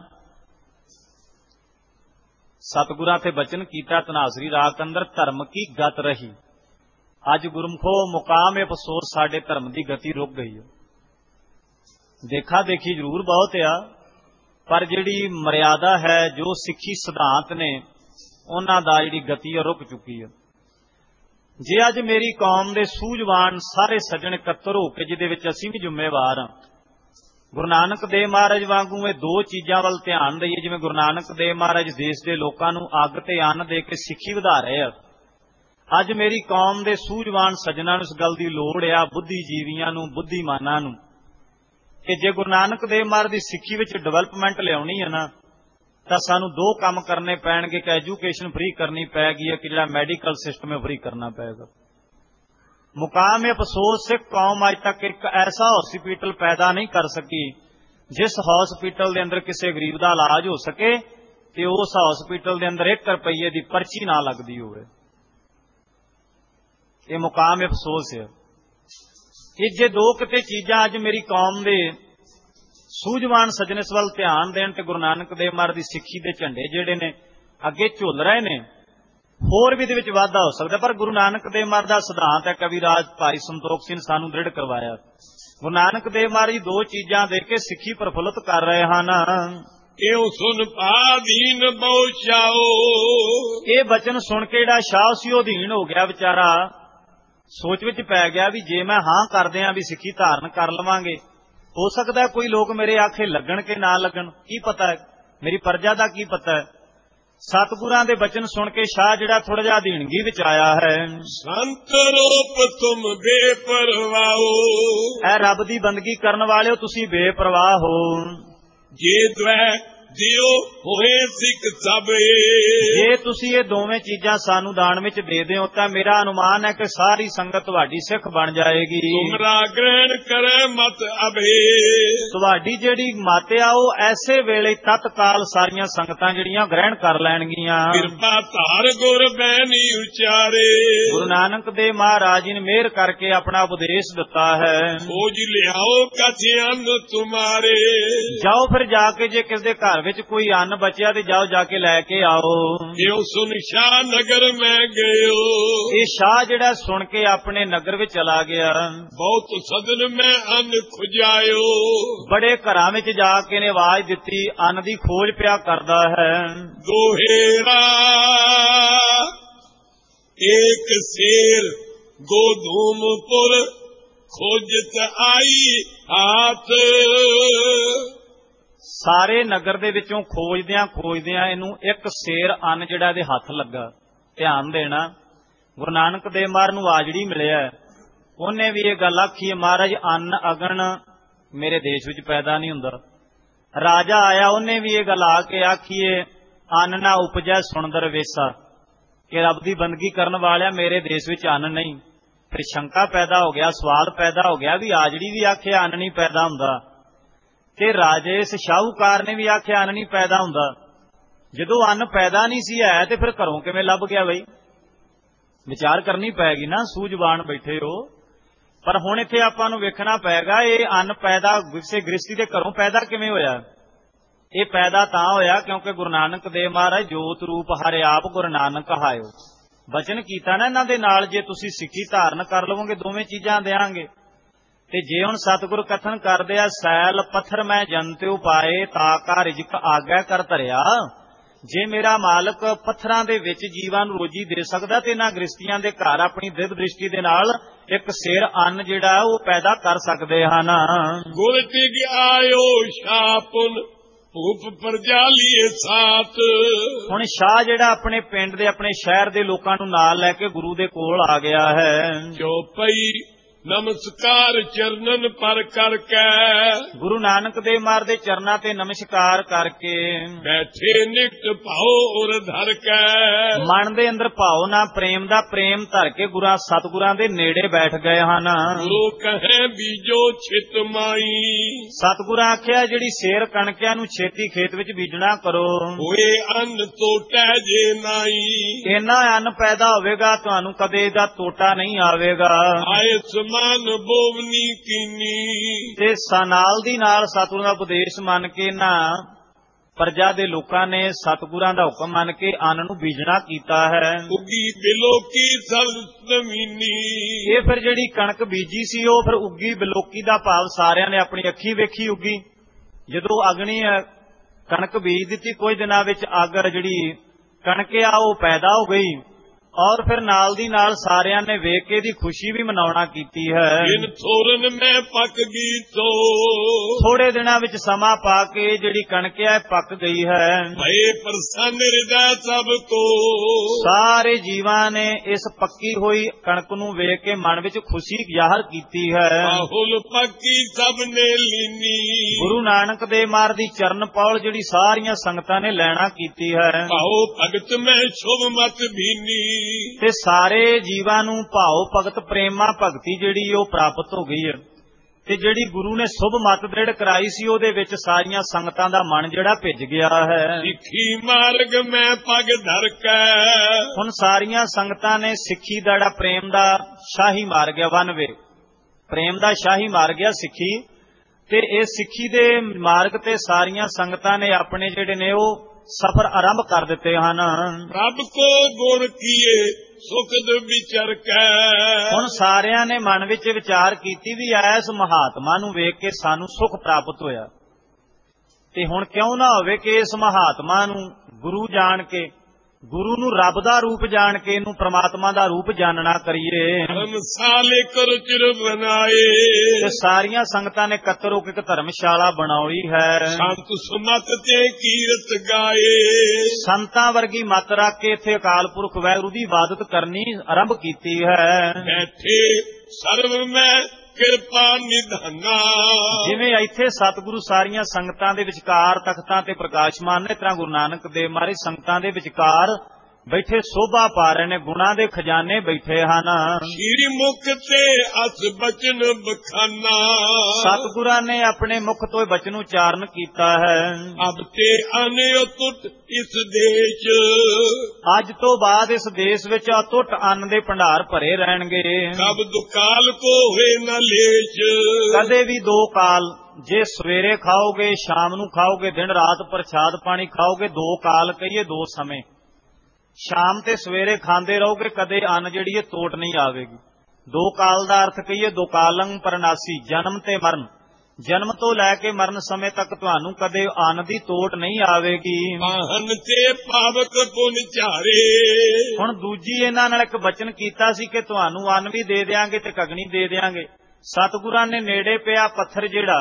ਸਤਿਗੁਰਾਂ ਤੇ ਬਚਨ ਕੀਤਾ ਧਨਾਸਰੀ ਰਾਗ ਅੰਦਰ ਧਰਮ ਕੀ ਗਤ ਰਹੀ। ਅੱਜ ਗੁਰਮੁਖੋ ਮੁਕਾਮ ਅਫਸੋਸ ਸਾਡੇ ਧਰਮ ਦੀ ਗਤੀ ਰੁਕ ਗਈ ਹੈ। ਦੇਖਾ ਦੇਖੀ ਜ਼ਰੂਰ ਬਹੁਤ ਆ, ਪਰ ਜਿਹੜੀ ਮਰਿਆਦਾ ਹੈ, ਜੋ ਸਿੱਖੀ ਸਿਧਾਂਤ ਨੇ, ਉਹਨਾਂ ਦਾ ਜਿਹੜੀ ਗਤੀ ਰੁਕ ਚੁੱਕੀ ਹੈ। ਜੇ ਅੱਜ ਮੇਰੀ ਕੌਮ ਦੇ ਸੂਝਵਾਨ ਸਾਰੇ ਸੱਜਣ ਇਕੱਤਰ ਹੋ ਕੇ, ਜਿਹਦੇ ਵਿੱਚ ਅਸੀਂ ਵੀ ਜ਼ਿੰਮੇਵਾਰ ਹਾਂ, ਗੁਰੂ ਨਾਨਕ ਦੇਵ ਮਹਾਰਾਜ ਵਾਂਗੂ ਇਹ ਦੋ ਚੀਜ਼ਾਂ ਵੱਲ ਧਿਆਨ ਦਈਏ। ਜਿਵੇਂ ਗੁਰੂ ਨਾਨਕ ਦੇਵ ਮਹਾਰਾਜ ਦੇਸ਼ ਦੇ ਲੋਕਾਂ ਨੂੰ ਅੱਗ ਤੇ ਅੰਨ ਦੇ ਕੇ ਸਿੱਖੀ ਵਧਾ ਰਹੇ ਆ, ਅੱਜ ਮੇਰੀ ਕੌਮ ਦੇ ਸੂਝਵਾਨ ਸੱਜਣਾਂ ਨੂੰ ਇਸ ਗੱਲ ਦੀ ਲੋੜ ਆ, ਬੁੱਧੀਜੀਵੀਆਂ ਨੂੰ, ਬੁੱਧੀਮਾਨਾਂ ਨੂੰ, ਕਿ ਜੇ ਗੁਰੂ ਨਾਨਕ ਦੇਵ ਮਹਾਰਾਜ ਦੀ ਸਿੱਖੀ ਵਿੱਚ ਡਿਵੈਲਪਮੈਂਟ ਲਿਆਉਣੀ ਹੈ ਨਾ, ਤਾਂ ਸਾਨੂੰ ਦੋ ਕੰਮ ਕਰਨੇ ਪੈਣਗੇ ਕਿ ਐਜੂਕੇਸ਼ਨ ਫ੍ਰੀ ਕਰਨੀ ਪੈਗੀ ਹੈ, ਕਿ ਜਿਹੜਾ ਮੈਡੀਕਲ ਸਿਸਟਮ ਹੈ ਫ੍ਰੀ ਕਰਨਾ ਪਏਗਾ। ਮੁਕਾਮ ਅਫਸੋਸ ਸਿੱਖ ਕੌਮ ਅੱਜ ਤੱਕ ਇੱਕ ਐਸਾ ਹਸਪੀਟਲ ਪੈਦਾ ਨਹੀਂ ਕਰ ਸਕੀ ਜਿਸ ਹਸਪੀਟਲ ਦੇ ਅੰਦਰ ਕਿਸੇ ਗਰੀਬ ਦਾ ਇਲਾਜ ਹੋ ਸਕੇ ਤੇ ਉਸ ਹਸਪੀਟਲ ਦੇ ਅੰਦਰ 1 ਰੁਪਈਏ ਦੀ ਪਰਚੀ ਨਾ ਲੱਗਦੀ ਹੋਵੇ। ਇਹ ਮੁਕਾਮ ਅਫਸੋਸ ਹੈ। ਇਹ ਜੇ ਦੋ ਕਿਤੇ ਚੀਜ਼ਾਂ ਅੱਜ ਮੇਰੀ ਕੌਮ ਦੇ ਸੂਝਵਾਨ ਸੱਜਣ ਇਸ ਵੱਲ ਧਿਆਨ ਦੇਣ ਤੇ ਗੁਰੂ ਨਾਨਕ ਦੇਵ ਮਹਾਰਾਜ ਦੀ ਸਿੱਖੀ ਦੇ ਝੰਡੇ ਜਿਹੜੇ ਨੇ ਅੱਗੇ ਝੁੱਲ ਰਹੇ ਨੇ, ਹੋਰ ਵੀ ਇਹਦੇ ਵਿੱਚ ਵਾਧਾ ਹੋ ਸਕਦਾ। ਪਰ ਗੁਰੂ ਨਾਨਕ ਦੇਵ ਮਹਾਰਾਜ ਦਾ ਸਿਧਾਂਤ ਹੈ, ਕਵੀਰਾਜ ਭਾਈ ਸੰਤੋਖ ਸਿੰਘ ਸਾਨੂੰ ਦ੍ਰਿੜ ਕਰਵਾਇਆ। ਗੁਰੂ ਨਾਨਕ ਦੇਵ ਮਹਾਰਾਜ ਦੋ ਚੀਜ਼ਾਂ ਦੇ ਕੇ ਸਿੱਖੀ ਪ੍ਰਫੁੱਲਤ ਕਰ ਰਹੇ ਹਨ। ਕਿਉ ਸੁਨ ਪਾਧੀਨ ਬਹੁ ਛਾਓ। ਇਹ ਬਚਨ ਸੁਣ ਕੇ ਜਿਹੜਾ ਸ਼ਾਹ ਸੀ ਉਹ ਅਧੀਨ ਹੋ ਗਿਆ ਵਿਚਾਰਾ, ਸੋਚ ਵਿੱਚ ਪੈ ਗਿਆ ਵੀ ਜੇ ਮੈਂ ਹਾਂ ਕਰਦੇ ਆਂ ਵੀ ਸਿੱਖੀ ਧਾਰਨ ਕਰ ਲਵਾਂਗੇ, ਹੋ ਸਕਦਾ ਕੋਈ ਲੋਕ ਮੇਰੇ ਆਖੇ ਲੱਗਣ ਕੇ ਨਾ ਲੱਗਣ, ਕੀ ਪਤਾ ਹੈ, ਮੇਰੀ ਪਰਜਾ ਦਾ ਕੀ ਪਤਾ ਹੈ। ਸਤਿਗੁਰਾਂ ਦੇ ਬਚਨ ਸੁਣ ਕੇ ਸ਼ਾਹ ਜਿਹੜਾ ਥੋੜਾ ਜਿਹਾ ਅਧੀਨਗੀ ਵਿੱਚ ਆਇਆ ਹੈ। ਸੰਤ ਰੂਪ ਤੁਮ ਬੇਪਰਵਾਹੋ। ਐ ਰੱਬ ਦੀ ਬੰਦਗੀ ਕਰਨ ਵਾਲਿਓ ਤੁਸੀਂ ਬੇਪਰਵਾਹ ਹੋ। ਜੇ ਦੁਐ ਦਿਓ ਹੋਏ ਸਿੱਖ ਸਭੇ। ਜੇ ਤੁਸੀਂ ਇਹ ਦੋਵੇਂ ਚੀਜ਼ਾਂ ਸਾਨੂੰ ਦਾਨ ਵਿੱਚ ਦੇ ਦਿਓ ਤਾਂ ਮੇਰਾ ਅਨੁਮਾਨ ਹੈ ਕਿ ਸਾਰੀ ਸੰਗਤ ਤੁਹਾਡੀ ਸਿੱਖ ਬਣ ਜਾਏਗੀ। ਤੁਮਰਾ ਗ੍ਰਹਿਣ ਕਰੇ ਮਤ ਅਭੇ। ਤੁਹਾਡੀ ਜਿਹੜੀ ਮਤ ਆ ਉਹ ਐਸੇ ਵੇਲੇ ਤਤਕਾਲ ਸਾਰੀਆਂ ਸੰਗਤਾਂ ਜਿਹੜੀਆਂ ਗ੍ਰਹਿਣ ਕਰ ਲੈਣਗੀਆਂ। ਕਿਰਪਾ ਧਾਰ ਗੁਰ ਬੈਣੀ ਉਚਾਰੇ। ਗੁਰੂ ਨਾਨਕ ਦੇਵ ਮਹਾਰਾਜ ਜੀ ਨੇ ਮਿਹਰ ਕਰਕੇ ਆਪਣਾ ਉਪਦੇਸ਼ ਦਿੱਤਾ ਹੈ। ਖੋਜ ਲਿਆਓ ਕਛ ਅੰਨ ਤੁਮਾਰੇ। ਜਾਓ ਫਿਰ ਜਾ ਕੇ ਜੇ ਕਿਸ ਦੇ ਘਰ ਵਿੱਚ ਕੋਈ ਅੰਨ ਬਚਿਆ ਤੇ ਜਾਓ ਜਾ ਕੇ ਲੈ ਕੇ ਆਓ। ਕਿਉ ਸੁਨ ਸ਼ਾਹ ਨਗਰ ਮੈਂ ਗਇਓ। ਇਹ ਸ਼ਾਹ ਜਿਹੜਾ ਸੁਣ ਕੇ ਆਪਣੇ ਨਗਰ ਵਿੱਚ ਚਲਾ ਗਿਆ। ਬਹੁਤ ਸਦਨ ਮੈਂ ਅੰਨ ਖੁਜਾਇਓ। ਬੜੇ ਘਰਾਂ ਵਿੱਚ ਜਾ ਕੇ ਨੇ ਆਵਾਜ਼ ਦਿੱਤੀ, ਅੰਨ ਦੀ ਖੋਜ ਪਿਆ ਕਰਦਾ ਹੈ। ਦੋਹੇਰਾ ਏਕ ਸ਼ੇਰ ਗੋਧੂਮਪੁਰ ਖੋਜਤ ਆਈ ਹਾਥ। ਸਾਰੇ ਨਗਰ ਦੇ ਵਿੱਚੋਂ ਖੋਜਦਿਆਂ ਇਹਨੂੰ ਇੱਕ ਸੇਰ ਅੰਨ ਜਿਹੜਾ ਇਹਦੇ ਹੱਥ ਲੱਗਾ। ਧਿਆਨ ਦੇਣਾ, ਗੁਰੂ ਨਾਨਕ ਦੇਵ ਮਹਾਰਾਜ ਨੂੰ ਆਜੜੀ ਮਿਲਿਆ, ਉਹਨੇ ਵੀ ਇਹ ਗੱਲ ਆਖੀ ਹੈ, ਮਹਾਰਾਜ ਅੰਨ ਅਗਨ ਮੇਰੇ ਦੇਸ਼ ਵਿੱਚ ਪੈਦਾ ਨਹੀਂ ਹੁੰਦਾ। ਰਾਜਾ ਆਇਆ, ਉਹਨੇ ਵੀ ਇਹ ਗੱਲ ਆ ਕੇ ਆਖੀਏ, ਅੰਨ ਨਾ ਉਪਜੈ ਸੁਣਦਰ ਵੇਸਾ, ਕਿ ਰੱਬ ਦੀ ਬੰਦਗੀ ਕਰਨ ਵਾਲਿਆ ਮੇਰੇ ਦੇਸ਼ ਵਿੱਚ ਅੰਨ ਨਹੀਂ। ਫਿਰ ਸ਼ੰਕਾ ਪੈਦਾ ਹੋ ਗਿਆ, ਸਵਾਲ ਪੈਦਾ ਹੋ ਗਿਆ ਵੀ ਆਜੜੀ ਵੀ ਆਖਿਆ ਅੰਨ ਨਹੀਂ ਪੈਦਾ ਹੁੰਦਾ, ਤੇ ਰਾਜੇ ਇਸ ਸ਼ਾਹੂਕਾਰ ਨੇ ਵੀ ਆਖਿਆ ਅੰਨ ਨਹੀਂ ਪੈਦਾ ਹੁੰਦਾ। ਜਦੋਂ ਅੰਨ ਪੈਦਾ ਨਹੀਂ ਸੀ ਹੈ ਤੇ ਫਿਰ ਘਰੋਂ ਕਿਵੇਂ ਲੱਭ ਗਿਆ? ਬਈ ਵਿਚਾਰ ਕਰਨੀ ਪਏਗੀ ਨਾ, ਸੂਝਵਾਨ ਬੈਠੇ ਹੋ। ਪਰ ਹੁਣ ਇੱਥੇ ਆਪਾਂ ਨੂੰ ਵੇਖਣਾ ਪਏਗਾ, ਇਹ ਅੰਨ ਪੈਦਾ ਕਿਸੇ ਗ੍ਰਸਤੀ ਦੇ ਘਰੋਂ ਪੈਦਾ ਕਿਵੇਂ ਹੋਇਆ? ਇਹ ਪੈਦਾ ਤਾਂ ਹੋਇਆ ਕਿਉਂਕਿ ਗੁਰੂ ਨਾਨਕ ਦੇਵ ਮਹਾਰਾਜ ਜੋਤ ਰੂਪ ਹਰਿ ਆਪ ਗੁਰੂ ਨਾਨਕ ਕਹਾਇਓ, ਬਚਨ ਕੀਤਾ ਨਾ ਇਹਨਾਂ ਦੇ ਨਾਲ, ਜੇ ਤੁਸੀਂ ਸਿੱਖੀ ਧਾਰਨ ਕਰ ਲਵੋਗੇ ਦੋਵੇਂ ਚੀਜ਼ਾਂ ਦਿਆਂਗੇ। ਤੇ ਜੇ ਹੁਣ ਸਤਿਗੁਰ ਕਥਨ ਕਰਦੇ ਆ, ਸੈਲ ਪੱਥਰ ਮੈਂ ਜਨਤਿਉ ਪਾਏ, ਤਾਕਾ ਰਿਜਕ ਆਗੈ ਕਰ ਧਰਿਆ। ਜੇ ਮੇਰਾ ਮਾਲਕ ਪੱਥਰਾਂ ਦੇ ਵਿੱਚ ਜੀਵਾਂ ਨੂੰ ਰੋਜੀ ਦੇ ਸਕਦਾ, ਤੇ ਇਹਨਾਂ ਗ੍ਰਸਤੀਆਂ ਦੇ ਘਰ ਆਪਣੀ ਦਿਵ ਦ੍ਰਿਸ਼ਟੀ ਦੇ ਨਾਲ ਇੱਕ ਸੇਰ ਅੰਨ ਜਿਹੜਾ ਉਹ ਪੈਦਾ ਕਰ ਸਕਦੇ ਹਨ। ਗੁਰ ਤਿਗ ਆਇਓ ਸ਼ਾਪੁਨ ਭੂਪ ਪ੍ਰਜਾ ਲੀਏ ਸਾਥ। ਹੁਣ ਸ਼ਾਹ ਜਿਹੜਾ ਆਪਣੇ ਪਿੰਡ ਦੇ ਆਪਣੇ ਸ਼ਹਿਰ ਦੇ ਲੋਕਾਂ ਨੂੰ ਨਾਲ ਲੈ ਕੇ ਗੁਰੂ ਦੇ ਕੋਲ ਆ ਗਿਆ ਹੈ। ਚੌਪਈ ਨਮਸਕਾਰ ਚਰਨਨ ਪਰ ਕਰਕੇ, ਗੁਰੂ ਨਾਨਕ ਦੇਵ ਮਹਾਰਾਜ ਦੇ ਚਰਨਾਂ ਤੇ ਨਮਸਕਾਰ ਕਰਕੇ ਬੈਠੇ ਨਿਕਟ ਭਾਉ ਉਰ ਧਰ ਕੇ, ਮਨ ਦੇ ਅੰਦਰ ਭਾਉ ਨਾ ਪ੍ਰੇਮ ਦਾ ਪ੍ਰੇਮ ਧਰ ਕੇ ਗੁਰਾਂ ਸਤਿਗੁਰਾਂ ਦੇ ਨੇੜੇ ਬੈਠ ਗਏ ਹਨ। ਗੁਰੂ ਕਹੇ ਬੀਜੋ ਛਿਤ ਮਾਈ, ਸਤਿਗੁਰਾਂ ਆਖਿਆ ਜਿਹੜੀ ਸੇਰ ਕਣਕਿਆਂ ਨੂੰ ਛੇਤੀ ਖੇਤ ਵਿੱਚ ਬੀਜਣਾ ਕਰੋ, ਹੋਏ ਅੰਨ ਤੋਟੈ ਜੇ ਨਾਈ। ਇੰਨਾ ਅੰਨ ਪੈਦਾ ਹੋਵੇਗਾ ਤੁਹਾਨੂੰ ਕਦੇ ਇਹਦਾ ਤੋਟਾ ਨਹੀਂ ਆਵੇਗਾ। ਆਏ ਸਮਾਨ ਬੋਵਨੀ ਕੀਨੀ, ਤੇ ਨਾਲ ਦੀ ਨਾਲ ਸਤਿਗੁਰਾਂ ਦਾ ਉਪਦੇਸ਼ ਮੰਨ ਕੇ ਨਾ ਪ੍ਰਜਾ ਦੇ ਲੋਕਾਂ ਨੇ ਸਤਿਗੁਰਾਂ ਦਾ ਹੁਕਮ ਮੰਨ ਕੇ ਅੰਨ ਨੂੰ ਬੀਜਣਾ ਕੀਤਾ ਹੈ। ਉਗੀ ਬਿਲੋਕੀ ਸਭ ਜ਼ਮੀਨੀ, ਇਹ ਫਿਰ ਜਿਹੜੀ ਕਣਕ ਬੀਜੀ ਸੀ ਉਹ ਫਿਰ ਉੱਗੀ ਬਿਲੋਕੀ ਦਾ ਭਾਵ ਸਾਰਿਆਂ ਨੇ ਆਪਣੀ ਅੱਖੀ ਵੇਖੀ ਉੱਗੀ। ਜਦੋਂ ਅਗਨੀ ਕਣਕ ਬੀਜ ਦਿੱਤੀ, ਕੁਝ ਦਿਨਾਂ ਵਿੱਚ ਅੱਗ ਜਿਹੜੀ ਕਣਕ ਆ ਉਹ ਪੈਦਾ ਹੋ ਗਈ, ਔਰ ਫਿਰ ਨਾਲ ਦੀ ਨਾਲ ਸਾਰਿਆਂ ਨੇ ਵੇਖ ਕੇ ਦੀ ਖੁਸ਼ੀ ਵੀ ਮਨਾਉਣਾ ਕੀਤੀ ਹੈ। ਇਨ ਥੋਰਨ ਮੈਂ ਪੱਕ ਗਈ ਤੋ, ਥੋੜੇ ਦਿਨਾਂ ਵਿੱਚ ਸਮਾਂ ਪਾ ਕੇ ਜਿਹੜੀ ਕਣਕ ਹੈ ਪੱਕ ਗਈ ਹੈ। ਭਏ ਪ੍ਰਸੰਨ ਹਿਰਦੈ ਸਭ ਕੋ, ਸਾਰੇ ਜੀਵਾਂ ਨੇ ਇਸ ਪੱਕੀ ਹੋਈ ਕਣਕ ਨੂੰ ਵੇਖ ਕੇ ਮਨ ਵਿੱਚ ਖੁਸ਼ੀ ਜ਼ਾਹਰ ਕੀਤੀ ਹੈ। ਬਾਹੁਲ ਪੱਕੀ ਸਭ ਨੇ ਲੀਨੀ, ਗੁਰੂ ਨਾਨਕ ਦੇਵ ਮਹਾਰਾਜ ਦੀ ਚਰਨ ਪੌਲ ਜਿਹੜੀ ਸਾਰੀਆਂ ਸੰਗਤਾਂ ਨੇ ਲੈਣਾ ਕੀਤੀ ਹੈ। ਭਾਉ ਭਗਤ ਮੈਂ ਸ਼ੁਭ ਮਤ ਭੀਨੀ, ਤੇ ਸਾਰੇ ਜੀਵਾਂ ਨੂੰ ਭਾਉ ਭਗਤ ਪ੍ਰੇਮਾ ਭਗਤੀ ਜਿਹੜੀ ਉਹ ਪ੍ਰਾਪਤ ਹੋ ਗਈ ਹੈ। ਤੇ ਜਿਹੜੀ ਗੁਰੂ ਨੇ ਸੁਭ ਮਤ ਦ੍ਰਿੜ ਕਰਾਈ ਸੀ ਉਹਦੇ ਵਿੱਚ ਸਾਰੀਆਂ ਸੰਗਤਾਂ ਦਾ ਮਨ ਜਿਹੜਾ ਭਿੱਜ ਗਿਆ ਹੈ। ਸਿੱਖੀ ਮਾਰਗ ਮੈਂ ਪਗ ਧਰ ਕੇ, ਹੁਣ ਸਾਰੀਆਂ ਸੰਗਤਾਂ ਨੇ ਸਿੱਖੀ ਦਾ ਜਿਹੜਾ ਪ੍ਰੇਮ ਦਾ ਸ਼ਾਹੀ ਮਾਰ ਗਿਆ, ਵਨਵੇ ਪ੍ਰੇਮ ਦਾ ਸ਼ਾਹੀ ਮਾਰ ਗਿਆ ਸਿੱਖੀ। ਤੇ ਇਹ ਸਿੱਖੀ ਦੇ ਮਾਰਗ ਤੇ ਸਾਰੀਆਂ ਸੰਗਤਾਂ ਨੇ ਆਪਣੇ ਜਿਹੜੇ ਨੇ ਉਹ ਸਫ਼ਰ ਆਰੰਭ ਕਰ ਦਿੱਤੇ ਹਨ। ਰੱਬ ਕੋ ਗੁਰ ਕੀਏ ਸੁਖਦ ਵਿਚਰ ਕੇ, ਹੁਣ ਸਾਰਿਆਂ ਨੇ ਮਨ ਵਿੱਚ ਵਿਚਾਰ ਕੀਤੀ ਵੀ ਐਸ ਮਹਾਤਮਾ ਨੂੰ ਵੇਖ ਕੇ ਸਾਨੂੰ ਸੁਖ ਪ੍ਰਾਪਤ ਹੋਇਆ, ਤੇ ਹੁਣ ਕਿਉਂ ਨਾ ਹੋਵੇ ਕਿ ਇਸ ਮਹਾਤਮਾ ਨੂੰ ਗੁਰੂ ਜਾਣ ਕੇ, ਗੁਰੂ ਨੂੰ ਰੱਬ ਦਾ ਰੂਪ ਜਾਣ ਕੇ ਇਹਨੂੰ ਪ੍ਰਮਾਤਮਾ ਦਾ ਰੂਪ ਜਾਣਨਾ ਕਰੀਏ। ਧਰਮਸਾਲੇ ਕਰ ਚਿਰ ਬਣਾਏ, ਤੇ ਸਾਰੀਆਂ ਸੰਗਤਾਂ ਨੇ ਇਕੱਤਰ ਹੋ ਕੇ ਇੱਕ ਧਰਮਸ਼ਾਲਾ ਬਣਾਈ ਹੈ। ਸੰਤ ਸੁਨਤ ਤੇ ਕੀਰਤ ਗਾਏ, ਸੰਤਾਂ ਵਰਗੀ ਮੱਤ ਰੱਖ ਕੇ ਇੱਥੇ ਅਕਾਲ ਪੁਰਖ ਵਾਹਿਗੁਰੂ ਦੀ ਇਬਾਦਤ ਕਰਨੀ ਆਰੰਭ ਕੀਤੀ ਹੈ। ਬੈਠੇ ਸਰਵ ਮੈਂ ਕਿਰਪਾ ਨਿਧਾਨਾ, ਜਿਵੇਂ ਇੱਥੇ ਸਤਿਗੁਰੂ ਸਾਰੀਆਂ ਸੰਗਤਾਂ ਦੇ ਵਿਚਕਾਰ ਤਖਤਾਂ ਤੇ ਪ੍ਰਕਾਸ਼ਮਾਨ ਨੇ, ਤਰ੍ਹਾਂ ਗੁਰੂ ਨਾਨਕ ਦੇਵ ਮਹਾਰਾਜ ਸੰਗਤਾਂ ਦੇ ਵਿਚਕਾਰ ਬੈਠੇ ਸੋਭਾ ਪਾ ਰਹੇ ਨੇ, ਗੁਣਾ ਦੇ ਖਜ਼ਾਨੇ ਬੈਠੇ ਹਨ। ਸ਼੍ਰੀ ਮੁਖ ਤੇ ਅਸ ਬਚਨ ਬਖਾਨਾ, ਸਤਿਗੁਰਾਂ ਨੇ ਆਪਣੇ ਮੁਖ ਤੋਂ ਬਚਨ ਉਚਾਰਨ ਕੀਤਾ ਹੈ। ਅਬ ਤੇ ਅਨਿ ਅਤੁੱਟ ਇਸ ਦੇਸ਼, ਅੱਜ ਤੋਂ ਬਾਅਦ ਇਸ ਦੇਸ਼ ਵਿੱਚ ਅਤੁੱਟ ਅੰਨ ਦੇ ਭੰਡਾਰ ਭਰੇ ਰਹਿਣਗੇ। ਕਬ ਦੁਕਾਲ ਕੋ ਹੋਏ ਨਾ ਲੇਸ਼, ਕਦੇ ਵੀ ਦੋ ਕਾਲ, ਜੇ ਸਵੇਰੇ ਖਾਓਗੇ ਸ਼ਾਮ ਨੂੰ ਖਾਓਗੇ, ਦਿਨ ਰਾਤ ਪ੍ਰਸ਼ਾਦ ਪਾਣੀ ਖਾਓਗੇ, ਦੋ ਕਾਲ ਕਹੀਏ ਦੋ ਸਮੇਂ, ਸ਼ਾਮ ਤੇ ਸਵੇਰੇ ਖਾਂਦੇ ਰਹੋਗੇ, ਕਦੇ ਅੰਨ ਜਿਹੜੀ ਹੈ ਤੋਟ ਨਹੀਂ ਆਵੇਗੀ। ਦੋ ਕਾਲ ਦਾ ਅਰਥ ਕਹੀਏ ਦੋ ਕਾਲੰ ਪਰਨਾਸੀ, ਜਨਮ ਤੇ ਮਰਨ, ਜਨਮ ਤੋਂ ਲੈ ਕੇ ਮਰਨ ਸਮੇਂ ਤੱਕ ਤੁਹਾਨੂੰ ਕਦੇ ਅੰਨ ਦੀ ਤੋਟ ਨਹੀਂ ਆਵੇਗੀ। ਪਾਹਨ ਤੇ ਪਾਵਕ ਪੁਨ ਝਾਰੇ, ਹੁਣ ਦੂਜੀ ਇਹਨਾਂ ਨਾਲ ਇੱਕ ਬਚਨ ਕੀਤਾ ਸੀ ਕਿ ਤੁਹਾਨੂੰ ਅੰਨ ਵੀ ਦੇ ਦਿਆਂਗੇ ਤੇ ਕਗਣੀ ਦੇ ਦਿਆਂਗੇ। ਸਤਿਗੁਰਾਂ ਨੇ ਨੇੜੇ ਪਿਆ ਪੱਥਰ ਜਿਹੜਾ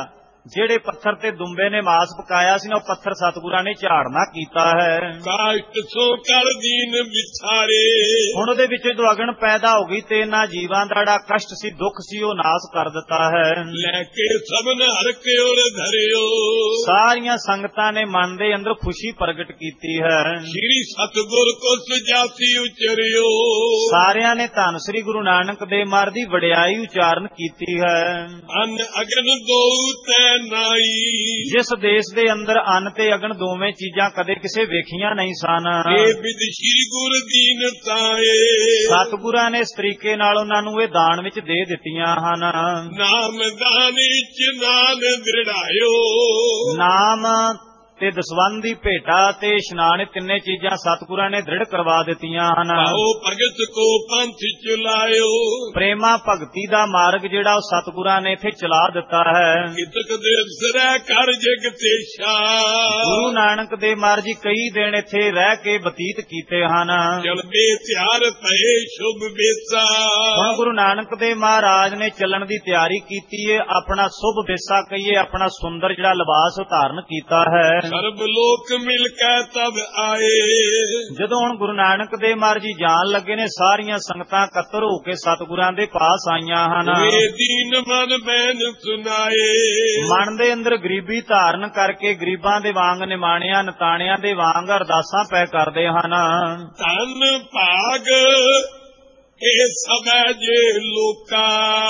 ਜਿਹੜੇ ਪੱਥਰ ਤੇ ਦੁੰਬੇ ਨੇ ਮਾਸ ਪਕਾਇਆ ਸੀ ਨਾ, ਉਹ ਪੱਥਰ ਸਤਿਗੁਰਾਂ ਨੇ ਝਾੜਨਾ ਕੀਤਾ ਹੈ। ਕਾਸ਼ਟ ਸੋ ਕਰ ਦੀਨ ਵਿਛਾਰੇ, ਹੁਣ ਉਹਦੇ ਵਿੱਚ ਜਦੋਂ ਅਗਨ ਪੈਦਾ ਹੋ ਗਈ ਤੇ ਇਹਨਾਂ ਜੀਵਾਂ ਦਾ ਜਿਹੜਾ ਕਸ਼ਟ ਸੀ, ਦੁੱਖ ਸੀ, ਉਹ ਨਾਸ ਕਰ ਦਿੱਤਾ ਹੈ। ਲੈ ਕੇ ਸਭਨ ਹਰ ਕੇ ਔਰ ਧਰਿਓ, ਸਾਰੀਆਂ ਸੰਗਤਾਂ ਨੇ ਮਨ ਦੇ ਅੰਦਰ ਖੁਸ਼ੀ ਪ੍ਰਗਟ ਕੀਤੀ ਹੈ। ਸ੍ਰੀ ਸਤਿਗੁਰ ਕੋ ਸੁਜਾਤੀ ਉਚਰਿਓ, ਸਾਰਿਆਂ ਨੇ ਧੰਨ ਸ੍ਰੀ ਗੁਰੂ ਨਾਨਕ ਦੇਵ ਮਹਾਰਾਜ ਦੀ ਵਡਿਆਈ ਉਚਾਰਨ ਕੀਤੀ ਹੈ। ਅਨ ਅਗਨ ਦੋ ਤੈ ਨਾਈ, ਜਿਸ ਦੇਸ਼ ਦੇ ਅੰਦਰ ਅੰਨ ਤੇ ਅਗਨ ਦੋਵੇਂ ਚੀਜ਼ਾਂ ਕਦੇ ਕਿਸੇ ਵੇਖੀਆਂ ਨਹੀਂ ਸਨ, ਇਹ ਵਿਦ ਸ੍ਰੀ ਗੁਰ ਦੀਨ ਤਾਏ, ਸਤਿਗੁਰਾਂ ਨੇ ਇਸ ਤਰੀਕੇ ਨਾਲ ਉਹਨਾਂ ਨੂੰ ਇਹ ਦਾਨ ਵਿੱਚ ਦੇ ਦਿੱਤੀਆਂ ਹਨ। ਨਾਮ ਦਾਨੀ ਚਨਾਨ ਦ੍ਰਿੜਾਇਓ, ਨਾਮ ਤੇ ਦਸਵੰਧ ਦੀ ਭੇਟਾ ਤੇ ਇਸ਼ਨਾਨ, ਤਿੰਨੇ ਚੀਜ਼ਾਂ ਸਤਿਗੁਰਾਂ ਨੇ ਦ੍ਰਿੜ ਕਰਵਾ ਦਿੱਤੀਆਂ ਹਨ। ਆਓ ਭਗਤ ਕੋ ਪੰਥ ਚਲਾਇਓ, ਪ੍ਰੇਮਾ ਭਗਤੀ ਦਾ ਮਾਰਗ ਜਿਹੜਾ ਉਹ ਸਤਿਗੁਰਾਂ ਨੇ ਇੱਥੇ ਚਲਾ ਦਿੱਤਾ ਹੈ। ਕਿਤਕ ਦੇ ਅਵਸਰੈ ਕਰ ਜਗ ਤੇਸ਼ਾ, ਗੁਰੂ ਨਾਨਕ ਦੇਵ ਮਹਾਰਾਜ ਜੀ ਕਈ ਦਿਨ ਇੱਥੇ ਰਹਿ ਕੇ ਬਤੀਤ ਕੀਤੇ ਹਨ। ਚਲਦੇ ਤਿਆਰ ਪਏ ਸ਼ੁਭ ਬੇਸਾ, ਹੁਣ ਗੁਰੂ ਨਾਨਕ ਦੇਵ ਮਹਾਰਾਜ ਨੇ ਚੱਲਣ ਦੀ ਤਿਆਰੀ ਕੀਤੀ ਹੈ, ਆਪਣਾ ਸ਼ੁਭ ਬੇਸਾ ਕਹੀਏ, ਆਪਣਾ ਸੁੰਦਰ ਜਿਹੜਾ ਲਿਬਾਸ ਧਾਰਨ ਕੀਤਾ ਹੈ। ਸਰਬ ਲੋਕ ਮਿਲ ਕੇ ਤਬ ਆਏ, ਜਦੋਂ ਹੁਣ ਗੁਰੂ ਨਾਨਕ ਦੇਵ ਮਹਾਰਾਜ ਜੀ ਜਾਣ ਲੱਗੇ ਨੇ, ਸਾਰੀਆਂ ਸੰਗਤਾਂ ਇਕੱਤਰ ਹੋ ਕੇ ਸਤਿਗੁਰਾਂ ਦੇ ਪਾਸ ਆਈਆਂ ਹਨ। ਵੇ ਦੀਨ ਮਨ ਬੈਨ ਸੁਨਾਏ, ਮਨ ਦੇ ਅੰਦਰ ਗਰੀਬੀ ਧਾਰਨ ਕਰਕੇ ਗਰੀਬਾਂ ਦੇ ਵਾਂਗ ਨਿਮਾਣਿਆਂ ਨਤਾਣਿਆਂ ਦੇ ਵਾਂਗ ਅਰਦਾਸਾਂ ਪੈ ਕਰਦੇ ਹਨ। ਧਨ ਭਾਗ ਇਹ ਸਭੈ ਜੇ ਲੋਕਾ,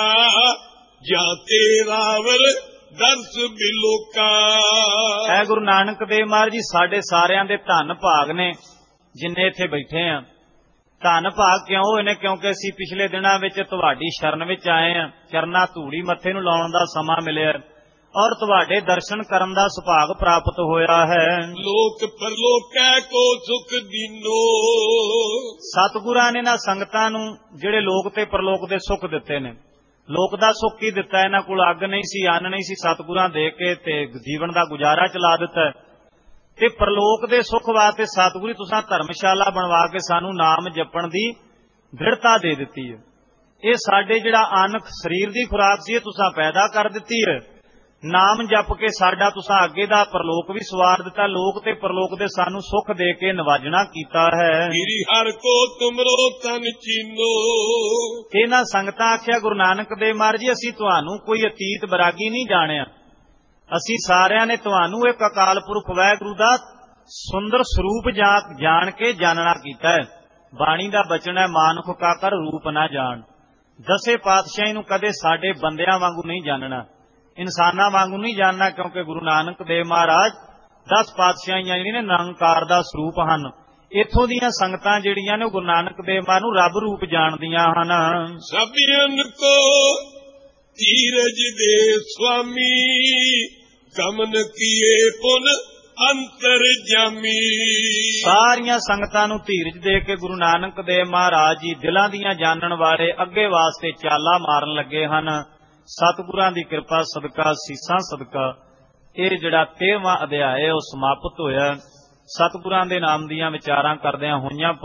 ਜਾਤੇ ਰਾਵਰ ਦਰਸ ਬਿਲੋਕਾ। ਐ ਗੁਰੂ ਨਾਨਕ ਦੇਵ ਮਹਾਰਾਜ ਜੀ ਸਾਡੇ ਸਾਰਿਆਂ ਦੇ ਧੰਨ ਭਾਗ ਨੇ, ਜਿੰਨੇ ਇੱਥੇ ਬੈਠੇ ਆ। ਧੰਨ ਭਾਗ ਕਿਉਂ ਹੋਏ ਨੇ? ਕਿਉਂਕਿ ਅਸੀਂ ਪਿਛਲੇ ਦਿਨਾਂ ਵਿੱਚ ਤੁਹਾਡੀ ਸ਼ਰਨ ਵਿੱਚ ਆਏ ਆ, ਚਰਨਾਂ ਧੂੜੀ ਮੱਥੇ ਨੂੰ ਲਾਉਣ ਦਾ ਸਮਾਂ ਮਿਲਿਆ ਔਰ ਤੁਹਾਡੇ ਦਰਸ਼ਨ ਕਰਨ ਦਾ ਸੁਭਾਗ ਪ੍ਰਾਪਤ ਹੋਇਆ ਹੈ। ਲੋਕ ਪਰਲੋਕੈ ਕੋ ਸੁਖ ਦੀਨੋ, ਸਤਿਗੁਰਾਂ ਨੇ ਨਾ ਸੰਗਤਾਂ ਨੂੰ ਜਿਹੜੇ ਲੋਕ ਤੇ ਪਰਲੋਕ ਦੇ ਸੁੱਖ ਦਿੱਤੇ ਨੇ। ਲੋਕ ਦਾ ਸੁੱਖ ਕੀ ਦਿੱਤਾ? ਇਹਨਾਂ ਕੋਲ ਅੱਗ ਨਹੀਂ ਸੀ, ਅੰਨ ਨਹੀਂ ਸੀ, ਸਤਿਗੁਰਾਂ ਦੇ ਕੇ ਤੇ ਜੀਵਨ ਦਾ ਗੁਜ਼ਾਰਾ ਚਲਾ ਦਿੱਤਾ। ਤੇ ਪਰਲੋਕ ਦੇ ਸੁੱਖ ਵਾਸਤੇ ਸਤਿਗੁਰੂ ਤੁਸਾਂ ਧਰਮਸ਼ਾਲਾ ਬਣਵਾ ਕੇ ਸਾਨੂੰ ਨਾਮ ਜਪਣ ਦੀ ਦ੍ਰਿੜਤਾ ਦੇ ਦਿੱਤੀ ਹੈ। ਇਹ ਸਾਡੇ ਜਿਹੜਾ ਅੰਨ ਸਰੀਰ ਦੀ ਖੁਰਾਕ ਸੀ, ਇਹ ਤੁਸਾਂ ਪੈਦਾ ਕਰ ਦਿੱਤੀ ਹੈ। ਨਾਮ ਜਪ ਕੇ ਸਾਡਾ ਤੁਸਾਂ ਅੱਗੇ ਦਾ ਪਰਲੋਕ ਵੀ ਸਵਾਰ ਦਿੱਤਾ। ਲੋਕ ਤੇ ਪਰਲੋਕ ਦੇ ਸਾਨੂੰ ਸੁੱਖ ਦੇ ਕੇ ਨਿਵਾਜਣਾ ਕੀਤਾ ਹੈ। ਗਿਰੀ ਹਰ ਕੋ ਤੁਮਰੋ ਤਨ ਚੀਨੋ, ਇਹਨਾਂ ਸੰਗਤਾਂ ਆਖਿਆ ਗੁਰੂ ਨਾਨਕ ਦੇਵ ਮਹਾਰਾਜ ਜੀ, ਅਸੀਂ ਤੁਹਾਨੂੰ ਕੋਈ ਅਤੀਤ ਬਰਾਗੀ ਨਹੀਂ ਜਾਣਿਆ। ਅਸੀਂ ਸਾਰਿਆਂ ਨੇ ਤੁਹਾਨੂੰ ਇੱਕ ਅਕਾਲ ਪੁਰਖ ਵਾਹਿਗੁਰੂ ਦਾ ਸੁੰਦਰ ਸਰੂਪ ਜਾਣ ਕੇ ਜਾਣਨਾ ਕੀਤਾ ਹੈ। ਬਾਣੀ ਦਾ ਬਚਨ ਹੈ, ਮਾਨੁਖ ਕਾ ਕਰ ਰੂਪ ਨਾ ਜਾਣ। ਦਸੇ ਪਾਤਸ਼ਾਹੀ ਨੂੰ ਕਦੇ ਸਾਡੇ ਬੰਦਿਆਂ ਵਾਂਗੂ ਨਹੀਂ ਜਾਣਨਾ, ਇਨਸਾਨਾਂ ਵਾਂਗੂ ਨਹੀਂ ਜਾਣਨਾ, ਕਿਉਂਕਿ ਗੁਰੂ ਨਾਨਕ ਦੇਵ ਮਹਾਰਾਜ 10 ਪਾਤਸ਼ਾਹੀਆਂ ਜਿਹੜੀਆਂ ਨੇ ਨਿਰੰਕਾਰ ਦਾ ਸਰੂਪ ਹਨ। ਇੱਥੋਂ ਦੀਆਂ ਸੰਗਤਾਂ ਜਿਹੜੀਆਂ ਨੇ ਉਹ ਗੁਰੂ ਨਾਨਕ ਦੇਵ ਮਹਾਰਾਜ ਨੂੰ ਰੱਬ ਰੂਪ ਜਾਣਦੀਆਂ ਹਨ। ਸਭਿਆਂ ਕੋ ਧੀਰਜ ਦੇ ਸੁਆਮੀ, ਗਮਨ ਕੀਏ ਪੁਨ ਅੰਤਰ ਜਾਮੀ। ਸਾਰੀਆਂ ਸੰਗਤਾਂ ਨੂੰ ਧੀਰਜ ਦੇ ਕੇ ਗੁਰੂ ਨਾਨਕ ਦੇਵ ਮਹਾਰਾਜ ਜੀ ਦਿਲਾਂ ਦੀਆਂ ਜਾਣਨ ਵਾਲੇ ਅੱਗੇ ਵਾਸਤੇ ਚਾਲਾ ਮਾਰਨ ਲੱਗੇ ਹਨ। ਸਤਿਗੁਰਾਂ ਦੀ ਕਿਰਪਾ ਸਦਕਾ, ਸੀਸਾਂ ਸਦਕਾ ਇਹ ਜਿਹੜਾ 13ਵਾਂ ਅਧਿਆਇ ਉਹ ਸਮਾਪਤ ਹੋਇਆ। ਸਤਿਗੁਰਾਂ ਦੇ ਨਾਮ ਦੀਆਂ ਵਿਚਾਰਾਂ ਕਰਦਿਆਂ ਹੋਈਆਂ